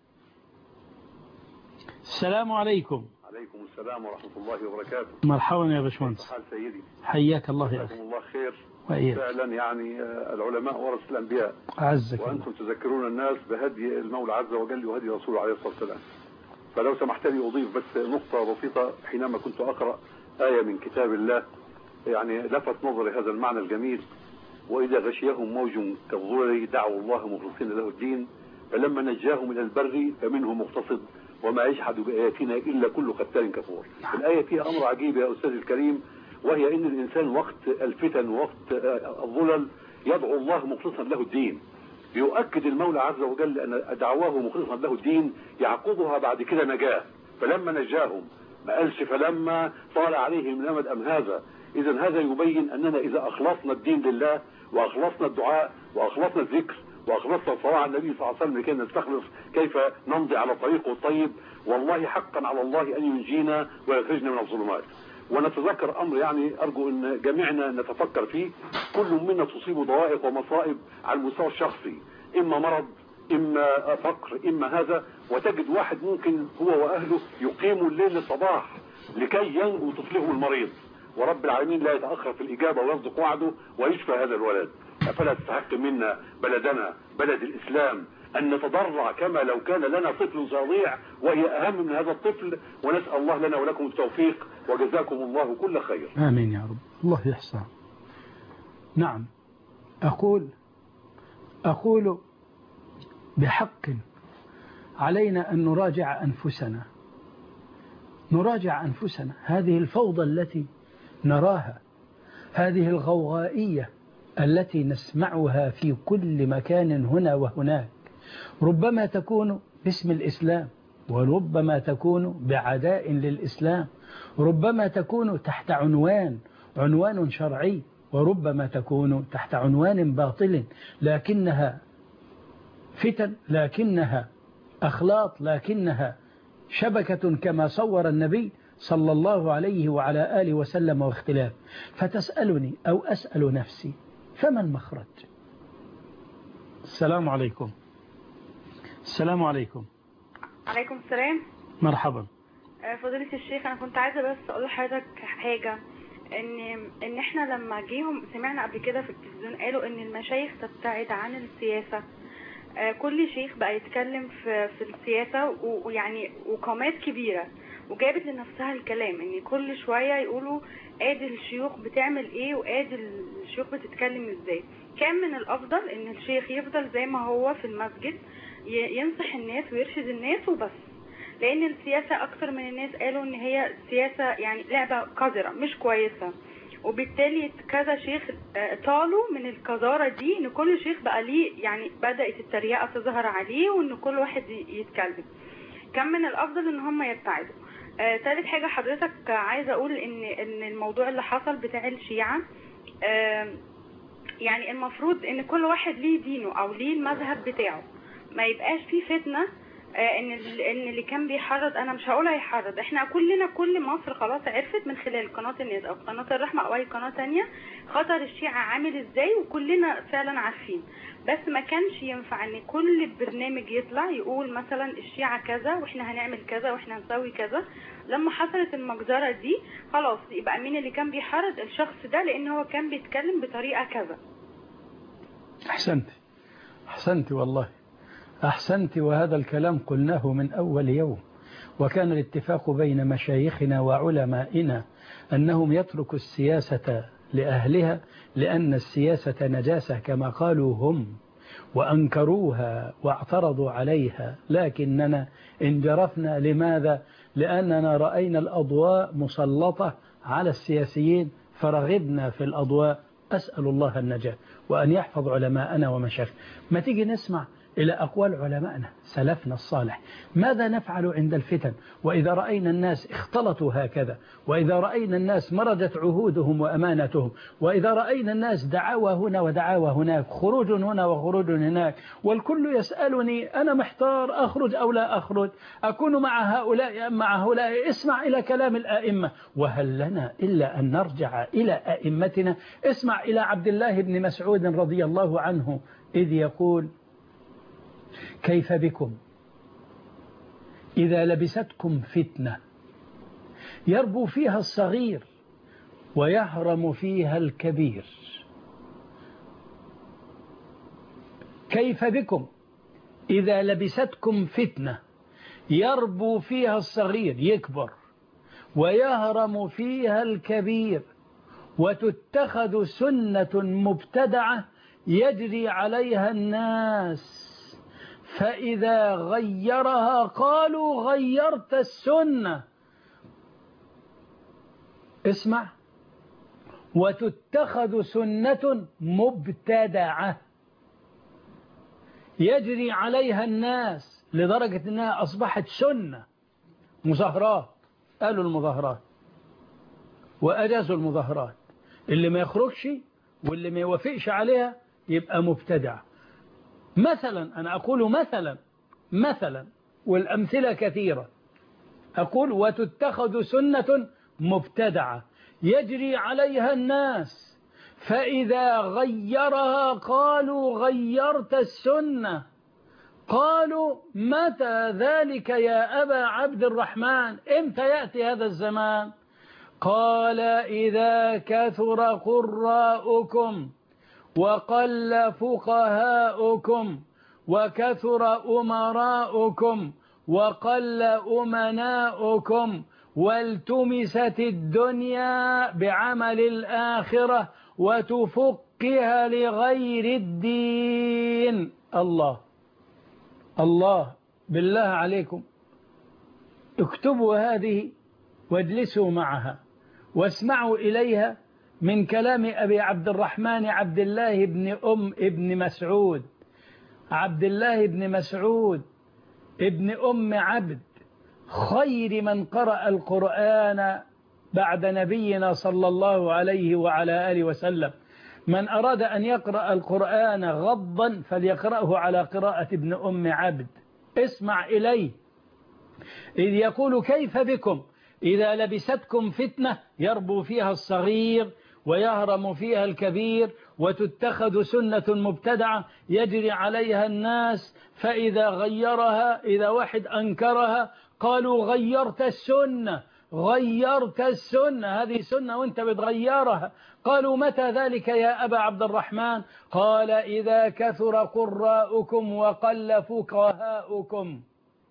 السلام عليكم. عليكم السلام ورحمة الله وبركاته. مرحبا يا باشمهندس. حال سيدي؟ حياك الله يا أخي. جزاكم الله خير. وإياك. فعلا يعني العلماء ورثة الأنبياء، عزك وأنتم تذكرون الناس بهدي المولى عز وجل وهدي رسوله عليه الصلاة والسلام. فلو سمحت لي أضيف بس نقطة بسيطة. حينما كنت أقرأ آية من كتاب الله يعني لفت نظري هذا المعنى الجميل: وإذا غشيهم موج كالظلل دعوا الله مخلصين له الدين فلما نجاهم إلى البر فمنهم مقتصد وما يجحد بآياتنا إلا كل ختار كفور. الآية فيها أمر عجيب يا أستاذ الكريم، وهي إن الإنسان وقت الفتن ووقت الظلل يدعو الله مخلصا له الدين. يؤكد المولى عز وجل أن دعواه مخلصا له الدين يعقبها بعد كده نجاة. فلما نجاهم ما قالش فلما طال عليهم الأمد أم هذا. إذا هذا يبين أننا إذا أخلصنا الدين لله وأخلصنا الدعاء وأخلصنا الذكر وأخلصنا الصلاة على النبي صلى الله عليه وسلم لكي نستخلص كيف نمضي على طريقه الطيب، والله حقا على الله أن ينجينا ويخرجنا من الظلمات. ونتذكر أمر يعني أرجو أن جميعنا نتفكر فيه: كل منا تصيب ضوائق ومصائب على المستوى الشخصي، إما مرض إما فقر إما هذا، وتجد واحد ممكن هو وأهله يقيموا الليل للصباح لكي ينجو طفلهم المريض، ورب العالمين لا يتأخر في الإجابة ويصدق وعده ويشفى هذا الولد. أفلا تستحق منا بلدنا بلد الإسلام أن نتضرع كما لو كان لنا طفل رضيع وهي أهم من هذا الطفل، ونسأل الله لنا ولكم التوفيق، وجزاكم الله كل خير. آمين يا رب. الله يحسن. نعم، أقول بحق علينا أن نراجع أنفسنا. هذه الفوضى التي نراها، هذه الغوغائية التي نسمعها في كل مكان هنا وهناك، ربما تكون باسم الإسلام، وربما تكون بعداء للإسلام، ربما تكون تحت عنوان شرعي، وربما تكون تحت عنوان باطل، لكنها فتن، لكنها أخلاط، لكنها شبكة كما صور النبي صلى الله عليه وعلى آله وسلم واختلاف. فتسألني أو أسأل نفسي فما المخرج؟ السلام عليكم. السلام عليكم. عليكم السلام. مرحبا. فضيلة الشيخ، أنا كنت عايزة بس أقول لحضرتك حاجة، إن إحنا لما جيهم سمعنا قبل كده في التلفزيون قالوا إن المشايخ تبتعد عن السياسة. كل شيخ بقى يتكلم في السياسة، ويعني وقامات كبيرة، وجابت لنفسها الكلام ان كل شوية يقولوا ادي الشيوخ بتعمل ايه وادي الشيوخ بتتكلم ازاي. كان من الافضل ان الشيخ يفضل زي ما هو في المسجد ينصح الناس ويرشد الناس وبس، لان السياسة اكثر من الناس قالوا ان هي سياسة يعني لعبة قذرة مش كويسة، وبالتالي كذا شيخ طالوا من القذارة دي، ان كل شيخ بقى ليه يعني بدأت التريقة تظهر عليه وان كل واحد يتكلم. كان من الافضل ان هم يبتعدوا. ثالث حاجة حضرتك عايزة اقول ان الموضوع اللي حصل بتاع الشيعة، يعني المفروض ان كل واحد ليه دينه او ليه المذهب بتاعه، ما يبقاش فيه فتنة ان اللي كان بيحرض، انا مش هقول هيحرض، احنا كل مصر خلاص عرفت من خلال قناة الناس او قناة الرحمة او اي قناة تانية خطر الشيعة عامل ازاي، وكلنا فعلا عارفين. بس ما كانش ينفع ان كل برنامج يطلع يقول مثلا الشيعة كذا واحنا هنعمل كذا واحنا هنسوي كذا. لما حصلت المجزرة دي خلاص يبقى مين اللي كان بيحرض؟ الشخص ده، لان هو كان بيتكلم بطريقة كذا. احسنت والله أحسنت، وهذا الكلام قلناه من أول يوم، وكان الاتفاق بين مشايخنا وعلمائنا أنهم يتركوا السياسة لأهلها، لأن السياسة نجاسة كما قالوا هم، وأنكروها واعترضوا عليها، لكننا انجرفنا. لماذا؟ لأننا رأينا الأضواء مسلطة على السياسيين فرغبنا في الأضواء. أسأل الله النجاة وأن يحفظ علماءنا ومشايخنا. ما تيجي نسمع إلى أقوال علمائنا سلفنا الصالح، ماذا نفعل عند الفتن؟ وإذا رأينا الناس اختلطوا هكذا، وإذا رأينا الناس مرضت عهودهم وأمانتهم، وإذا رأينا الناس دعاوى هنا ودعاوى هناك، خروج هنا وخروج هناك، والكل يسألني أنا محتار أخرج أو لا أخرج، أكون مع هؤلاء أم مع هؤلاء. اسمع إلى كلام الآئمة، وهل لنا إلا أن نرجع إلى آئمتنا؟ اسمع إلى عبد الله بن مسعود رضي الله عنه إذ يقول: كيف بكم إذا لبستكم فتنة يربو فيها الصغير ويهرم فيها الكبير؟ كيف بكم إذا لبستكم فتنة يربو فيها الصغير يكبر ويهرم فيها الكبير، وتتخذ سنة مبتدعة يجري عليها الناس، فإذا غيرها قالوا غيرت السنة. اسمع: وتتخذ سنة مبتدعة يجري عليها الناس، لدرجة أنها أصبحت سنة. مظاهرات، قالوا المظاهرات وأجازوا المظاهرات، اللي ما يخرجش واللي ما يوافقش عليها يبقى مبتدع. مثلا أنا أقول مثلا والأمثلة كثيرة، أقول: وتتخذ سنة مبتدعة يجري عليها الناس، فإذا غيرها قالوا غيرت السنة. قالوا: متى ذلك يا أبا عبد الرحمن؟ إمتى يأتي هذا الزمان؟ قال: إذا كثر قراؤكم وقل فقهاؤكم وكثر أمراؤكم وقل أمناؤكم والتمست الدنيا بعمل الآخرة وتفقها لغير الدين. الله الله، بالله عليكم اكتبوا هذه واجلسوا معها واسمعوا إليها من كلام أبي عبد الرحمن عبد الله ابن مسعود، عبد الله بن مسعود ابن أم عبد، خير من قرأ القرآن بعد نبينا صلى الله عليه وعلى آله وسلم. من أراد أن يقرأ القرآن غضا فليقرأه على قراءة ابن أم عبد. اسمع إليه إذ يقول: كيف بكم إذا لبستكم فتنة يربو فيها الصغير ويهرم فيها الكبير وتتخذ سنة مبتدعة يجري عليها الناس، فإذا غيرها، إذا واحد أنكرها قالوا: غيرت السنة، غيرت السنة، هذه سنة وانت بتغيرها. قالوا: متى ذلك يا أبا عبد الرحمن؟ قال: إذا كثر قراؤكم وقل فقهاؤكم،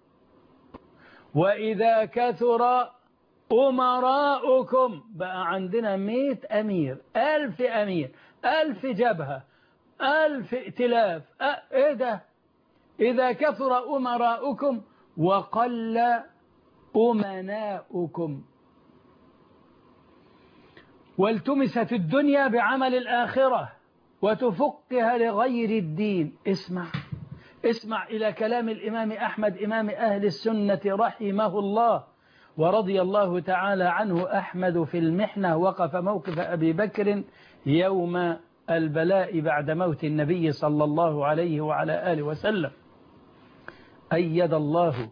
وإذا كثر أمراؤكم. بقى عندنا 100 أمير، 1000 أمير، 1000 جبهة، 1000 ائتلاف. إيه ده؟ إذا كثر أمراؤكم وقل أمناؤكم والتمست الدنيا بعمل الآخرة وتفقها لغير الدين. اسمع إلى كلام الإمام أحمد إمام أهل السنة رحمه الله ورضي الله تعالى عنه. أحمد في المحنة وقف موقف أبي بكر يوم البلاء بعد موت النبي صلى الله عليه وعلى آله وسلم. أيد الله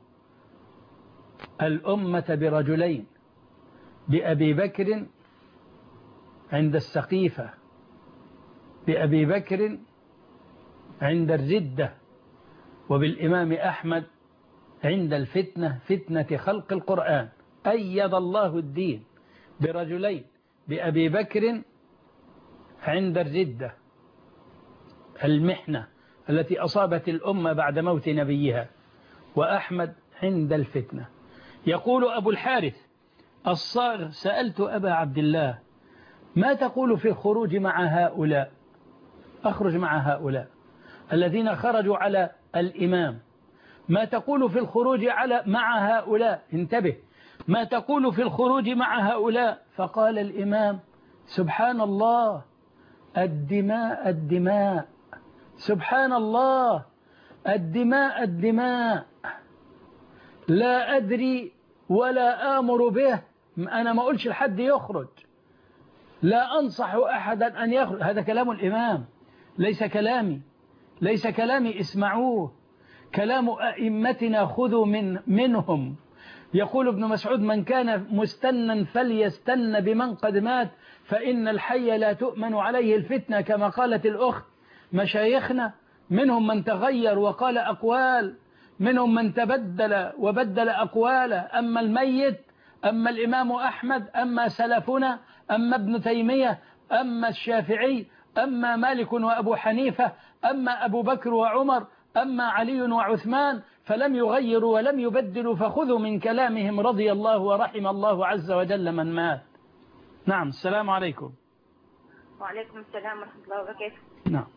الأمة برجلين، بأبي بكر عند السقيفة، بأبي بكر عند الردة، وبالإمام أحمد عند الفتنة، فتنة خلق القرآن. أيد الله الدين برجلين، بأبي بكر عند الردة المحنة التي أصابت الأمة بعد موت نبيها، وأحمد عند الفتنة. يقول أبو الحارث الصاغ: سألت أبا عبد الله ما تقول في الخروج مع هؤلاء؟ أخرج مع هؤلاء الذين خرجوا على الإمام، ما تقول في الخروج مع هؤلاء؟ انتبه، ما تقول في الخروج مع هؤلاء؟ فقال الإمام: سبحان الله، الدماء الدماء، سبحان الله، الدماء الدماء، لا أدري ولا آمر به. أنا ما أقولش لحد يخرج، لا أنصح أحدا أن يخرج. هذا كلام الإمام، ليس كلامي، ليس كلامي، اسمعوه، كلام أئمتنا خذوا منهم. يقول ابن مسعود: من كان مستنا فليستن بمن قد مات، فإن الحي لا تؤمن عليه الفتنة، كما قالت الأخت. مشايخنا منهم من تغير وقال أقوال، منهم من تبدل وبدل أقواله. أما الميت، أما الإمام أحمد، أما سلفنا، أما ابن تيمية، أما الشافعي، أما مالك وأبو حنيفة، أما أبو بكر وعمر، أما علي وعثمان، فلم يغيروا ولم يبدلوا، فخذوا من كلامهم رضي الله ورحم الله عز وجل من مات. نعم. السلام عليكم. وعليكم السلام ورحمة الله وبركاته. نعم،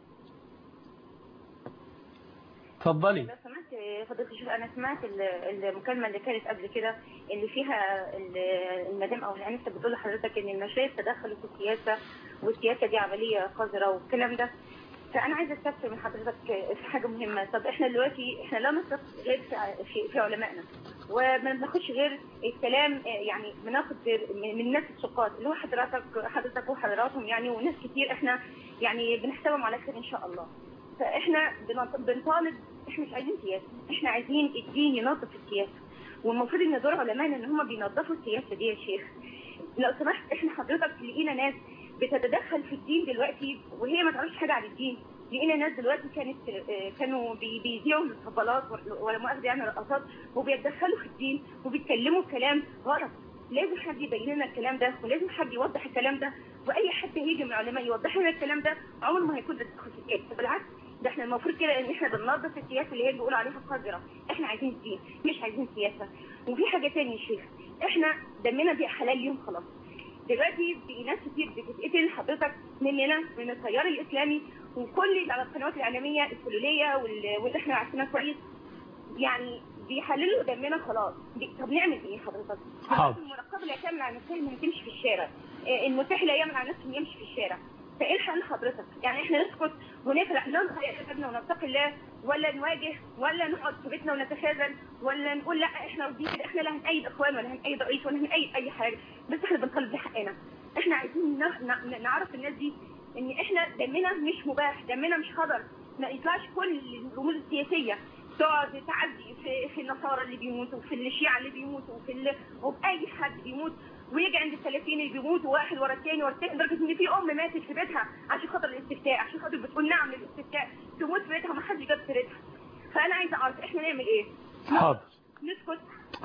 تفضلي. لو سمحت فضيلة الشيخ، أنا سمعت المكالمة اللي كانت قبل كده اللي فيها المدام أو الأنسة بتقول لحضرتك إن المشايخ تدخلوا في السياسة، والسياسة دي عملية قذرة والكلام ده. فأنا عايزة أستفسر من حضرتك في حاجة مهمة. طب إحنا دلوقتي لا نثق غير في علمائنا، وما بناخدش غير الكلام، يعني بناخد من الناس الثقات اللي هو حضرتك وحضراتهم يعني، وناس كتير إحنا يعني بنحسبهم على خير إن شاء الله. فإحنا بنطالب، إحنا مش عايزين سياسة، إحنا عايزين الدين ينظف السياسة، والمفروض إن دور علمائنا إن هم بينظفوا السياسة دي يا شيخ. لو سمحت، إحنا حضرتك لقينا ناس بتتدخل في الدين دلوقتي وهي ما تعرفش حاجة عن الدين. لقينا ناس دلوقتي كانوا بيذيعوا الطبلات ولا مؤاخذة يعني رقصات، وبيتدخلوا في الدين وبيتكلموا كلام غلط. لازم حد يبين لنا الكلام ده، ولازم حد يوضح الكلام ده، واي حد هيجي من العلماء يوضح لنا الكلام ده عمره ما هيكون تدخل في السياسة. بالعكس، ده احنا المفروض كده ان احنا بننظف السياسه اللي هي بيقولوا عليها قذره. احنا عايزين دين مش عايزين سياسه. وفي حاجه ثانيه يا شيخ، احنا دمنا بقى حلال ليهم خلاص. دلوقتي في ناس كتير بتتقتل حضرتك مننا من التيار الاسلامي وكل القنوات الاعلاميه السلوليه واللي احنا عارفينها كويس، يعني بيحللوا دمنا خلاص. طب نعمل ايه حضرتك؟ حاضر. المراقبه لا تعمل على نفسها انها تمشي في الشارع، المتاح لا يعمل على نفسه انه يمشي في الشارع. فايه الحل حضرتك؟ يعني احنا نسكت ونفرح ننصح احنا ونتقي الله، ولا نواجه، ولا نقعد في بيتنا ونتخاذل، ولا نقول لا احنا راضيين كده، احنا لا هنأيد اخوان ولا هنأيد رئيس ولا هنأيد اي حاجه، بس احنا بنطالب بحقنا. احنا عايزين نعرف الناس دي ان احنا دمنا مش مباح، دمنا مش خضر، ما يطلعش كل الرموز السياسيه تقعد تعدي في النصارى اللي بيموتوا، وفي الشيعة اللي بيموتوا، وفي اي حد بيموت، ويجي عند السلفيين اللي بيموتوا واحد ورا الثاني ورا الثاني، لدرجه ان في ام ماتت في بيتها عشان خاطر الاستفتاء، عشان خاطر بتقول نعم للاستفتاء، تموت في بيتها ما حدش جاب سيرتها. فانا عايزه اعرف احنا نعمل ايه؟ حاضر. نسكت؟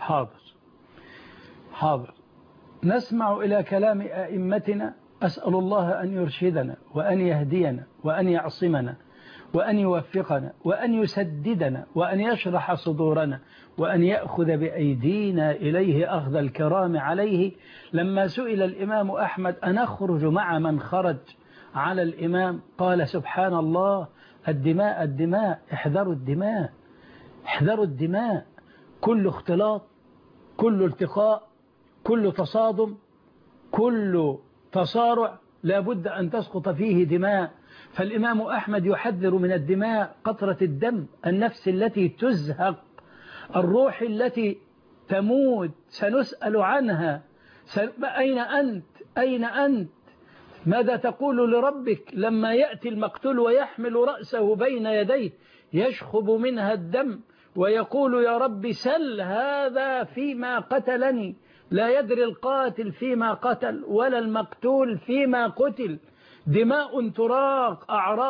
حاضر. نسمع إلى كلام أئمتنا. أسأل الله أن يرشدنا وأن يهدينا وأن يعصمنا وأن يوفقنا وأن يسددنا وأن يشرح صدورنا وأن يأخذ بأيدينا إليه أخذ الكرام عليه. لما سئل الإمام أحمد أن أخرج مع من خرج على الإمام قال سبحان الله، الدماء الدماء، احذروا الدماء، احذروا الدماء. كل اختلاط، كل التقاء، كل تصادم، كل تصارع لابد أن تسقط فيه دماء. فالإمام أحمد يحذر من الدماء، قطرة الدم، النفس التي تزهق، الروح التي تموت، سنسأل عنها. أين أنت؟ أين أنت؟ ماذا تقول لربك لما يأتي المقتول ويحمل رأسه بين يديه يشخب منها الدم ويقول يا رب سل هذا فيما قتلني؟ لا يدري القاتل فيما قتل ولا المقتول فيما قتل. دماء تراق،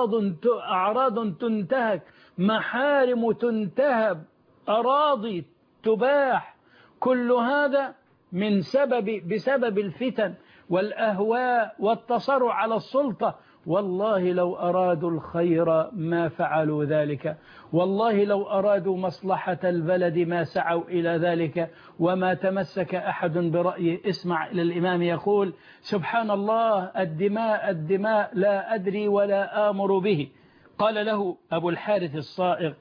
أعراض تنتهك، محارم تنتهب، أراضي تباح. كل هذا بسبب الفتن والأهواء والتصرع على السلطة. والله لو أرادوا الخير ما فعلوا ذلك، والله لو أرادوا مصلحة البلد ما سعوا إلى ذلك، وما تمسك أحد برأيه. اسمع إلى الإمام يقول سبحان الله، الدماء الدماء لا أدري ولا آمر به. قال له أبو الحارث الصائغ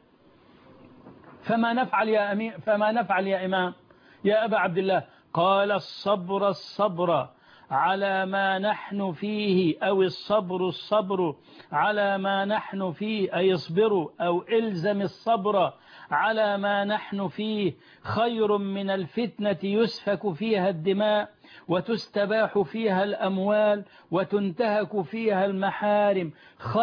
فما نفعل يا إمام يا أبا عبد الله؟ قال الصبر على ما نحن فيه، أو الصبر على ما نحن فيه، أي اصبروا أو إلزم الصبر على ما نحن فيه، خير من الفتنة يسفك فيها الدماء وتستباح فيها الأموال وتنتهك فيها المحارم.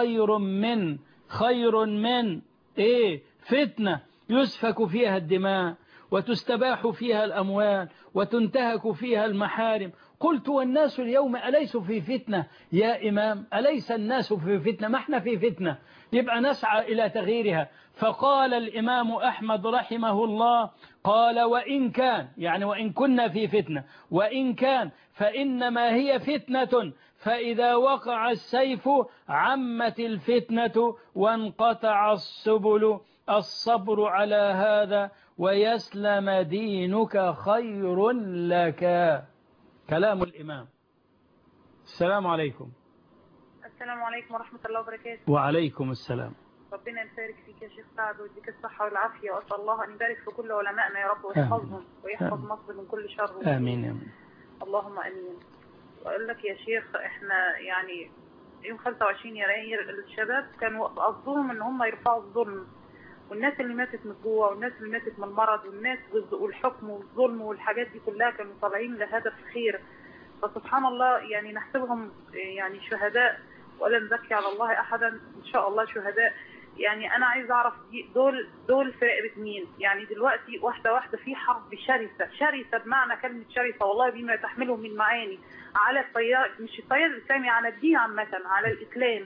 خير من فتنة يسفك فيها الدماء وتستباح فيها الأموال وتنتهك فيها المحارم. قلت والناس اليوم أليسوا في فتنة يا إمام؟ أليس الناس في فتنة؟ ما احنا في فتنة، يبقى نسعى إلى تغييرها. فقال الإمام أحمد رحمه الله قال وإن كان، يعني وإن كنا في فتنة، وإن كان فإنما هي فتنة، فإذا وقع السيف عمت الفتنة وانقطع السبل، الصبر على هذا ويسلم دينك خير لك. كلام الإمام. السلام عليكم. السلام عليكم ورحمة الله وبركاته. وعليكم السلام. ربنا يبارك فيك يا شيخ سعد ويديك الصحة والعافية، وأسأل الله أن يبارك في كل علمائنا يا رب ويحفظهم ويحفظ مصر من كل شر. آمين يا آمين. اللهم آمين. وأقول لك يا شيخ إحنا يعني يوم 25 يناير الشباب كانوا قصدهم إن هم يرفعوا الظلم، والناس اللي ماتت من الجوع والناس اللي ماتت من المرض والناس والحكم والظلم والحاجات دي كلها كانوا طالعين لهدف خير. فسبحان الله يعني نحسبهم يعني شهداء ولا نزكي على الله أحدا، إن شاء الله شهداء. يعني أنا عايز أعرف دول في رقبة مين؟ يعني دلوقتي واحدة في حرب شرسة بمعنى كلمة شرسة والله بما تحمله من معاني على التيار، مش التيار الإسلامي، على الدين عامة، على الإسلام.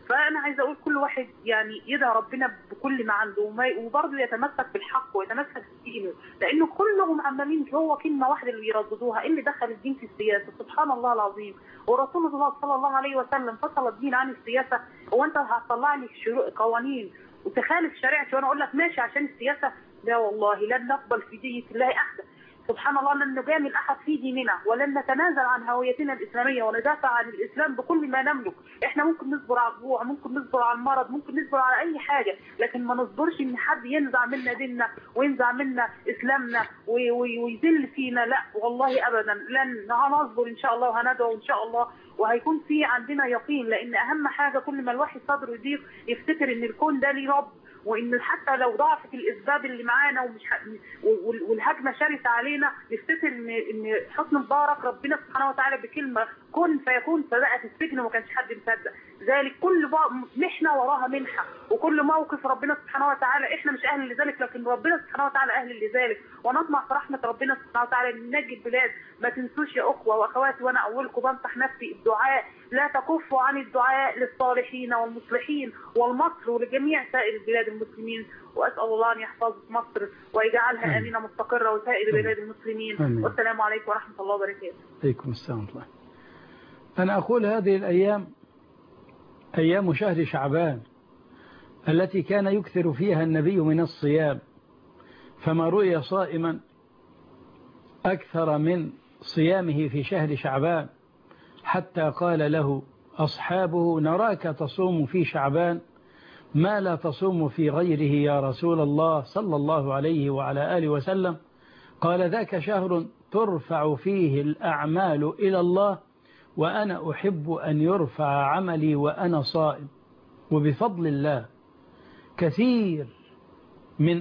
فانا عايزه اقول كل واحد يعني يدعي ربنا بكل ما عنده وبرضه يتمسك بالحق ويتمسك بدينه، لانه كلهم عمالين هو كلمه واحده اللي بيرددوها، اللي دخل الدين في السياسه. سبحان الله العظيم. ورسول الله صلى الله عليه وسلم فصل الدين عن السياسه. هو انت هتطلع لي قوانين وتخالف شريعتي وانا اقول لك ماشي عشان السياسه؟ لا والله، لن نقبل في دية الله احدا. سبحان الله، لن نجامل احد في ديننا ولن نتنازل عن هويتنا الاسلاميه وندافع عن الاسلام بكل ما نملك. احنا ممكن نصبر على الجوع، ممكن نصبر على المرض، ممكن نصبر على اي حاجه، لكن ما نصبرش ان حد ينزع منا ديننا وينزع منا اسلامنا ويذل فينا. لا والله ابدا، لن هنصبر ان شاء الله وهندعو ان شاء الله، وهيكون في عندنا يقين. لان اهم حاجه كل ما الواحد صدره يضيق يفتكر ان الكون ده ليه رب، وان حتى لو ضعفت الاسباب اللي معانا والهجمه شرسه علينا نفتكر ان حسن مبارك ربنا سبحانه وتعالى بكلمه كن فيكون فبقت السجن وما كانش حد مصدق ذلك. كل محنه وراها منحه، وكل موقف ربنا سبحانه وتعالى احنا مش اهل لذلك لكن ربنا سبحانه وتعالى اهل لذلك، ونطمع في رحمه ربنا سبحانه وتعالى ان ننجي البلاد. ما تنسوش يا اخوه واخواتي، وانا اولكم بنصح نفسي الدعاء، لا تكفوا عن الدعاء للصالحين والمصلحين والمصر ولجميع سائر البلاد المسلمين. واسال الله ان يحفظ مصر ويجعلها امنه مستقره وسائر بلاد المسلمين. والسلام عليكم ورحمه الله وبركاته. عليكم السلام ورحمه الله. انا اقول هذه الايام ايام شهر شعبان التي كان يكثر فيها النبي من الصيام، فما رؤي صائما أكثر من صيامه في شهر شعبان، حتى قال له أصحابه نراك تصوم في شعبان ما لا تصوم في غيره يا رسول الله صلى الله عليه وعلى آله وسلم. قال ذاك شهر ترفع فيه الأعمال إلى الله وأنا أحب أن يرفع عملي وأنا صائم. وبفضل الله كثير من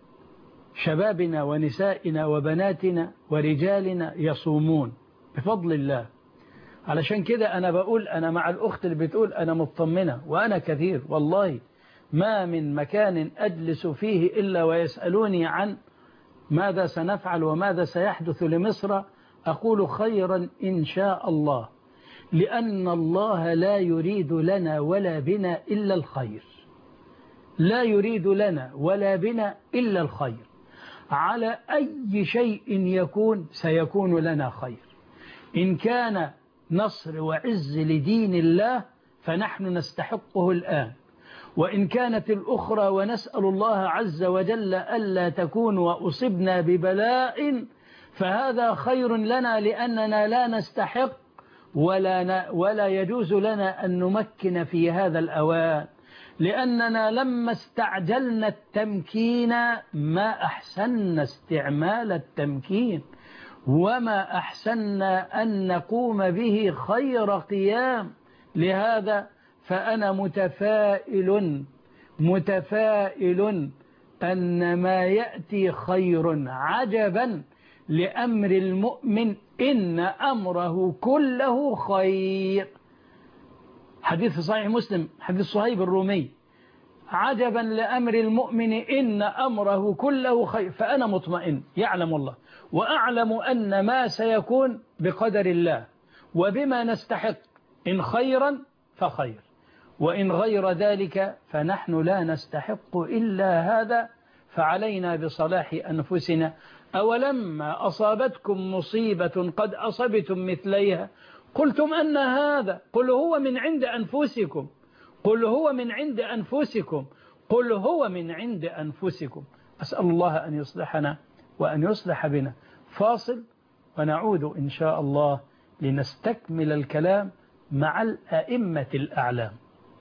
شبابنا ونسائنا وبناتنا ورجالنا يصومون بفضل الله. علشان كده أنا بقول أنا مع الأخت اللي بتقول أنا مطمنة، وأنا كثير والله ما من مكان أجلس فيه إلا ويسألوني عن ماذا سنفعل وماذا سيحدث لمصر، أقول خيرا إن شاء الله، لأن الله لا يريد لنا ولا بنا إلا الخير، لا يريد لنا ولا بنا إلا الخير. على أي شيء يكون سيكون لنا خير. إن كان نصر وعز لدين الله فنحن نستحقه الآن، وإن كانت الأخرى ونسأل الله عز وجل ألا تكون وأصبنا ببلاء فهذا خير لنا، لأننا لا نستحق ولا يجوز لنا أن نمكن في هذا الأوان، لأننا لما استعجلنا التمكين ما أحسننا استعمال التمكين، وما أحسننا أن نقوم به خير قيام. لهذا فأنا متفائل أن ما يأتي خير. عجبا لأمر المؤمن إن أمره كله خير. حديث صحيح مسلم، حديث صهيب الرومي. عجبا لأمر المؤمن إن أمره كله خير. فأنا مطمئن، يعلم الله، وأعلم أن ما سيكون بقدر الله وبما نستحق، إن خيرا فخير، وإن غير ذلك فنحن لا نستحق إلا هذا، فعلينا بصلاح أنفسنا. أولما أصابتكم مصيبة قد أصبتم مثليها قلتم أن هذا، قل هو من عند أنفسكم، قل هو من عند أنفسكم، قل هو من عند أنفسكم. أسأل الله أن يصلحنا وأن يصلح بنا. فاصل ونعود إن شاء الله لنستكمل الكلام مع الأئمة الأعلام.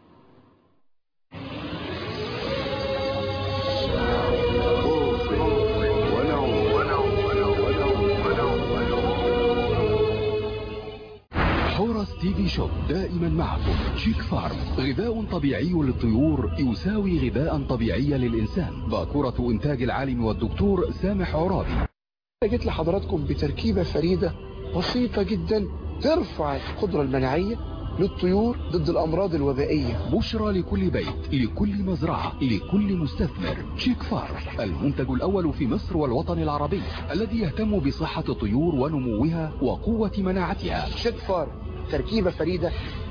حورس تي في شوب دائما معكم. شيك فارم، غذاء طبيعي للطيور يساوي غذاء طبيعي للإنسان. باكورة إنتاج العالم والدكتور سامح عرابي. جيت لحضراتكم بتركيبة فريدة بسيطة جدا ترفع القدرة المناعية للطيور ضد الأمراض الوبائية. بشرى لكل بيت، لكل مزرعة، لكل مستثمر. شيك فارم، المنتج الأول في مصر والوطن العربي الذي يهتم بصحة الطيور ونموها وقوة مناعتها. شيك فارم، تركيبة فريدة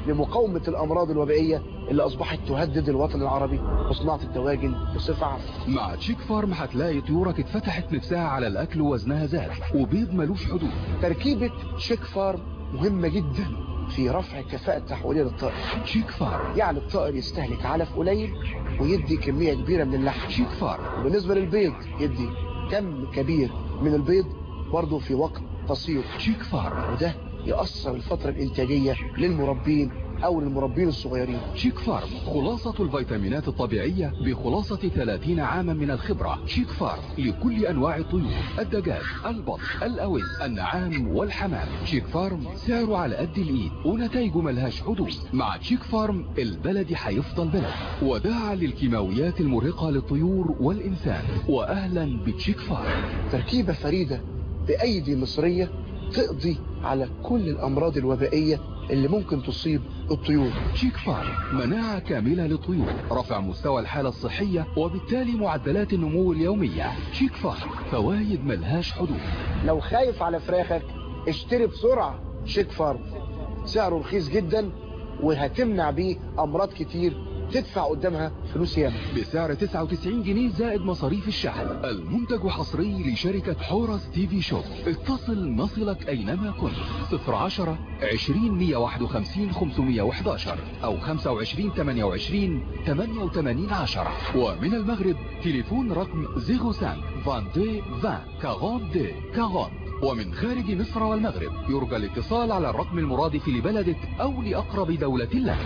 لمقاومة الأمراض الوبائية اللي أصبحت تهدد الوطن العربي وصناعة الدواجن بصفة عامة. مع تشيك فارم هتلاقي طيورك اتفتحت نفسها على الأكل ووزنها زاد وبيض ملوش حدود. تركيبة تشيك فارم مهمة جدا في رفع الكفاءة التحويلية للطائر. تشيك فارم يعني الطائر يستهلك علف قليل ويدي كمية كبيرة من اللحم. تشيك فارم بالنسبة للبيض يدي كم كبير من البيض برضه في وقت قصير. تشيك فارم وده يأثر الفترة الإنتاجية للمربين أو للمربين الصغيرين. تشيك فارم خلاصة الفيتامينات الطبيعية بخلاصة 30 عاما من الخبرة. تشيك فارم لكل أنواع الطيور، الدجاج، البط، الأوز، النعام والحمام. تشيك فارم سعره على قد الإيد ونتائجه ملهاش حدود. مع تشيك فارم البلد هيفضل بلد، وداعا للكيماويات المرهقة للطيور والإنسان. وأهلا بتشيك فارم. تركيبة فريدة بأيدي مصرية تقضي على كل الأمراض الوبائية اللي ممكن تصيب الطيور. تشيك فارم مناعة كاملة للطيور، رفع مستوى الحالة الصحية وبالتالي معدلات النمو اليومية. تشيك فارم فوايد ملهاش حدود. لو خايف على فراخك اشتري بسرعة تشيك فارم، سعره رخيص جدا وهتمنع بيه أمراض كتير تدفع قدامها فلوس ياما. بسعر 99 جنيه زائد مصاريف الشحن. المنتج حصري لشركة حورس تي في شوب. اتصل نصلك أينما كنت. 010 20 151 511 أو 25 28 88 10. ومن المغرب تليفون رقم 05 22 20 42 40. ومن خارج مصر والمغرب يرجى الاتصال على الرقم المرادف لبلدك أو لأقرب دولة لك.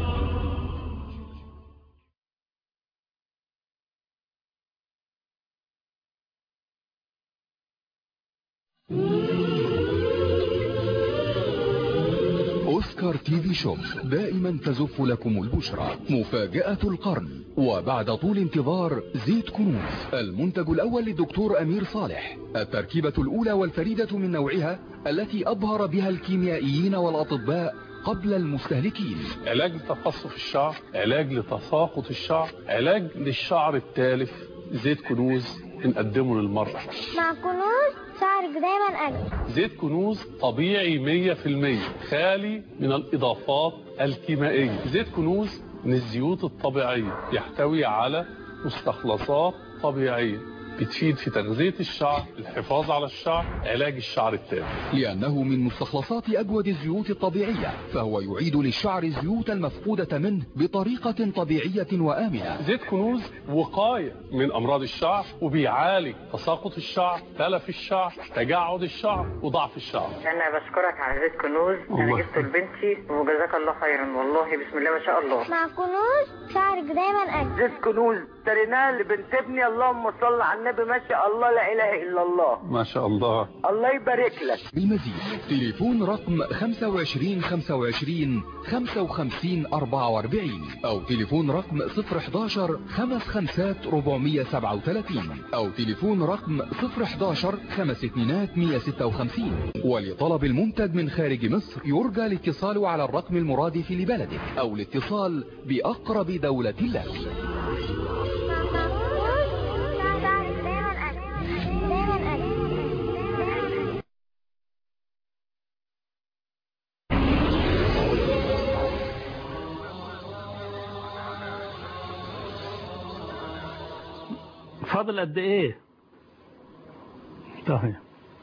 أوسكار تي في شوب دائما تزف لكم البشرى. مفاجأة القرن وبعد طول انتظار زيت كنوز، المنتج الأول للدكتور أمير صالح، التركيبة الأولى والفريدة من نوعها التي أبهر بها الكيميائيين والأطباء قبل المستهلكين. علاج لتقصف الشعر، علاج لتساقط الشعر، علاج للشعر التالف. زيت كنوز بنقدمه للمرأة. مع كنوز شعرك دايما أجمل. زيت كنوز طبيعي 100%، خالي من الإضافات الكيميائية. زيت كنوز من الزيوت الطبيعية، يحتوي على مستخلصات طبيعية بتفيد في تغذية الشعر، الحفاظ على الشعر، علاج الشعر التالف. لأنه من مستخلصات أجود الزيوت الطبيعية، فهو يعيد للشعر الزيوت المفقودة منه بطريقة طبيعية وآمنة. زيت كنوز وقاية من أمراض الشعر، وبيعالج تساقط الشعر، تلف الشعر، تجعد الشعر، وضعف الشعر. أنا بشكرك على زيت كنوز، أنا جبته لبنتي وجزاك الله خيرا، والله بسم الله ما شاء الله. مع كنوز شعرك دايما أجمل. زيت كنوز اشتريناه لبنت ابني، اللهم صل على النبي، ما شاء الله لا اله الا الله. ما شاء الله. الله يبارك لك. بالمزيد تليفون رقم 25 25 55 44 او تليفون رقم 011 55 437 او تليفون رقم 011 52 156. ولطلب المنتج من خارج مصر يرجى الاتصال على الرقم المرادف لبلدك او الاتصال بأقرب دولة لك. فاضل قد ايه؟ طيب،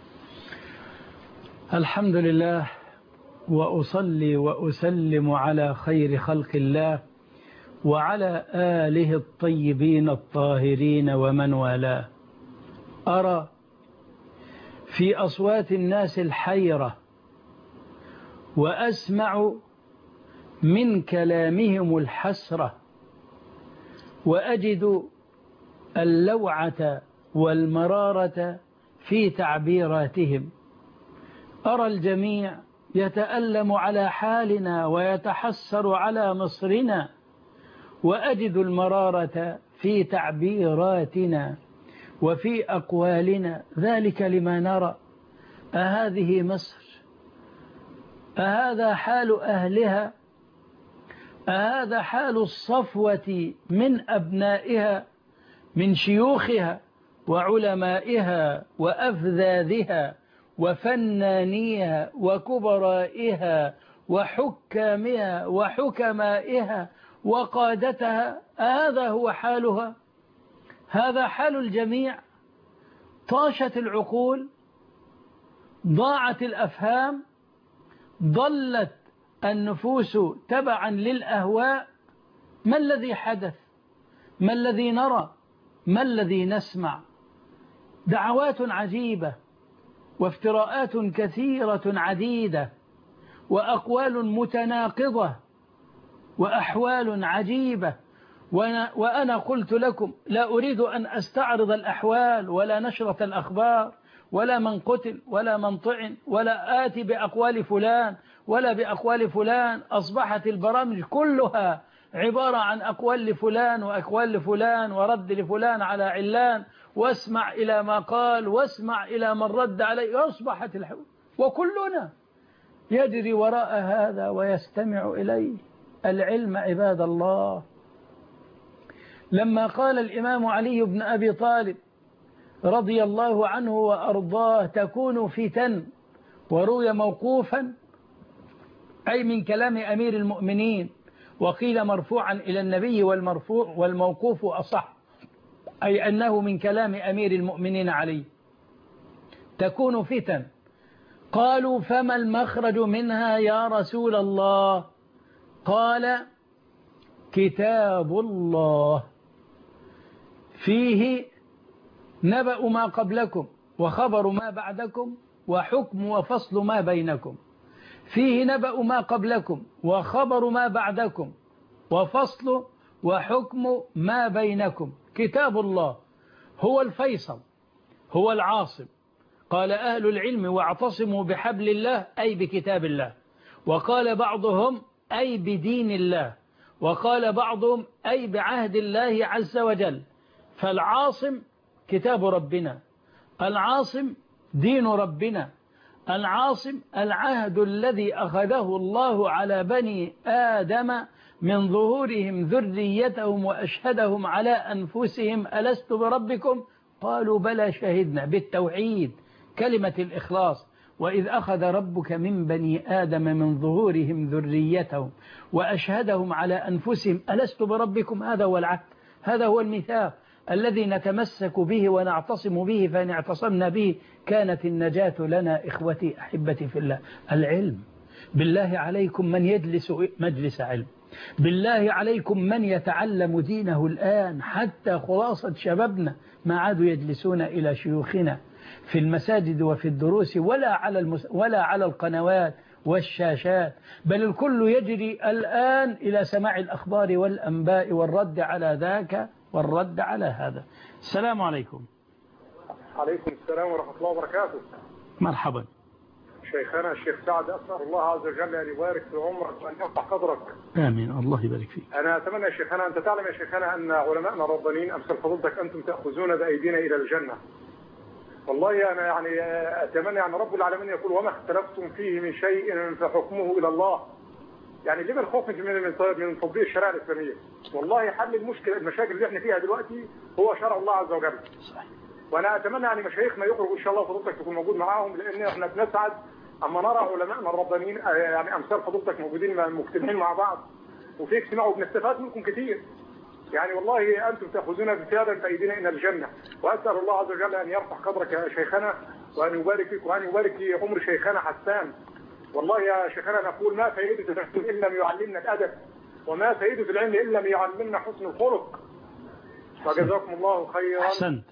الحمد لله وأصلي وأسلم على خير خلق الله وعلى آله الطيبين الطاهرين ومن والاه. أرى في أصوات الناس الحيرة وأسمع من كلامهم الحسرة وأجد اللوعة والمرارة في تعبيراتهم. أرى الجميع يتألم على حالنا ويتحسر على مصرنا، وأجد المرارة في تعبيراتنا وفي أقوالنا. ذلك لما نرى. أهذه مصر؟ أهذا حال أهلها؟ أهذا حال الصفوة من أبنائها، من شيوخها وعلمائها وأفذاذها وفنانيها وكبرائها وحكامها وحكمائها وقادتها، هذا هو حالها؟ هذا حال الجميع. طاشت العقول، ضاعت الأفهام، ضلت النفوس تبعا للأهواء. ما الذي حدث؟ ما الذي نرى؟ ما الذي نسمع؟ دعوات عجيبة وافتراءات كثيرة عديدة وأقوال متناقضة وأحوال عجيبة. وأنا قلت لكم لا أريد أن أستعرض الأحوال ولا نشرة الأخبار ولا من قتل ولا من طعن ولا آتي بأقوال فلان ولا بأقوال فلان. أصبحت البرامج كلها عبارة عن أقوال لفلان وأقوال لفلان ورد لفلان على علان، واسمع إلى ما قال واسمع إلى من رد عليه. أصبحت وكلنا يجري وراء هذا ويستمع إليه. العلم عباد الله، لما قال الإمام علي بن أبي طالب رضي الله عنه وأرضاه تكون فتن، وروي موقوفا أي من كلام أمير المؤمنين، وقيل مرفوعا إلى النبي والموقوف أصح، أي أنه من كلام أمير المؤمنين علي. تكون فتن، قالوا فما المخرج منها يا رسول الله؟ قال كتاب الله فيه نبأ ما قبلكم وخبر ما بعدكم وحكم وفصل ما بينكم. فيه نبأ ما قبلكم وخبر ما بعدكم وفصل وحكم ما بينكم. كتاب الله هو الفيصل، هو العاصم. قال أهل العلم واعتصموا بحبل الله أي بكتاب الله، وقال بعضهم أي بدين الله، وقال بعضهم أي بعهد الله عز وجل. فالعاصم كتاب ربنا، العاصم دين ربنا، العاصم العهد الذي أخذه الله على بني آدم من ظهورهم ذريتهم وأشهدهم على أنفسهم ألست بربكم؟ قالوا بلى شهدنا، بالتوحيد، كلمة الإخلاص. وإذ أخذ ربك من بني آدم من ظهورهم ذريتهم وأشهدهم على أنفسهم ألست بربكم. هذا هو العهد، هذا هو الميثاق الذي نتمسك به ونعتصم به، فإن اعتصمنا به كانت النجاة لنا. إخوتي أحبتي في الله، العلم بالله عليكم من يجلس مجلس علم، بالله عليكم من يتعلم دينه الآن. حتى خلاصة شبابنا ما عادوا يجلسون إلى شيوخنا في المساجد وفي الدروس ولا على القنوات والشاشات، بل الكل يجري الآن إلى سماع الأخبار والأنباء والرد على ذاك والرد على هذا. السلام عليكم. عليكم السلام ورحمة الله وبركاته. مرحبا شيخنا الشيخ سعد، أسأل الله عز وجل أن يبارك في عمرك وأن يرفع قدرك. آمين، الله يبارك فيك. أنا أتمنى يا شيخنا، أنت تعلم يا شيخنا أن علماءنا الربانيين أمثال فضلتك أنتم تأخذون بأيدينا إلى الجنة. والله أنا يعني أتمنى يعني رب العالمين يقول وما اختلفتم فيه من شيء فحكمه إلى الله. يعني ليه الخوف من تطبيق الشريعة الإسلامية؟ والله حل المشاكل اللي احنا فيها دلوقتي هو شرع الله عز وجل. صحيح. وانا اتمنى ان مشايخنا يخرجوا ان شاء الله وفضيلتك تكون موجود معاهم، لان احنا بنسعد اما نرى علمائنا الربانيين يعني امثال فضيلتك موجودين مجتمعين مع بعض وفي اجتماع وبنستفاد منكم كثير. يعني والله انتم تاخذون بفيادا بايدينا الى الجنه، واسال الله عز وجل ان يرفع قدرك يا شيخنا وان يبارك فيك وان يبارك في عمر شيخنا حسان. والله يا شيخنا نقول ما فائده العلم ان لم يعلمنا الادب، وما فائده العلم ان لم يعلمنا حسن الخلق. وجزاكم الله خيرا. احسنت.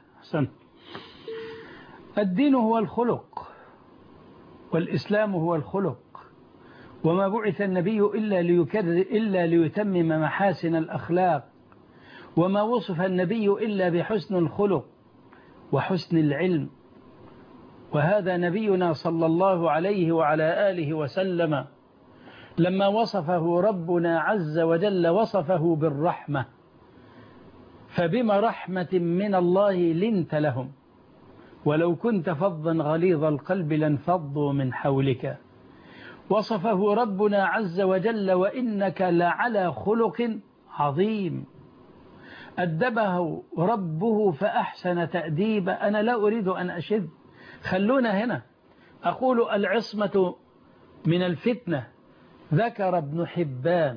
الدين هو الخلق، والإسلام هو الخلق، وما بعث النبي إلا ليتمم محاسن الأخلاق، وما وصف النبي إلا بحسن الخلق وحسن العلم. وهذا نبينا صلى الله عليه وعلى آله وسلم لما وصفه ربنا عز وجل وصفه بالرحمة، فبما رحمة من الله لنت لهم، ولو كنت فظا غليظ القلب لانفضوا من حولك. وصفه ربنا عز وجل وإنك لعلى خلق عظيم. أدبه ربه فأحسن تأديبه. أنا لا أريد أن أشد، خلونا هنا. أقول العصمة من الفتنة ذكر ابن حبان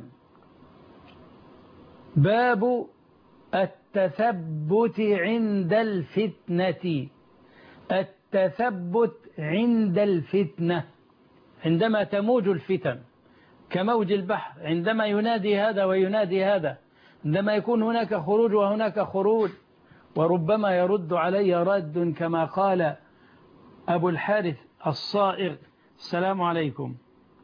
باب التثبت عند الفتنة. التثبت عند الفتنة عندما تموج الفتن كموج البحر، عندما ينادي هذا وينادي هذا، عندما يكون هناك خروج وهناك خروج، وربما يرد علي رد كما قال أبو الحارث الصائغ. السلام عليكم.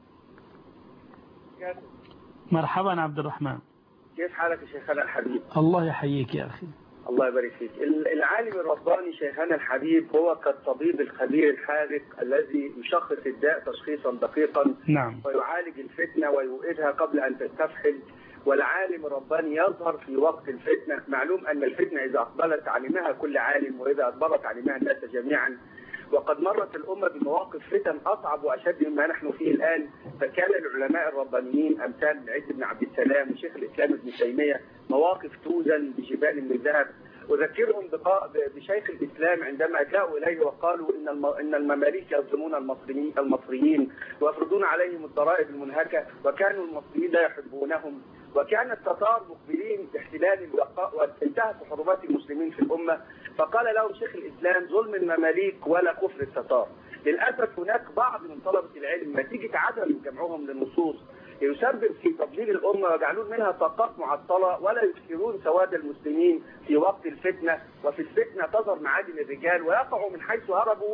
مرحبا عبد الرحمن. كيف حالك يا شيخنا الحبيب؟ الله يحييك يا أخي. الله يبارك فيك. العالم الرباني شيخنا الحبيب هو كالطبيب الخبير الحاذق الذي يشخص الداء تشخيصا دقيقا. نعم. ويعالج الفتنة ويوقدها قبل أن تستفحل. والعالم الرباني يظهر في وقت الفتنة. معلوم أن الفتنة إذا أقبلت علمها كل عالم، وإذا أدبرت علمها الناس جميعا. وقد مرت الأمة بمواقف فتن أصعب وأشد مما نحن فيه الآن، فكان العلماء الربانيين أمثال العز بن عبد السلام وشيخ الإسلام ابن تيمية مواقف توزن بجبال من ذهب. أذكرهم بشيخ الإسلام عندما جاءوا إليه وقالوا إن المماليك يظلمون المصريين ويفرضون عليهم الضرائب المنهكة، وكانوا المصريين لا يحبونهم، وكان التتار مقبلين باحتلال وانتهكوا حرمات المسلمين في الأمة. فقال لهم شيخ الإسلام: ظلم المماليك ولا كفر التتار. للأسف هناك بعض من طلبة العلم نتيجة عدم جمعهم للنصوص يسبب في تضليل الأمة ويجعلون منها طاقات معطلة، ولا يذكرون سواد المسلمين في وقت الفتنة. وفي الفتنة تظهر معادن الرجال ويقعوا من حيث هربوا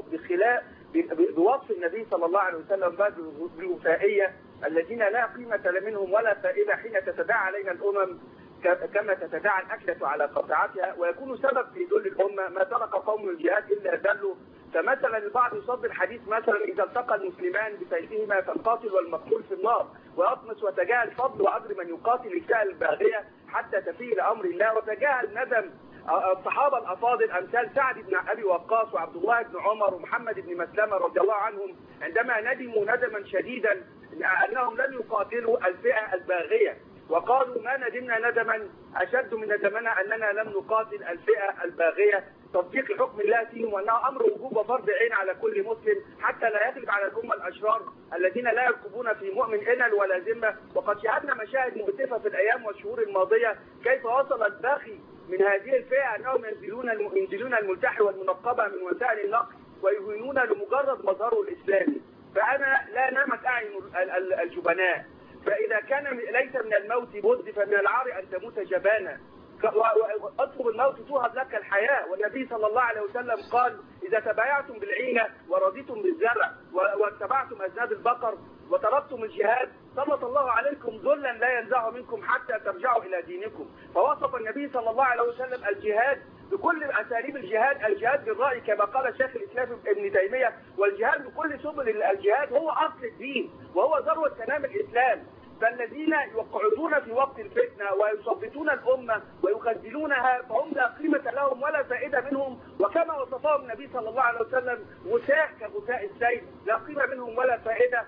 بوصف النبي صلى الله عليه وسلم بالوفائية الذين لا قيمة منهم ولا فائدة حين تتداعى علينا الأمم كما تتداعى الأكلة على قطعتها، ويكون سبب في ذل الأمة. ما ترك قوم الجهاد إلا ذلوا. فمثلا البعض يصب الحديث مثلا: إذا التقى المسلمان بسيفهما فالقاتل والمقتول في النار، ويطمس وتجاهل فضل وأجر من يقاتل الفئة الباغية حتى تفيء لأمر الله، وتجاهل ندم الصحابة الأفاضل أمثال سعد بن أبي وقاص وعبد الله بن عمر ومحمد بن مسلمة رضي الله عنهم عندما ندموا ندما شديدا أنهم لم يقاتلوا الفئة الباغية، وقالوا: ما ندمنا ندما أشد من ندمنا أننا لم نقاتل الفئة الباغية. تطبيق حكم الله فيهم وأنه أمر وجوب وفرض عين على كل مسلم حتى لا يغلب على الأمة الأشرار الذين لا يركبون في مؤمن إلل ولا ذمة. وقد شاهدنا مشاهد مؤسفة في الأيام والشهور الماضية كيف وصل الباغي من هذه الفئة أنهم ينزلون الملتحي والمنقبة من وسائل النقل ويهينون لمجرد مظهره الإسلامي. فأنا لا نامت أعين الجبناء، فإذا كان ليس من الموت بد فمن العار أن تموت جبانا. اطلب الموت توهب لك الحياة. والنبي صلى الله عليه وسلم قال: إذا تبايعتم بالعينة ورضيتم بالزرع واتبعتم أذناب البقر وتركتم الجهاد سلط الله عليكم ذلا لا ينزع منكم حتى ترجعوا إلى دينكم. فوصف النبي صلى الله عليه وسلم الجهاد بكل أساليب الجهاد بالرأي كما قال شيخ الإسلام ابن تيمية، والجهاد بكل سبل الجهاد هو أصل الدين وهو ذروة سنام الإسلام. فالذين يقعدون في وقت الفتنة ويثبتون الأمة ويخذلونها فهم لا قيمة لهم ولا فائدة منهم، وكما وصفهم النبي صلى الله عليه وسلم غثاء كغثاء السيل لا قيمة منهم ولا فائدة.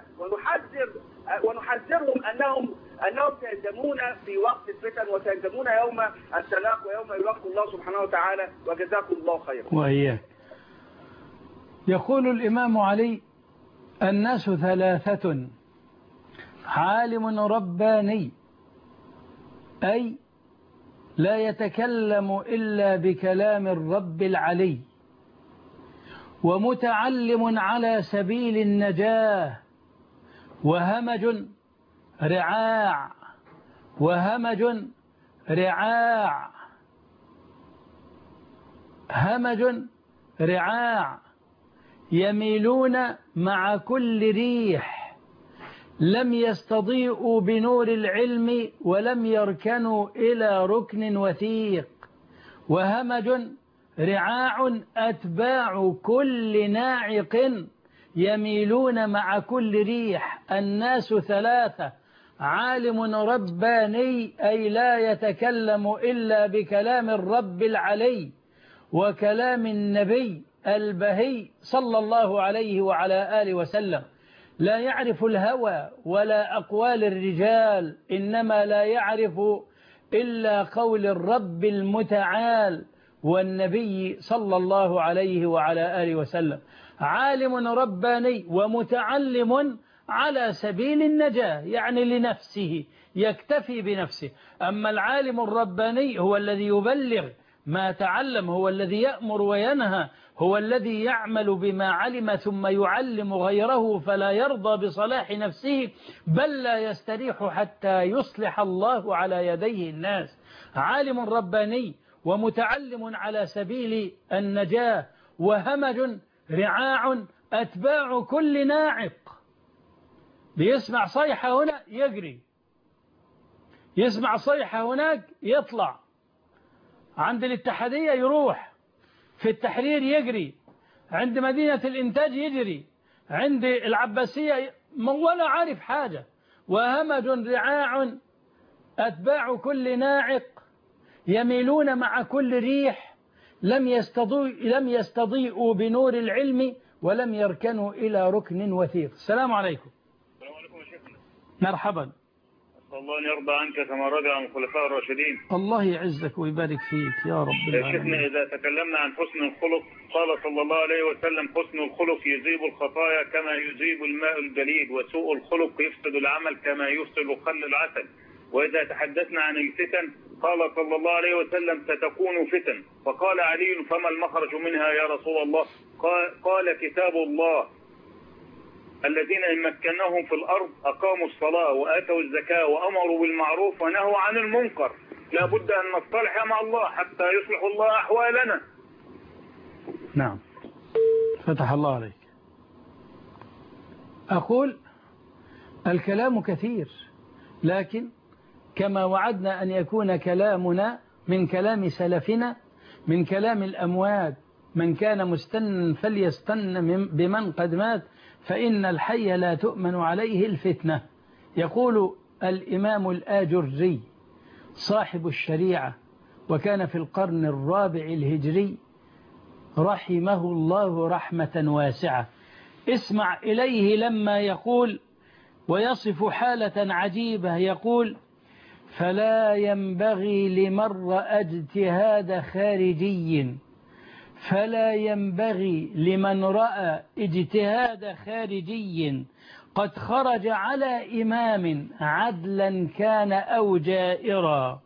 ونحذرهم أنهم سيندمون في وقت الفتن وسيندمون يوم التلاق ويوم يلقوا الله سبحانه وتعالى. وجزاكم الله خيرا. وإياك. يقول الإمام علي: الناس ثلاثة: عالم رباني، أي لا يتكلم إلا بكلام الرب العلي، ومتعلم على سبيل النجاة، وهمج رعاع. وهمج رعاع. همج رعاع يميلون مع كل ريح، لم يستضيئوا بنور العلم ولم يركنوا إلى ركن وثيق. وهمج رعاع أتباع كل ناعق يميلون مع كل ريح. الناس ثلاثة: عالم رباني، أي لا يتكلم إلا بكلام الرب العلي وكلام النبي البهي صلى الله عليه وعلى آله وسلم، لا يعرف الهوى ولا أقوال الرجال، إنما لا يعرف إلا قول الرب المتعال والنبي صلى الله عليه وعلى آله وسلم. عالم رباني ومتعلم على سبيل النجاة، يعني لنفسه، يكتفي بنفسه. أما العالم الرباني هو الذي يبلغ ما تعلم، هو الذي يأمر وينهى، هو الذي يعمل بما علم ثم يعلم غيره، فلا يرضى بصلاح نفسه بل لا يستريح حتى يصلح الله على يديه الناس. عالم رباني ومتعلم على سبيل النجاة، وهمج رعاع أتباع كل ناعق، بيسمع صيحة هنا يجري، يسمع صيحة هناك يطلع، عند الاتحادية يروح، في التحرير يجري، عند مدينة الإنتاج يجري، عند العباسية ولا عارف حاجة. وهمج رعاع أتباع كل ناعق يميلون مع كل ريح، لم يستضيئوا بنور العلم ولم يركنوا إلى ركن وثيق. السلام عليكم. السلام عليكم يا شيخنا. مرحبا. أسأل الله أن يرضى عنك كما رضي عن الخلفاء الراشدين. الله يعزك ويبارك فيك يا رب العالمين. يا شيخنا، إذا تكلمنا عن حسن الخلق قال صلى الله عليه وسلم: حسن الخلق يذيب الخطايا كما يذيب الماء الجليد، وسوء الخلق يفسد العمل كما يفسد خل العسل. وإذا تحدثنا عن الفتن قال صلى الله عليه وسلم: ستكون فتن. فقال علي: فما المخرج منها يا رسول الله؟ قال: كتاب الله. الذين إن مكناهم في الأرض أقاموا الصلاة وآتوا الزكاة وأمروا بالمعروف ونهوا عن المنكر. لا بد أن نصطلح مع الله حتى يصلح الله أحوالنا. نعم، فتح الله عليك. أقول الكلام كثير، لكن كما وعدنا أن يكون كلامنا من كلام سلفنا، من كلام الأموات، من كان مستنا فليستن بمن قد مات، فإن الحي لا تؤمن عليه الفتنة. يقول الإمام الآجري صاحب الشريعة، وكان في القرن الرابع الهجري، رحمه الله رحمة واسعة. اسمع إليه لما يقول ويصف حالة عجيبة، يقول: فلا ينبغي لمن رأى اجتهاد خارجي، فلا ينبغي لمن رأى اجتهاد خارجي قد خرج على إمام عدلا كان أو جائرا،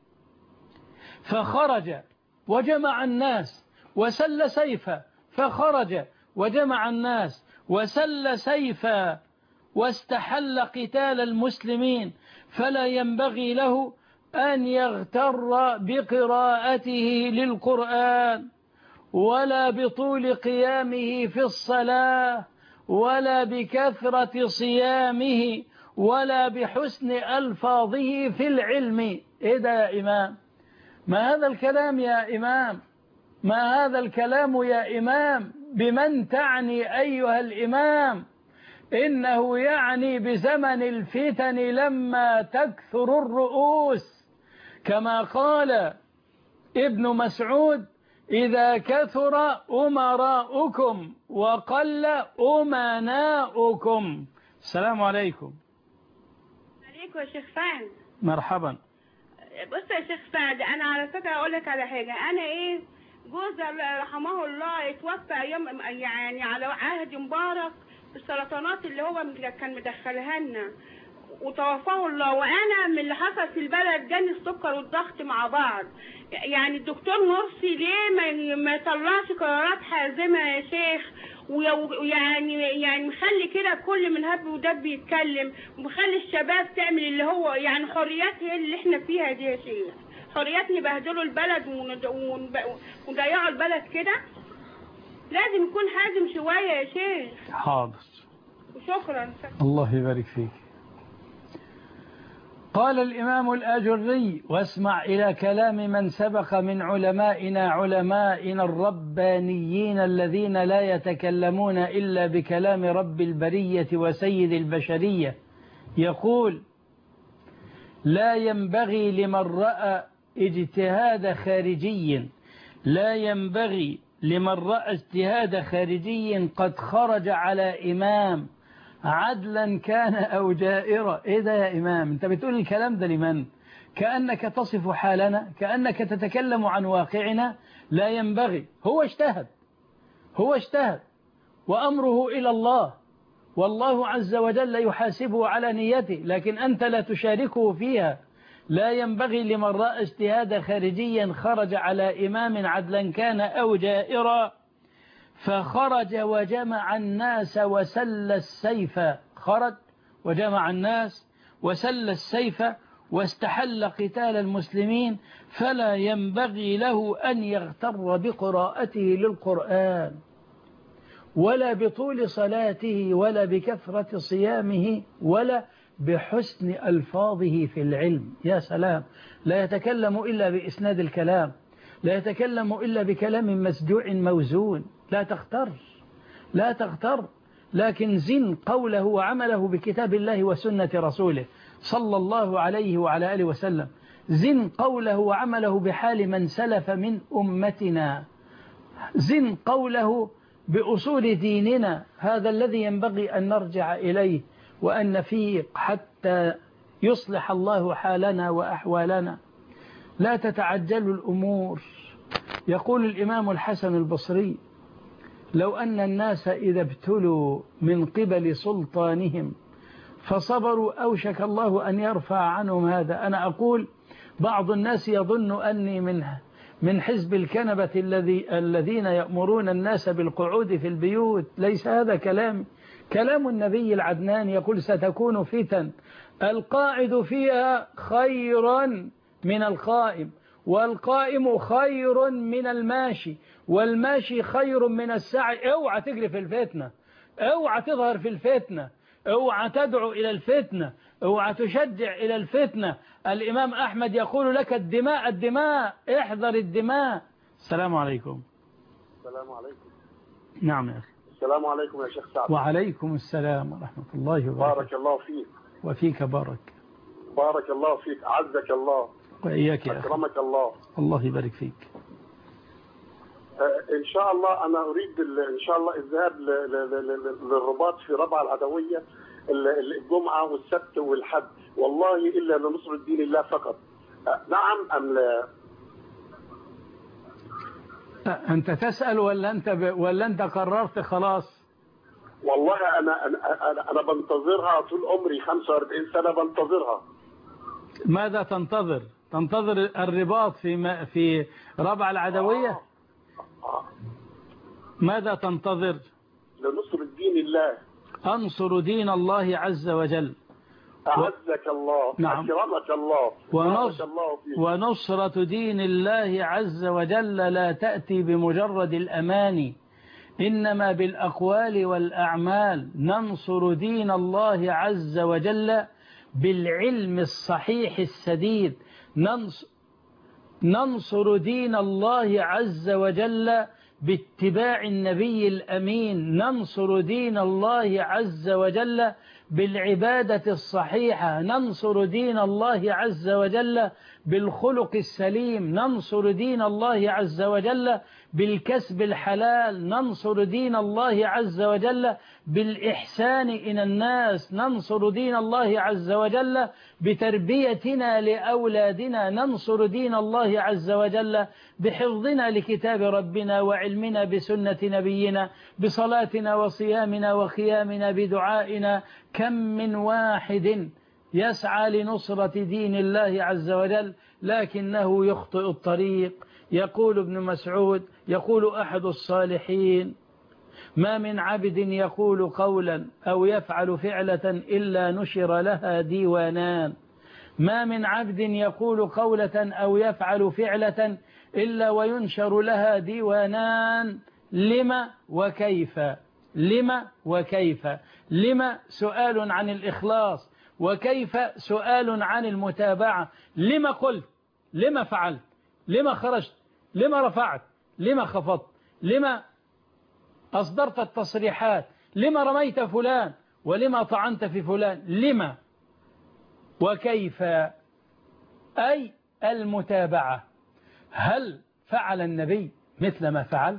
فخرج وجمع الناس وسل سيفا، فخرج وجمع الناس وسل سيفا واستحل قتال المسلمين، فلا ينبغي له أن يغتر بقراءته للقرآن، ولا بطول قيامه في الصلاة، ولا بكثرة صيامه، ولا بحسن ألفاظه في العلم. إيه ده يا إمام؟ ما هذا الكلام يا إمام؟ ما هذا الكلام يا إمام؟ بمن تعني أيها الإمام؟ إنه يعني بزمن الفتن لما تكثر الرؤوس، كما قال ابن مسعود: إذا كثر أمراؤكم وقل أمناؤكم. السلام عليكم. عليكم يا شيخ سعد. مرحبا. بص يا شيخ سعد، أنا على فكرة أقول لك على حاجة. أنا جوزي رحمه الله اتوفى يوم يعني على عهد مبارك السرطانات اللي هو كان مدخلها لنا، وتوفاه الله. وانا من اللي حصل في البلد جاني السكر والضغط مع بعض. يعني الدكتور مرسي ليه ما يطلعش قرارات حازمه يا شيخ؟ ويعني مخلي كده كل من هب ودب يتكلم، ومخلي الشباب تعمل اللي هو يعني حريات هي اللي احنا فيها دي يا شيخ. حريات نبهدلوا البلد ونضيعوا البلد كده. لازم يكون حازم شويه يا شيخ. حاضر. شكرا. الله يبارك فيك. قال الإمام الآجري: واسمع إلى كلام من سبق من علمائنا الربانيين الذين لا يتكلمون إلا بكلام رب البرية وسيد البشرية. يقول: لا ينبغي لمن رأى اجتهاد خارجي، لا ينبغي لمن رأى اجتهاد خارجي قد خرج على إمام عدلا كان أو جائرا. إيه ده يا إمام؟ أنت بتقول الكلام ده لمن؟ كأنك تصف حالنا، كأنك تتكلم عن واقعنا. لا ينبغي. هو اجتهد وأمره إلى الله، والله عز وجل يحاسبه على نيته، لكن أنت لا تشاركه فيها. لا ينبغي لمن رأى اجتهاد خارجيا خرج على إمام عدلا كان أو جائرا فخرج وجمع الناس وسل السيف، خرج وجمع الناس وسل السيف واستحل قتال المسلمين، فلا ينبغي له أن يغتر بقراءته للقرآن ولا بطول صلاته ولا بكثرة صيامه ولا بحسن ألفاظه في العلم. يا سلام، لا يتكلم إلا بإسناد الكلام، لا يتكلم إلا بكلام مسجوع موزون. لا تغتر، لكن زن قوله وعمله بكتاب الله وسنة رسوله صلى الله عليه وعلى آله وسلم. زن قوله وعمله بحال من سلف من أمتنا. زن قوله بأصول ديننا، هذا الذي ينبغي أن نرجع إليه وأن نفيق حتى يصلح الله حالنا وأحوالنا. لا تتعجلوا الأمور. يقول الإمام الحسن البصري: لو أن الناس إذا ابتلوا من قبل سلطانهم فصبروا أوشك الله أن يرفع عنهم هذا. أنا أقول بعض الناس يظن أني من حزب الكنبة الذين يأمرون الناس بالقعود في البيوت. ليس هذا كلام النبي العدنان، يقول: ستكون فتن القاعد فيها خيرا من القائم، والقائم خير من الماشي، والماشي خير من السعي. اوعى تجري في الفتنة، اوعى تظهر في الفتنة، اوعى تدعو إلى الفتنة، اوعى تشجع إلى الفتنة. الإمام أحمد يقول لك: الدماء الدماء، احذر الدماء. السلام عليكم. السلام عليكم. نعم يا أخي. السلام عليكم يا شيخ سعد. وعليكم السلام ورحمة الله وبركاته. بارك الله فيك. وفيك بارك. بارك الله فيك، أعزك الله. وإياك يا أخي. أكرمك الله. الله يبارك فيك. إن شاء الله أنا أريد إن شاء الله الذهاب للرباط في ربع العدوية الجمعة والسبت والحد، والله إلا لنصر الدين الله فقط. نعم أم لا؟ أنت تسأل ولا أنت قررت خلاص؟ والله أنا بنتظرها طول عمري، 45 سنة بنتظرها. ماذا تنتظر؟ تنتظر الرباط في ربع العدوية؟ ماذا تنتظر؟ لنصر الدين الله. أنصر دين الله عز وجل. أعزك الله. نعم. أكرمك الله. ونصرة دين الله عز وجل لا تأتي بمجرد الأماني، إنما بالأقوال والأعمال. ننصر دين الله عز وجل بالعلم الصحيح السديد. ننصر دين الله عز وجل باتباع النبي الأمين. ننصر دين الله عز وجل بالعبادة الصحيحة. ننصر دين الله عز وجل بالخلق السليم. ننصر دين الله عز وجل بالكسب الحلال. ننصر دين الله عز وجل بالإحسان إلى الناس. ننصر دين الله عز وجل بتربيتنا لأولادنا. ننصر دين الله عز وجل بحفظنا لكتاب ربنا وعلمنا بسنة نبينا، بصلاتنا وصيامنا وخيامنا، بدعائنا. كم من واحد يسعى لنصرة دين الله عز وجل لكنه يخطئ الطريق. يقول ابن مسعود، يقول أحد الصالحين: ما من عبد يقول قولا أو يفعل فعلة إلا نشر لها ديوانان. ما من عبد يقول قولة أو يفعل فعلة إلا وينشر لها ديوانان. لما وكيف؟ لما وكيف؟ لما سؤال عن الإخلاص، وكيف سؤال عن المتابعة. لما قلت؟ لما فعلت؟ لما خرجت؟ لما رفعت؟ لما خفضت؟ لما أصدرت التصريحات؟ لما رميت فلان؟ ولما طعنت في فلان؟ لما وكيف؟ أي المتابعة. هل فعل النبي مثل ما فعلت؟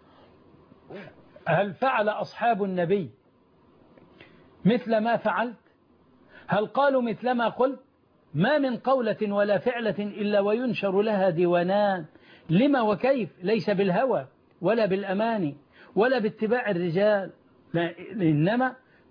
هل فعل أصحاب النبي مثل ما فعلت؟ هل قالوا مثل ما قلت؟ ما من قولة ولا فعلة إلا وينشر لها ديوانان. لما وكيف؟ ليس بالهوى ولا بالأماني ولا باتباع الرجال، إنما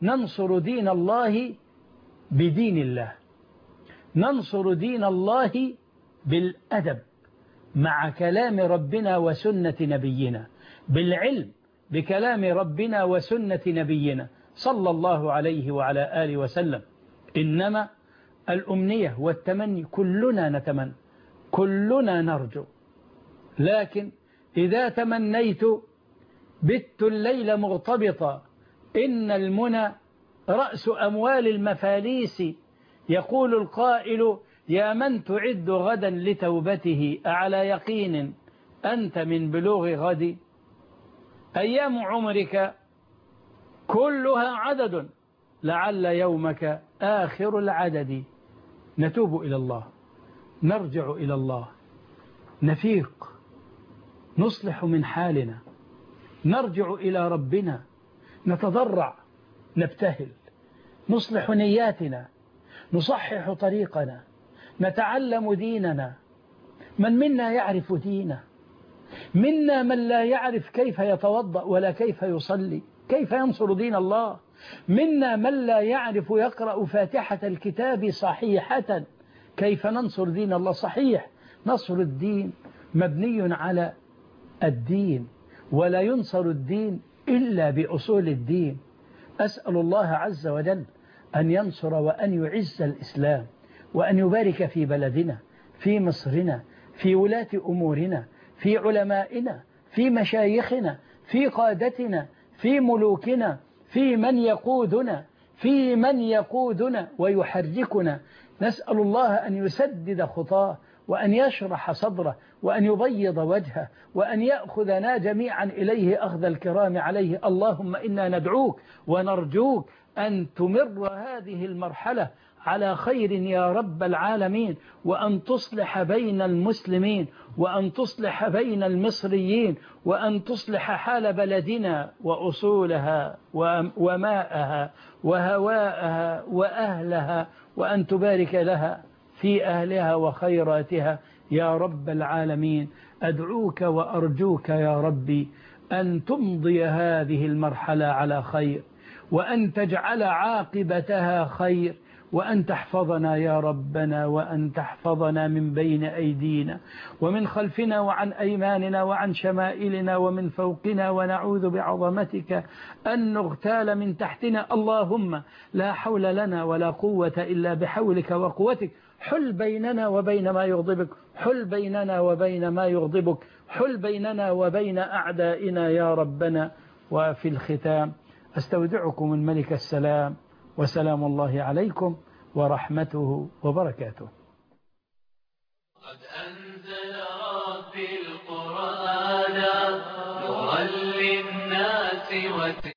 ننصر دين الله بدين الله، ننصر دين الله بالأدب مع كلام ربنا وسنة نبينا، بالعلم بكلام ربنا وسنة نبينا صلى الله عليه وعلى آله وسلم. إنما الأمنية والتمني كلنا نتمنى، كلنا نرجو، لكن إذا تمنيت بت الليل مغتبطا إن المنى رأس أموال المفاليس. يقول القائل يا من تعد غدا لتوبته أعلى يقين أنت من بلوغ غد، أيام عمرك كلها عدد لعل يومك آخر العدد. نتوب إلى الله، نرجع إلى الله، نفيق، نصلح من حالنا، نرجع إلى ربنا، نتضرع، نبتهل، نصلح نياتنا، نصحح طريقنا، نتعلم ديننا. من منا يعرف دينه؟ منا من لا يعرف كيف يتوضأ ولا كيف يصلي، كيف ينصر دين الله. منا من لا يعرف يقرأ فاتحة الكتاب صحيحة، كيف ننصر دين الله. صحيح نصر الدين مبني على الدين، ولا ينصر الدين إلا بأصول الدين. أسأل الله عز وجل أن ينصر وأن يعز الإسلام، وأن يبارك في بلدنا، في مصرنا، في ولاة أمورنا، في علمائنا، في مشايخنا، في قادتنا، في ملوكنا، في من يقودنا ويحركنا. نسأل الله أن يسدد خطاه، وأن يشرح صدره، وأن يبيض وجهه، وأن يأخذنا جميعا إليه أخذ الكرام عليه. اللهم إنا ندعوك ونرجوك أن تمر هذه المرحلة على خير يا رب العالمين، وأن تصلح بين المسلمين، وأن تصلح بين المصريين، وأن تصلح حال بلدنا وأصولها وماءها وهواءها وأهلها، وأن تبارك لها في أهلها وخيراتها يا رب العالمين. أدعوك وأرجوك يا ربي أن تمضي هذه المرحلة على خير، وأن تجعل عاقبتها خير، وأن تحفظنا يا ربنا، وأن تحفظنا من بين أيدينا ومن خلفنا وعن أيماننا وعن شمائلنا ومن فوقنا، ونعوذ بعظمتك أن نغتال من تحتنا. اللهم لا حول لنا ولا قوة إلا بحولك وقوتك. حل بيننا وبين ما يغضبك، حل بيننا وبين ما يغضبك، حل بيننا وبين أعدائنا يا ربنا. وفي الختام أستودعكم الملك السلام، وسلام الله عليكم ورحمته وبركاته. قد أنزل ربي القرآن نورا للناس